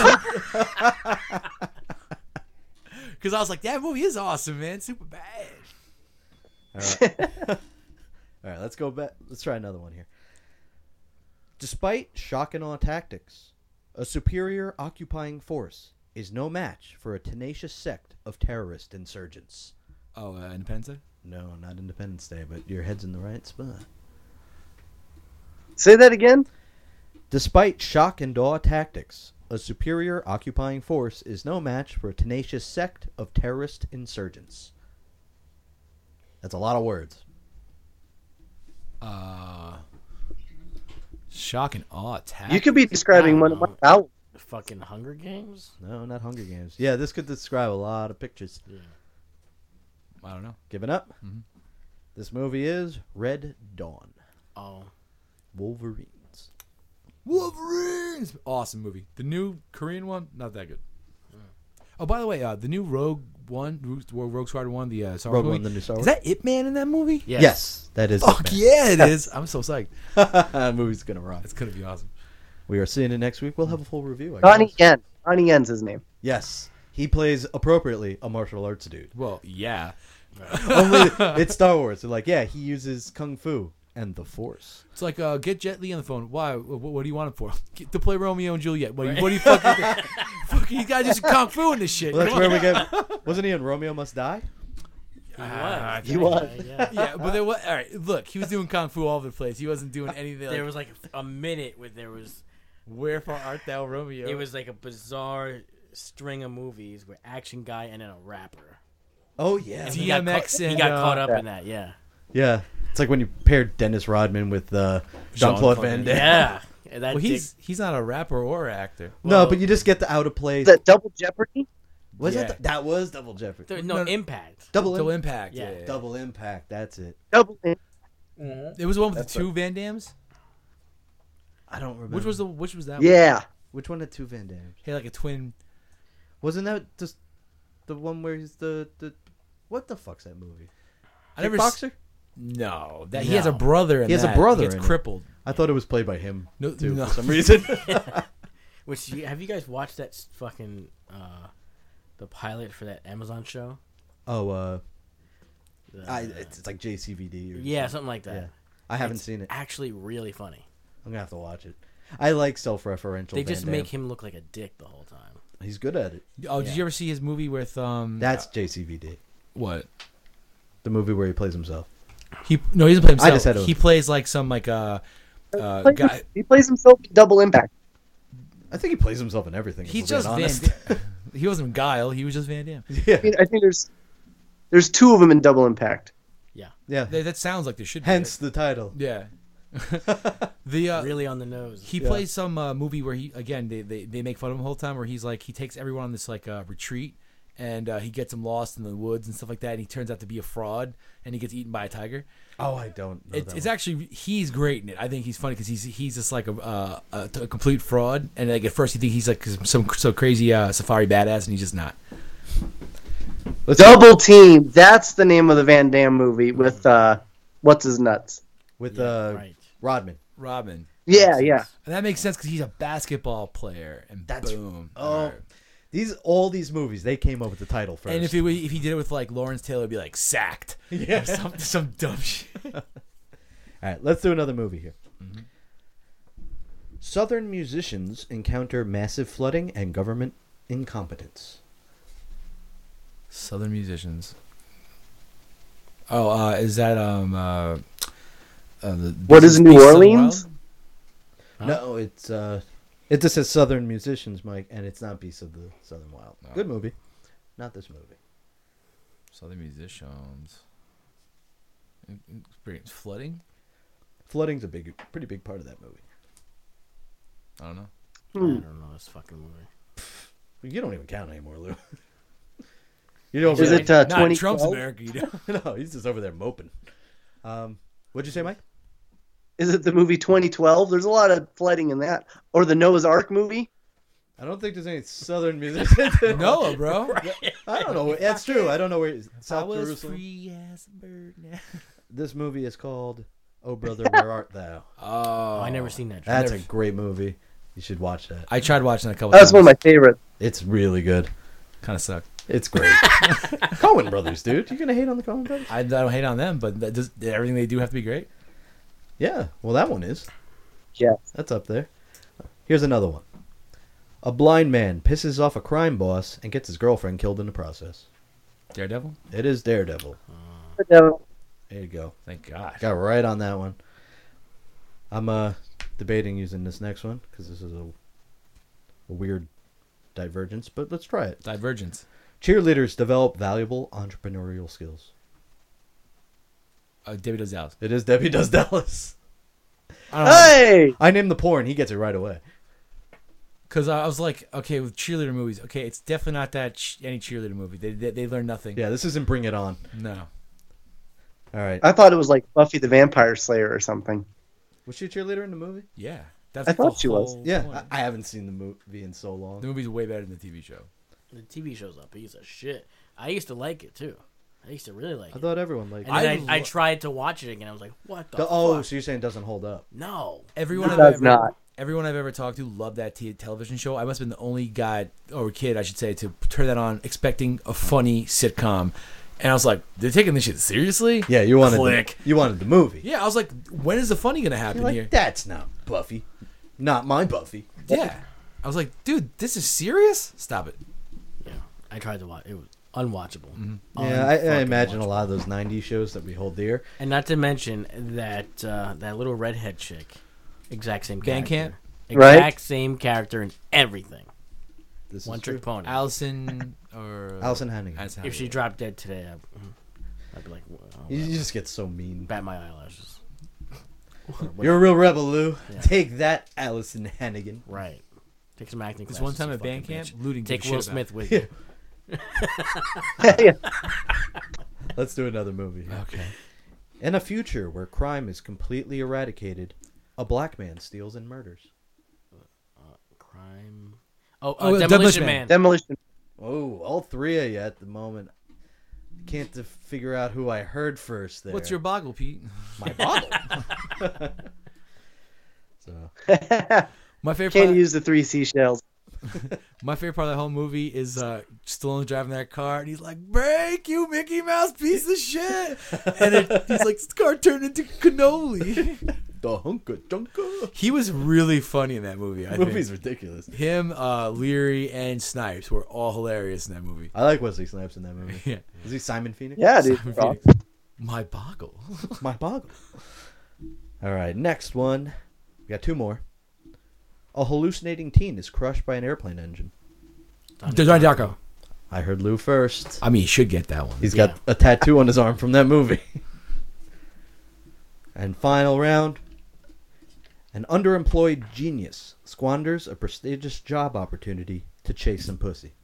Speaker 1: Because I was like, that movie is awesome, man. Super bad.
Speaker 2: All right. All right, let's go back. Let's try another one here. Despite shock and awe tactics, a superior occupying force is no match for a tenacious sect of terrorist insurgents.
Speaker 1: Oh, Independence Day?
Speaker 2: No, not Independence Day, but your head's in the right spot.
Speaker 4: Say that again?
Speaker 2: Despite shock and awe tactics, a superior occupying force is no match for a tenacious sect of terrorist insurgents. That's a lot of words.
Speaker 1: Shock and awe attack.
Speaker 4: You could be describing one of my albums.
Speaker 3: Fucking Hunger Games?
Speaker 2: No, not Hunger Games. Yeah, this could describe a lot of pictures.
Speaker 3: Yeah.
Speaker 1: I don't know.
Speaker 2: Giving up?
Speaker 1: Mm-hmm.
Speaker 2: This movie is Red Dawn.
Speaker 3: Oh.
Speaker 2: Wolverines.
Speaker 1: Awesome movie. The new Korean one, not that good. Oh, by the way, the new Rogue Squadron 1, the Star Wars
Speaker 2: Rogue
Speaker 1: movie.
Speaker 2: One, the new Star Wars.
Speaker 1: Is that Ip Man in that movie?
Speaker 2: Yes, that is.
Speaker 1: Fuck yeah, it is. I'm so psyched.
Speaker 2: That movie's gonna rock.
Speaker 1: It's gonna be awesome.
Speaker 2: We are seeing it next week. We'll have a full review.
Speaker 4: Donnie Yen. Donnie Yen's his name.
Speaker 2: Yes, he plays appropriately a martial arts dude.
Speaker 1: Well, yeah.
Speaker 2: Only it's Star Wars. They're like, yeah, he uses kung fu and the Force.
Speaker 1: It's like, get Jet Li on the phone. Why? What do you want him for? To play Romeo and Juliet. What do you fucking... fucking you guys just kung fu in this shit.
Speaker 2: Well, that's where we get... Wasn't he in Romeo Must Die?
Speaker 4: He was.
Speaker 1: Yeah, but there was... All right, look, he was doing kung fu all over the place. He wasn't doing anything.
Speaker 3: There was like a minute where there was...
Speaker 1: Wherefore art thou, Romeo?
Speaker 3: It was like a bizarre string of movies with action guy and then a rapper.
Speaker 2: Oh, yeah.
Speaker 3: And
Speaker 1: DMX
Speaker 3: he got caught up in that, yeah.
Speaker 2: Yeah. It's like when you paired Dennis Rodman with Jean-Claude Van Damme.
Speaker 3: Yeah.
Speaker 1: Well, he's not a rapper or actor.
Speaker 2: No, but you just get the out of place.
Speaker 4: Is that Double Jeopardy?
Speaker 2: Was that? That was Double Jeopardy.
Speaker 3: No, Impact.
Speaker 2: Double
Speaker 1: Impact.
Speaker 3: Yeah.
Speaker 2: Double Impact. That's it.
Speaker 4: Double.
Speaker 1: It was the one with the two Van Dams.
Speaker 2: I don't remember.
Speaker 1: Which was that?
Speaker 4: Yeah.
Speaker 1: One?
Speaker 2: Which one had two Van Dams?
Speaker 1: He had like a twin.
Speaker 2: Wasn't that just the one where he's the what the fuck's that movie?
Speaker 1: Kickboxer? No, he has a brother.
Speaker 2: He has a brother.
Speaker 1: He gets crippled.
Speaker 2: I thought it was played by him too
Speaker 1: no.
Speaker 2: for some reason.
Speaker 3: Which have you guys watched that fucking the pilot for that Amazon show?
Speaker 2: Oh, it's like JCVD.
Speaker 3: Or something like that.
Speaker 2: Yeah. I haven't seen it.
Speaker 3: Actually, really funny.
Speaker 2: I'm gonna have to watch it. I like self-referential.
Speaker 3: They just make him look like a dick the whole time.
Speaker 2: He's good at it.
Speaker 1: Oh, did you ever see his movie with
Speaker 2: That's JCVD.
Speaker 1: What?
Speaker 2: The movie where he plays himself.
Speaker 1: He doesn't play himself.
Speaker 2: I just said
Speaker 1: he plays like some like guy.
Speaker 4: He plays himself in Double Impact.
Speaker 2: I think he plays himself in everything.
Speaker 1: He's
Speaker 2: if we're being
Speaker 1: just
Speaker 2: honest.
Speaker 1: Van. He wasn't Guile. He was just Van Damme.
Speaker 2: Yeah.
Speaker 4: I think there's two of them in Double Impact.
Speaker 2: Yeah.
Speaker 1: That sounds like there should be.
Speaker 2: Hence the title.
Speaker 1: Yeah. The
Speaker 3: Really on the nose.
Speaker 1: he plays some movie where they make fun of him the whole time, where he's like, he takes everyone on this like retreat, and he gets them lost in the woods and stuff like that, and he turns out to be a fraud, and he gets eaten by a tiger.
Speaker 2: Oh, I don't know.
Speaker 1: It's actually, he's great in it. I think he's funny because he's just like a complete fraud, and like at first you think he's like some so crazy safari badass, and he's just not.
Speaker 4: Double Team. That's the name of the Van Damme movie with what's his nuts.
Speaker 2: With
Speaker 3: right.
Speaker 2: Rodman.
Speaker 4: Yeah, yeah.
Speaker 1: And that makes sense because he's a basketball player, and boom.
Speaker 2: Oh, all these movies, they came up with the title first.
Speaker 1: And if he did it with like Lawrence Taylor, it'd be like Sacked.
Speaker 2: Yeah.
Speaker 1: Or some dumb shit.
Speaker 2: All right, let's do another movie here.
Speaker 1: Mm-hmm.
Speaker 2: Southern musicians encounter massive flooding and government incompetence.
Speaker 1: Southern musicians. Oh, is that
Speaker 4: what is New
Speaker 1: Beasts of the
Speaker 4: Orleans?
Speaker 1: Wild?
Speaker 2: No, it just says Southern musicians, Mike, and it's not Beasts of the Southern Wild.
Speaker 1: No.
Speaker 2: Good movie. Not this movie.
Speaker 1: Southern musicians. Experience flooding.
Speaker 2: Flooding's a pretty big part of that movie.
Speaker 1: I don't know.
Speaker 3: I don't know this fucking movie.
Speaker 2: You don't even count anymore, Lou.
Speaker 4: Is it
Speaker 1: Not
Speaker 4: 2012?
Speaker 1: Trump's America, you know?
Speaker 2: No, he's just over there moping. What'd you say, Mike?
Speaker 4: Is it the movie 2012? There's a lot of flooding in that. Or the Noah's Ark movie?
Speaker 2: I don't think there's any Southern musicians.
Speaker 1: Noah, bro.
Speaker 2: I don't know. That's true. I don't know where South
Speaker 1: I was
Speaker 2: Jerusalem.
Speaker 1: free as a bird now.
Speaker 2: This movie is called "Oh Brother, Where Art Thou."
Speaker 1: Oh,
Speaker 3: I never seen that.
Speaker 2: That's a great movie. You should watch that.
Speaker 1: I tried watching it a couple
Speaker 4: That's
Speaker 1: times.
Speaker 4: one of my favorites.
Speaker 2: It's really good.
Speaker 1: Kind of sucked.
Speaker 2: It's great. Coen Brothers, dude. You gonna hate on the Coen Brothers?
Speaker 1: I don't hate on them, but everything they do have to be great.
Speaker 2: Yeah. Well, that one is.
Speaker 4: Yeah.
Speaker 2: That's up there. Here's another one. A blind man pisses off a crime boss and gets his girlfriend killed in the process.
Speaker 1: Daredevil?
Speaker 2: It is Daredevil.
Speaker 4: Yeah.
Speaker 2: There you go.
Speaker 1: Thank God.
Speaker 2: Got right on that one. I'm debating using this next one because this is a weird divergence, but let's try it.
Speaker 1: Divergence.
Speaker 2: Cheerleaders develop valuable entrepreneurial skills.
Speaker 1: Debbie Does Dallas.
Speaker 2: It is Debbie Does Dallas.
Speaker 4: Hey!
Speaker 2: I named the porn. He gets it right away.
Speaker 1: Because I was like, okay, with cheerleader movies, okay, it's definitely not that any cheerleader movie. They learn nothing.
Speaker 2: Yeah, this isn't Bring It On.
Speaker 1: No.
Speaker 2: All right.
Speaker 4: I thought it was like Buffy the Vampire Slayer or something.
Speaker 2: Was she a cheerleader in the movie?
Speaker 1: Yeah. That's
Speaker 4: I
Speaker 1: like
Speaker 4: thought
Speaker 1: the
Speaker 4: she was.
Speaker 1: whole
Speaker 2: Yeah,
Speaker 1: point.
Speaker 2: I haven't seen the movie in so long.
Speaker 1: The movie's way better than the TV show.
Speaker 3: The TV show's a piece of shit. I used to like it too. I used to really like
Speaker 2: I
Speaker 3: it.
Speaker 2: thought everyone liked
Speaker 3: And
Speaker 2: it.
Speaker 3: then I tried to watch it again. I was like, what the
Speaker 2: Oh,
Speaker 3: fuck?
Speaker 2: so you're saying it doesn't hold up?
Speaker 3: No.
Speaker 1: Everyone
Speaker 4: It
Speaker 1: I've
Speaker 4: does
Speaker 1: ever,
Speaker 4: not.
Speaker 1: Everyone I've ever talked to loved that television show. I must have been the only guy, or kid, I should say, to turn that on expecting a funny sitcom. And I was like, they're taking this shit seriously?
Speaker 2: Yeah, you wanted
Speaker 1: Click.
Speaker 2: you wanted the movie.
Speaker 1: Yeah, I was like, when is the funny going to happen
Speaker 2: You're like,
Speaker 1: here?
Speaker 2: that's not Buffy. Not my Buffy.
Speaker 1: Yeah. I was like, dude, this is serious? Stop it.
Speaker 3: Yeah. I tried to watch it. It was unwatchable.
Speaker 2: Yeah, I
Speaker 3: Unfucking
Speaker 2: imagine a
Speaker 3: watchable.
Speaker 2: lot of those 90s shows that we hold dear.
Speaker 3: And not to mention that that little redhead chick. Exact same
Speaker 1: Van
Speaker 3: character.
Speaker 1: Camp?
Speaker 4: Right?
Speaker 3: Exact same character in everything.
Speaker 2: This
Speaker 3: One
Speaker 2: is
Speaker 3: trick
Speaker 2: true.
Speaker 3: pony.
Speaker 1: Allison or...
Speaker 2: Allison Hannigan.
Speaker 1: Allison
Speaker 3: If she
Speaker 1: Hannigan.
Speaker 3: dropped dead today, I'd be like,
Speaker 2: You just get so mean.
Speaker 3: bat my eyelashes.
Speaker 2: You're a real rebel, Lou.
Speaker 3: Yeah.
Speaker 2: Take that, Allison Hannigan.
Speaker 3: Right. Take some acting
Speaker 1: This
Speaker 3: classes.
Speaker 1: one time
Speaker 3: you
Speaker 1: at band
Speaker 3: fucking
Speaker 1: camp,
Speaker 3: bitch.
Speaker 1: looting
Speaker 3: Take
Speaker 1: gave a
Speaker 3: Will
Speaker 1: shit about
Speaker 3: Smith with
Speaker 2: Yeah.
Speaker 3: you.
Speaker 2: Let's do another movie. here.
Speaker 1: Okay.
Speaker 2: In a future where crime is completely eradicated, a black man steals and murders.
Speaker 3: Crime. Oh,
Speaker 1: Oh,
Speaker 3: Demolition
Speaker 1: Demolition
Speaker 3: Man.
Speaker 4: Demolition.
Speaker 2: Oh, all three of you at the moment. Can't figure out who I heard first there.
Speaker 1: What's your boggle, Pete?
Speaker 2: my bottle? So
Speaker 1: My favorite
Speaker 4: Can't
Speaker 1: part,
Speaker 4: use the 3 seashells.
Speaker 1: my favorite part of the whole movie is Stallone driving that car, and he's like, "Break, you Mickey Mouse piece of shit!" And he's like, "This car turned into cannoli."
Speaker 2: the hunka dunka.
Speaker 1: He was really funny in that movie. I
Speaker 2: The movie's
Speaker 1: think.
Speaker 2: ridiculous.
Speaker 1: Him, Leary, and Snipes were all hilarious in that movie.
Speaker 2: I like Wesley Snipes in that movie.
Speaker 1: Yeah.
Speaker 2: Is he Simon Phoenix?
Speaker 4: Yeah, dude.
Speaker 1: Simon
Speaker 4: Rock.
Speaker 1: Phoenix. My boggle.
Speaker 2: My boggle. All right, next one. We got two more. A hallucinating teen is crushed by an airplane engine.
Speaker 1: Donnie Darko.
Speaker 2: I heard Lou first.
Speaker 1: I mean, he should get that one.
Speaker 2: He's got a tattoo on his arm from that movie. And final round. An underemployed genius squanders a prestigious job opportunity to chase some pussy.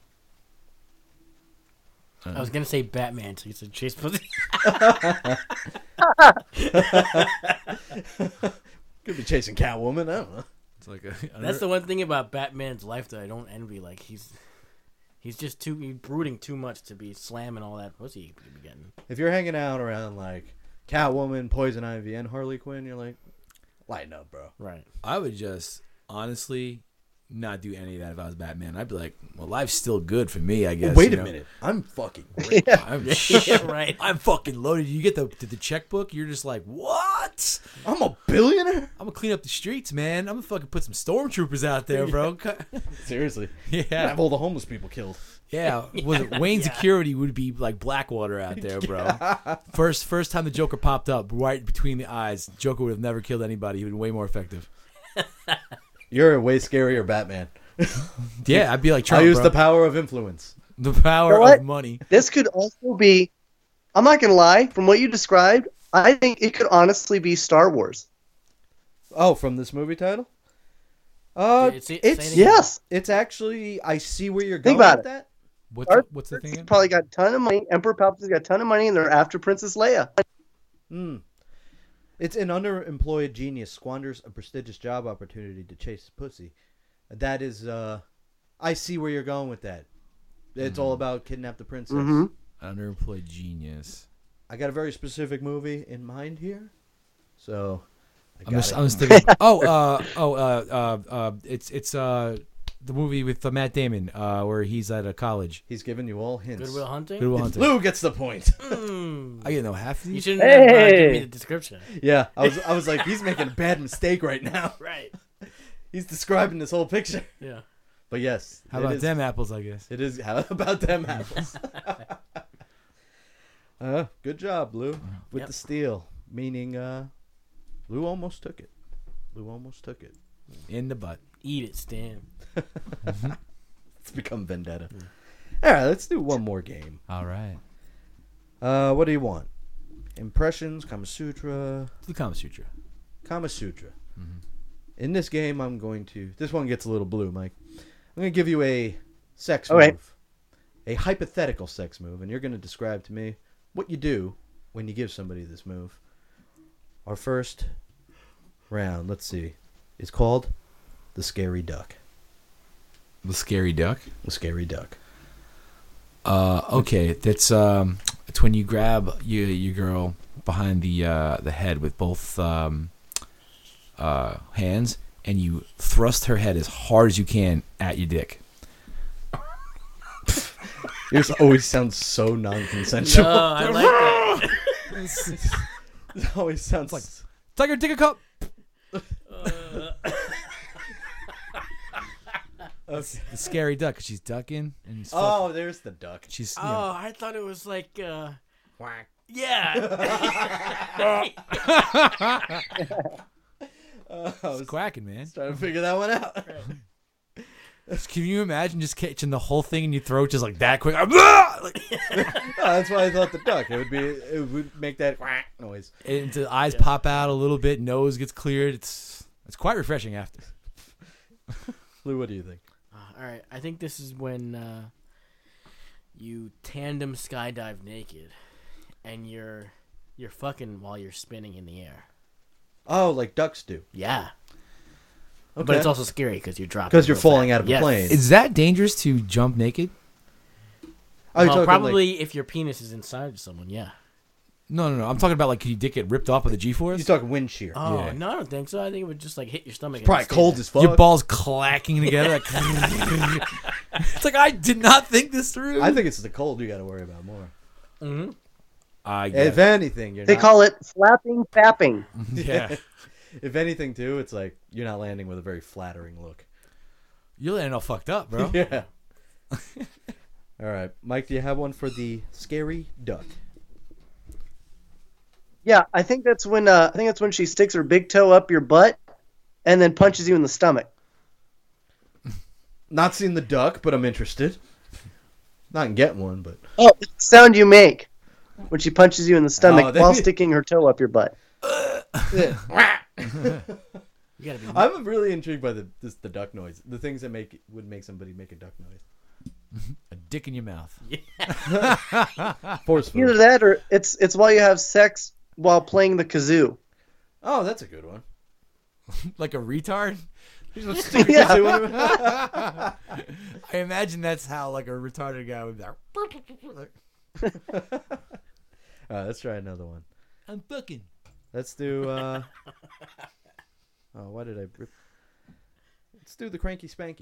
Speaker 3: I was gonna say Batman, so you said chase pussy.
Speaker 2: Could be chasing Catwoman. I don't know.
Speaker 1: It's like
Speaker 3: That's the one thing about Batman's life that I don't envy. Like he's just he's brooding too much to be slamming all that pussy he could be getting.
Speaker 2: If you're hanging out around like Catwoman, Poison Ivy, and Harley Quinn, you're like, lighten up, bro.
Speaker 3: Right.
Speaker 1: I would just honestly not do any of that if I was Batman. I'd be like, well, life's still good for me, I guess.
Speaker 2: Wait a minute. I'm fucking great.
Speaker 3: Right.
Speaker 1: I'm fucking loaded. You get the checkbook, you're just like, what?
Speaker 2: I'm a billionaire?
Speaker 1: I'm gonna clean up the streets, man. I'm gonna fucking put some stormtroopers out there, bro.
Speaker 2: Seriously.
Speaker 1: Yeah.
Speaker 2: Have all the homeless people killed.
Speaker 1: Yeah. Wayne Security would be like Blackwater out there, bro. First time the Joker popped up right between the eyes, Joker would have never killed anybody. He would have been way more effective.
Speaker 2: You're a way scarier Batman.
Speaker 1: Yeah, I'd be like Trump,
Speaker 2: I use
Speaker 1: bro.
Speaker 2: the power of influence.
Speaker 1: The power
Speaker 4: You know what?
Speaker 1: of money.
Speaker 4: This could also be, I'm not going to lie, from what you described, I think it could honestly be Star Wars.
Speaker 2: Oh, from this movie title?
Speaker 4: Yes.
Speaker 2: It's actually, I see where you're
Speaker 4: Think
Speaker 2: going
Speaker 4: about
Speaker 2: with that.
Speaker 1: What's the thing again?
Speaker 4: Probably got a ton of money. Emperor Palpatine's got a ton of money, and they're after Princess Leia.
Speaker 2: It's an underemployed genius squanders a prestigious job opportunity to chase pussy. That is, I see where you're going with that. It's all about kidnap the princess.
Speaker 1: Underemployed genius.
Speaker 2: I got a very specific movie in mind here, so
Speaker 1: I'm just thinking. It's the movie with Matt Damon, where he's at a college.
Speaker 2: He's giving you all hints.
Speaker 3: Good Will Hunting?
Speaker 1: Good Will Hunting.
Speaker 2: Lou gets the point.
Speaker 1: I get no half of
Speaker 3: You
Speaker 1: these.
Speaker 3: shouldn't have given me the description.
Speaker 2: Yeah, I was like, he's making a bad mistake right now.
Speaker 3: Right.
Speaker 2: He's describing this whole picture.
Speaker 3: Yeah.
Speaker 2: But yes.
Speaker 1: How about them apples, I guess?
Speaker 2: It is. How about them apples? Good job, Lou, with the steal. Meaning, Lou almost took it.
Speaker 1: In the butt.
Speaker 3: Eat it, Stan.
Speaker 2: It's become vendetta. All right, let's do one more game.
Speaker 1: All right.
Speaker 2: What do you want? Impressions, Kama Sutra.
Speaker 1: The Kama Sutra.
Speaker 2: Kama Sutra. In this game, I'm going to. This one gets a little blue, Mike. I'm going to give you a sex move, a hypothetical sex move, and you're going to describe to me what you do when you give somebody this move. Our first round, let's see, is called the Scary Duck.
Speaker 1: The Scary Duck.
Speaker 2: The Scary Duck.
Speaker 1: Okay, that's it's when you grab your girl behind the head with both hands, and you thrust her head as hard as you can at your dick.
Speaker 2: Yours always sounds so non-consensual.
Speaker 3: No, I like that.
Speaker 2: It always sounds like
Speaker 1: Tiger, take a cup. The Scary Duck, 'cause she's ducking and he's
Speaker 2: there's the duck.
Speaker 1: She's
Speaker 3: I thought it was like
Speaker 2: Quack.
Speaker 3: yeah.
Speaker 2: I was
Speaker 1: quacking, man.
Speaker 2: trying to figure that one out.
Speaker 1: Can you imagine just catching the whole thing in your throat just like that quick? Like,
Speaker 2: That's why I thought the duck. It would make that quack noise.
Speaker 1: and the eyes pop out a little bit, nose gets cleared. It's quite refreshing after.
Speaker 2: Lou, what do you think?
Speaker 3: All right, I think this is when you tandem skydive naked, and you're fucking while you're spinning in the air.
Speaker 2: Oh, like ducks do.
Speaker 3: Yeah.
Speaker 2: Okay.
Speaker 3: But it's also scary because you're dropping.
Speaker 2: Because you're
Speaker 3: real
Speaker 2: falling
Speaker 3: fast.
Speaker 2: out of a
Speaker 3: Yes.
Speaker 2: plane.
Speaker 1: Is that dangerous to jump naked?
Speaker 2: Oh, you're
Speaker 3: Well,
Speaker 2: talking
Speaker 3: probably if your penis is inside of someone, yeah.
Speaker 1: No. I'm talking about like, could your dick get ripped off with a G-force?
Speaker 2: You're talking wind shear.
Speaker 3: Oh,
Speaker 1: Yeah.
Speaker 3: no, I don't think so. I think it would just like hit your stomach.
Speaker 2: Probably
Speaker 3: and stay
Speaker 2: cold
Speaker 3: there.
Speaker 2: as fuck.
Speaker 1: Your balls clacking together. Like, it's like, I did not think this through.
Speaker 2: I think it's the cold you got to worry about more.
Speaker 3: Mhm.
Speaker 2: If anything,
Speaker 4: They call it flapping tapping.
Speaker 1: Yeah.
Speaker 2: If anything, too, it's like you're not landing with a very flattering look.
Speaker 1: You're landing all fucked up, bro.
Speaker 2: Yeah. All right, Mike, do you have one for the Scary Duck?
Speaker 4: Yeah, I think that's when she sticks her big toe up your butt and then punches you in the stomach.
Speaker 2: Not seen the duck, but I'm interested. Not in getting one, but
Speaker 4: Oh, it's the sound you make when she punches you in the stomach
Speaker 2: that-
Speaker 4: while sticking her toe up your butt.
Speaker 3: You gotta be.
Speaker 2: I'm really intrigued by the duck noise. The things that would make somebody make a duck noise.
Speaker 1: A dick in your mouth.
Speaker 2: Forceful.
Speaker 4: Either that or it's while you have sex while playing the kazoo.
Speaker 2: Oh, that's a good one.
Speaker 1: Like a retard?
Speaker 4: Yeah.
Speaker 1: I imagine that's how like a retarded guy would be like,
Speaker 2: All right, let's try another one.
Speaker 1: I'm fucking.
Speaker 2: Let's do. Oh, why did I? Let's do the cranky spanky.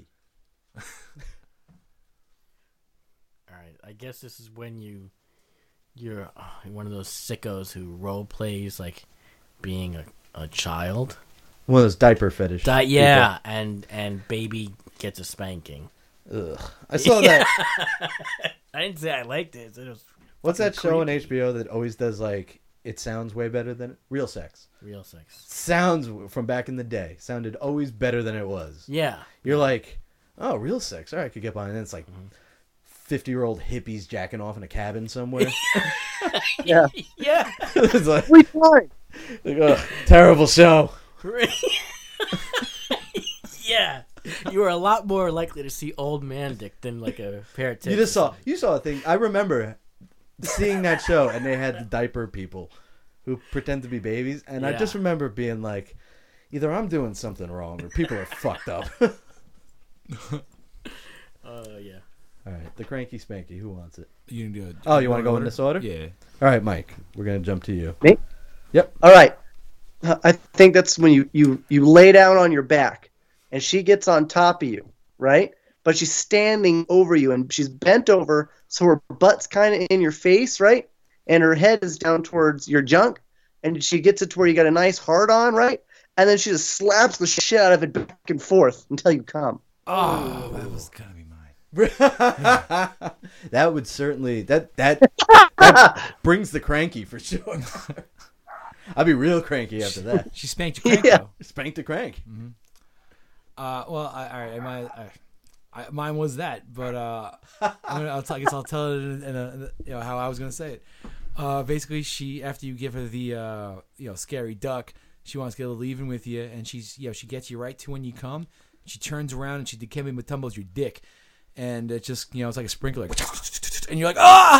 Speaker 3: All right, I guess this is when you're one of those sickos who role plays like being a child.
Speaker 2: One of those diaper fetish.
Speaker 3: Yeah, and baby gets a spanking.
Speaker 2: Ugh. I saw that.
Speaker 3: I didn't say I liked it. It was
Speaker 2: What's that
Speaker 3: fucking
Speaker 2: show on
Speaker 3: creepy.
Speaker 2: HBO that always does like it sounds way better than Real Sex?
Speaker 3: Real sex.
Speaker 2: Sounds from back in the day sounded always better than it was.
Speaker 3: Yeah.
Speaker 2: You're like, oh, Real Sex. All right, I could get behind. And then it's like 50-year-old hippies jacking off in a cabin somewhere.
Speaker 4: Yeah.
Speaker 3: Yeah.
Speaker 2: It's like,
Speaker 4: We tried.
Speaker 2: ugh, terrible show.
Speaker 3: Yeah. You were a lot more likely to see old man dick than like a pair of tits.
Speaker 2: You saw a thing. I remember seeing that show, and they had the diaper people who pretend to be babies, and I
Speaker 3: Yeah.
Speaker 2: just remember being like, either I'm doing something wrong or people are fucked up.
Speaker 3: Yeah.
Speaker 2: All right, the cranky spanky. Who wants it?
Speaker 1: You can do it.
Speaker 2: Oh, you want to go in this order?
Speaker 1: Yeah.
Speaker 2: All right, Mike. We're gonna jump to you.
Speaker 4: Me?
Speaker 2: Yep.
Speaker 4: All right. I think that's when you lay down on your back, and she gets on top of you, right? But she's standing over you, and she's bent over, so her butt's kind of in your face, right? And her head is down towards your junk, and she gets it to where you got a nice hard on, right? And then she just slaps the shit out of it back and forth until you come.
Speaker 1: Oh, that was gonna be mine.
Speaker 2: That would certainly that brings the cranky for sure. I'd be real cranky after that.
Speaker 1: She spanked your crank,
Speaker 4: Yeah.
Speaker 1: though.
Speaker 2: Spanked the crank.
Speaker 1: Well, all right. Mine was that, but I guess I'll tell it in how I was gonna say it. Basically, she after you give her the scary duck, she wants to get a little even with you, and she gets you right to when you come. She turns around and she Dikembe Mutombo's your dick, and it just it's like a sprinkler, and you're like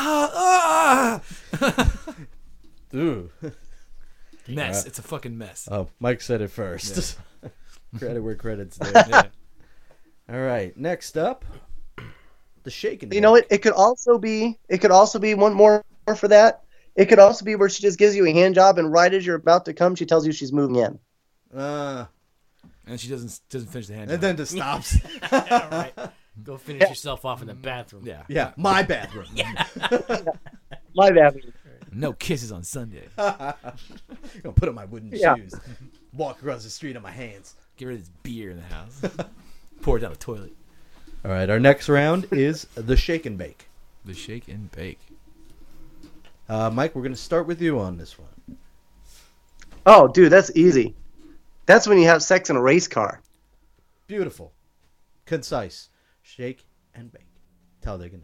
Speaker 2: Ooh.
Speaker 1: mess. It's a fucking mess.
Speaker 2: Oh, Mike said it first. Yeah. Credit where credit's due.
Speaker 1: Yeah.
Speaker 2: All right, next up, the shaking.
Speaker 4: You know what? It could also be one more for that. It could also be where she just gives you a hand job, and right as you're about to come, she tells you she's moving in.
Speaker 1: And she doesn't finish the hand.
Speaker 2: And
Speaker 1: job.
Speaker 2: then just stops.
Speaker 3: Right. Go finish yourself off in the bathroom.
Speaker 1: Yeah.
Speaker 2: Yeah, my bathroom.
Speaker 4: My bathroom.
Speaker 1: No kisses on Sunday.
Speaker 2: I'm gonna put on my wooden shoes, walk across the street on my hands.
Speaker 1: Get rid of this beer in the house. Pour it down the toilet.
Speaker 2: All right, our next round is the shake and bake.
Speaker 1: The shake and bake.
Speaker 2: Mike, we're gonna start with you on this one.
Speaker 4: Oh, dude, that's easy. That's when you have sex in a race car.
Speaker 2: Beautiful, concise, shake and bake. Talladega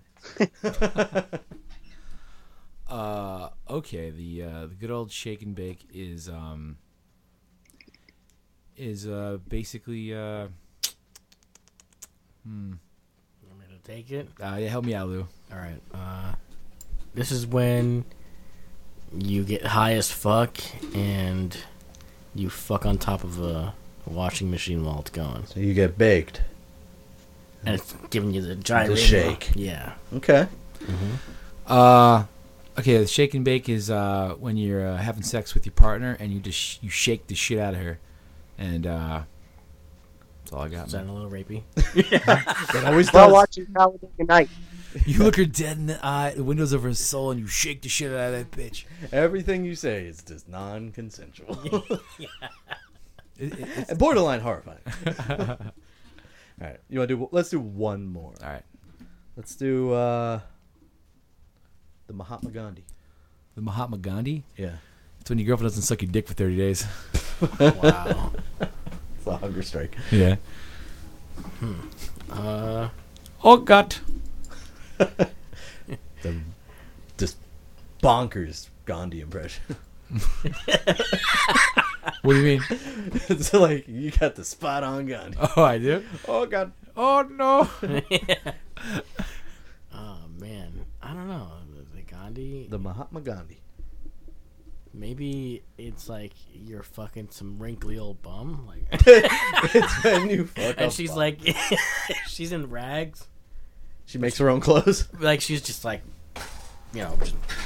Speaker 2: Nights.
Speaker 1: Okay. The good old shake and bake is basically
Speaker 3: You want me to take it?
Speaker 1: yeah, help me out, Lou.
Speaker 3: All right. This is when you get high as fuck and you fuck on top of a washing machine while it's going.
Speaker 2: So you get baked.
Speaker 3: And it's giving you the gyrating.
Speaker 2: shake.
Speaker 3: Yeah.
Speaker 2: Okay.
Speaker 1: Okay, the shake and bake is when you're having sex with your partner and you shake the shit out of her, and that's all I got.
Speaker 3: Is that a little rapey?
Speaker 2: That always
Speaker 4: While
Speaker 2: does.
Speaker 4: watching Talladega Nights.
Speaker 1: You look her dead in the eye, the windows of her soul, and you shake the shit out of that bitch.
Speaker 2: Everything you say is just non-consensual.
Speaker 1: It's
Speaker 2: And borderline horrifying. All right, you want to do? Let's do one more.
Speaker 1: all right.
Speaker 2: Let's do the Mahatma Gandhi.
Speaker 1: The Mahatma Gandhi.
Speaker 2: Yeah,
Speaker 1: It's when your girlfriend doesn't suck your dick for 30 days.
Speaker 3: Wow.
Speaker 2: it's a hunger strike.
Speaker 1: Yeah.
Speaker 8: Oh God.
Speaker 2: Just bonkers Gandhi impression.
Speaker 1: What do you mean?
Speaker 2: It's like you got the spot on Gandhi.
Speaker 1: Oh, I do?
Speaker 2: Oh God.
Speaker 1: Oh no.
Speaker 3: Oh man, I don't know. The Gandhi.
Speaker 2: The Mahatma Gandhi.
Speaker 3: Maybe it's like you're fucking some wrinkly old bum, like
Speaker 2: It's when you fuck
Speaker 3: and
Speaker 2: up
Speaker 3: she's
Speaker 2: bum.
Speaker 3: like, she's in rags.
Speaker 2: She makes her own clothes.
Speaker 3: Like she's just like, you know,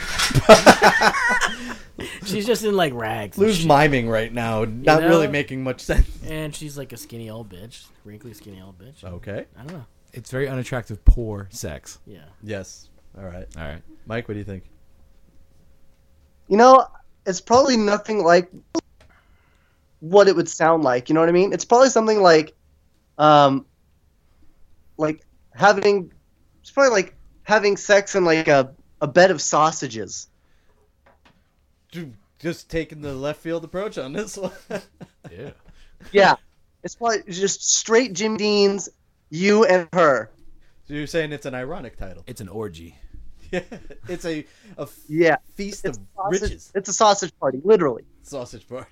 Speaker 3: she's just in like rags. and
Speaker 2: Lou's
Speaker 3: shit.
Speaker 2: miming right now, not
Speaker 3: know?
Speaker 2: really making much sense.
Speaker 3: And she's like a skinny old bitch, wrinkly skinny old bitch.
Speaker 2: Okay.
Speaker 3: I don't know.
Speaker 1: It's very unattractive, poor sex.
Speaker 3: Yeah.
Speaker 2: Yes. All right.
Speaker 1: All right.
Speaker 2: Mike, what do you think?
Speaker 4: You know, it's probably nothing like what it would sound like. You know what I mean? It's probably something like having. It's probably like having sex in like a bed of sausages.
Speaker 2: Just taking the left field approach on this one.
Speaker 1: Yeah.
Speaker 4: Yeah, it's probably just straight Jim Dean's, you and her.
Speaker 2: So you're saying it's an ironic title?
Speaker 1: It's an orgy.
Speaker 2: Yeah, it's a
Speaker 4: Yeah,
Speaker 2: feast
Speaker 4: it's
Speaker 2: of
Speaker 4: sausage,
Speaker 2: riches.
Speaker 4: It's a sausage party, literally.
Speaker 2: Sausage party.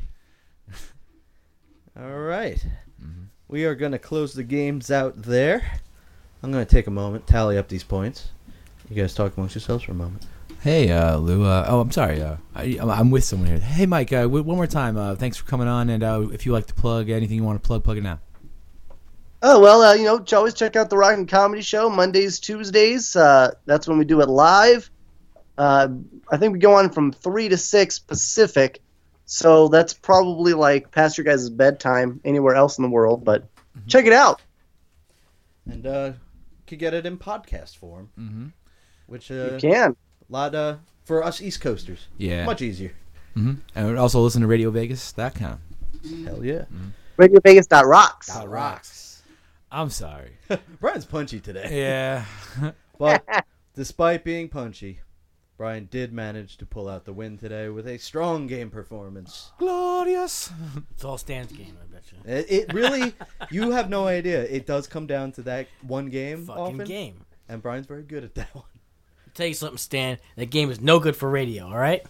Speaker 2: All right. We are going to close the games out there. I'm going to take a moment, tally up these points. You guys talk amongst yourselves for a moment.
Speaker 1: Hey, Lou. I'm sorry. I'm with someone here. Hey, Mike. One more time. Thanks for coming on. And if you like to plug anything you want to plug it now.
Speaker 4: Oh, well, you know, always check out the Rock and Comedy Show Mondays, Tuesdays. That's when we do it live. I think we go on from 3 to 6 Pacific. So that's probably like past your guys' bedtime anywhere else in the world. But check it out.
Speaker 2: And you could get it in podcast form. Which
Speaker 4: You can.
Speaker 2: A lot for us East Coasters.
Speaker 1: Yeah.
Speaker 2: Much easier.
Speaker 1: And also listen to RadioVegas.com.
Speaker 2: Hell yeah.
Speaker 4: RadioVegas.rocks.
Speaker 2: Rocks.
Speaker 1: I'm sorry.
Speaker 2: Brian's punchy today.
Speaker 1: Yeah.
Speaker 2: But despite being punchy, Brian did manage to pull out the win today with a strong game performance.
Speaker 1: Glorious.
Speaker 3: It's all Stan's game, I bet you.
Speaker 2: It really, you have no idea. It does come down to that one game
Speaker 3: Fucking
Speaker 2: often.
Speaker 3: game.
Speaker 2: And Brian's very good at that one.
Speaker 3: I'll tell you something, Stan. That game is no good for radio, all right?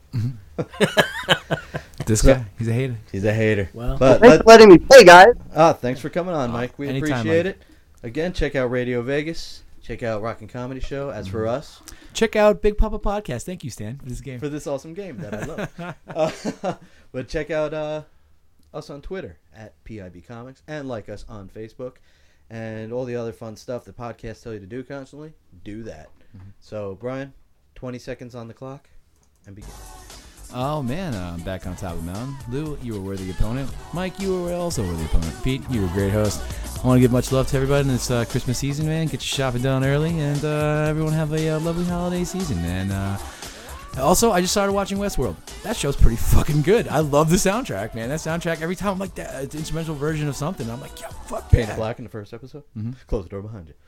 Speaker 1: This guy, he's a hater.
Speaker 2: He's a hater.
Speaker 3: Well,
Speaker 4: thanks for letting me play, guys.
Speaker 2: Thanks for coming on, Mike. We
Speaker 1: anytime,
Speaker 2: appreciate
Speaker 1: Mike.
Speaker 2: it. Again, check out Radio Vegas. Check out Rock and Comedy Show. As for us,
Speaker 1: Check out Big Papa Podcast. Thank you, Stan, for this game.
Speaker 2: for this awesome game that I love. But check out us on Twitter at PIB Comics and like us on Facebook and all the other fun stuff that podcasts tell you to do constantly. Do that. So, Brian, 20 seconds on the clock and begin.
Speaker 1: Oh, man, I'm back on top of the mountain. Lou, you were a worthy opponent. Mike, you were also a worthy opponent. Pete, you were a great host. I want to give much love to everybody in this Christmas season, man. Get your shopping done early, and everyone have a lovely holiday season. And also, I just started watching Westworld. That show's pretty fucking good. I love the soundtrack, man. That soundtrack, every time I'm like, that it's an instrumental version of something, I'm like, yeah, fuck
Speaker 2: Painted
Speaker 1: yeah.
Speaker 2: black in the first episode. Close the door behind you.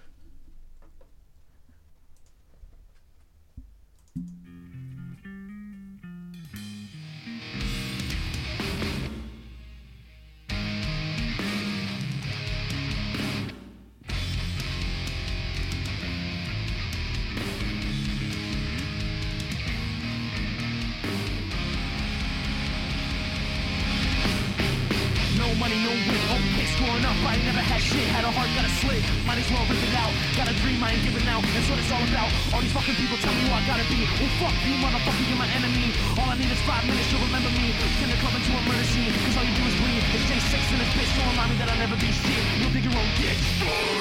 Speaker 12: No money, no win, okay, growing up, I ain't never had shit. Had a heart, got a slit, might as well rip it out. Got a dream, I ain't giving out, that's what it's all about. All these fucking people tell me who I gotta be. Well, fuck you, motherfucker, you're my enemy. All I need is 5 minutes, you'll remember me. Send a club into a murder scene, cause all you do is bleed. It's J6 in this bitch, don't remind me that I'll never be shit. You'll dig your own ditch.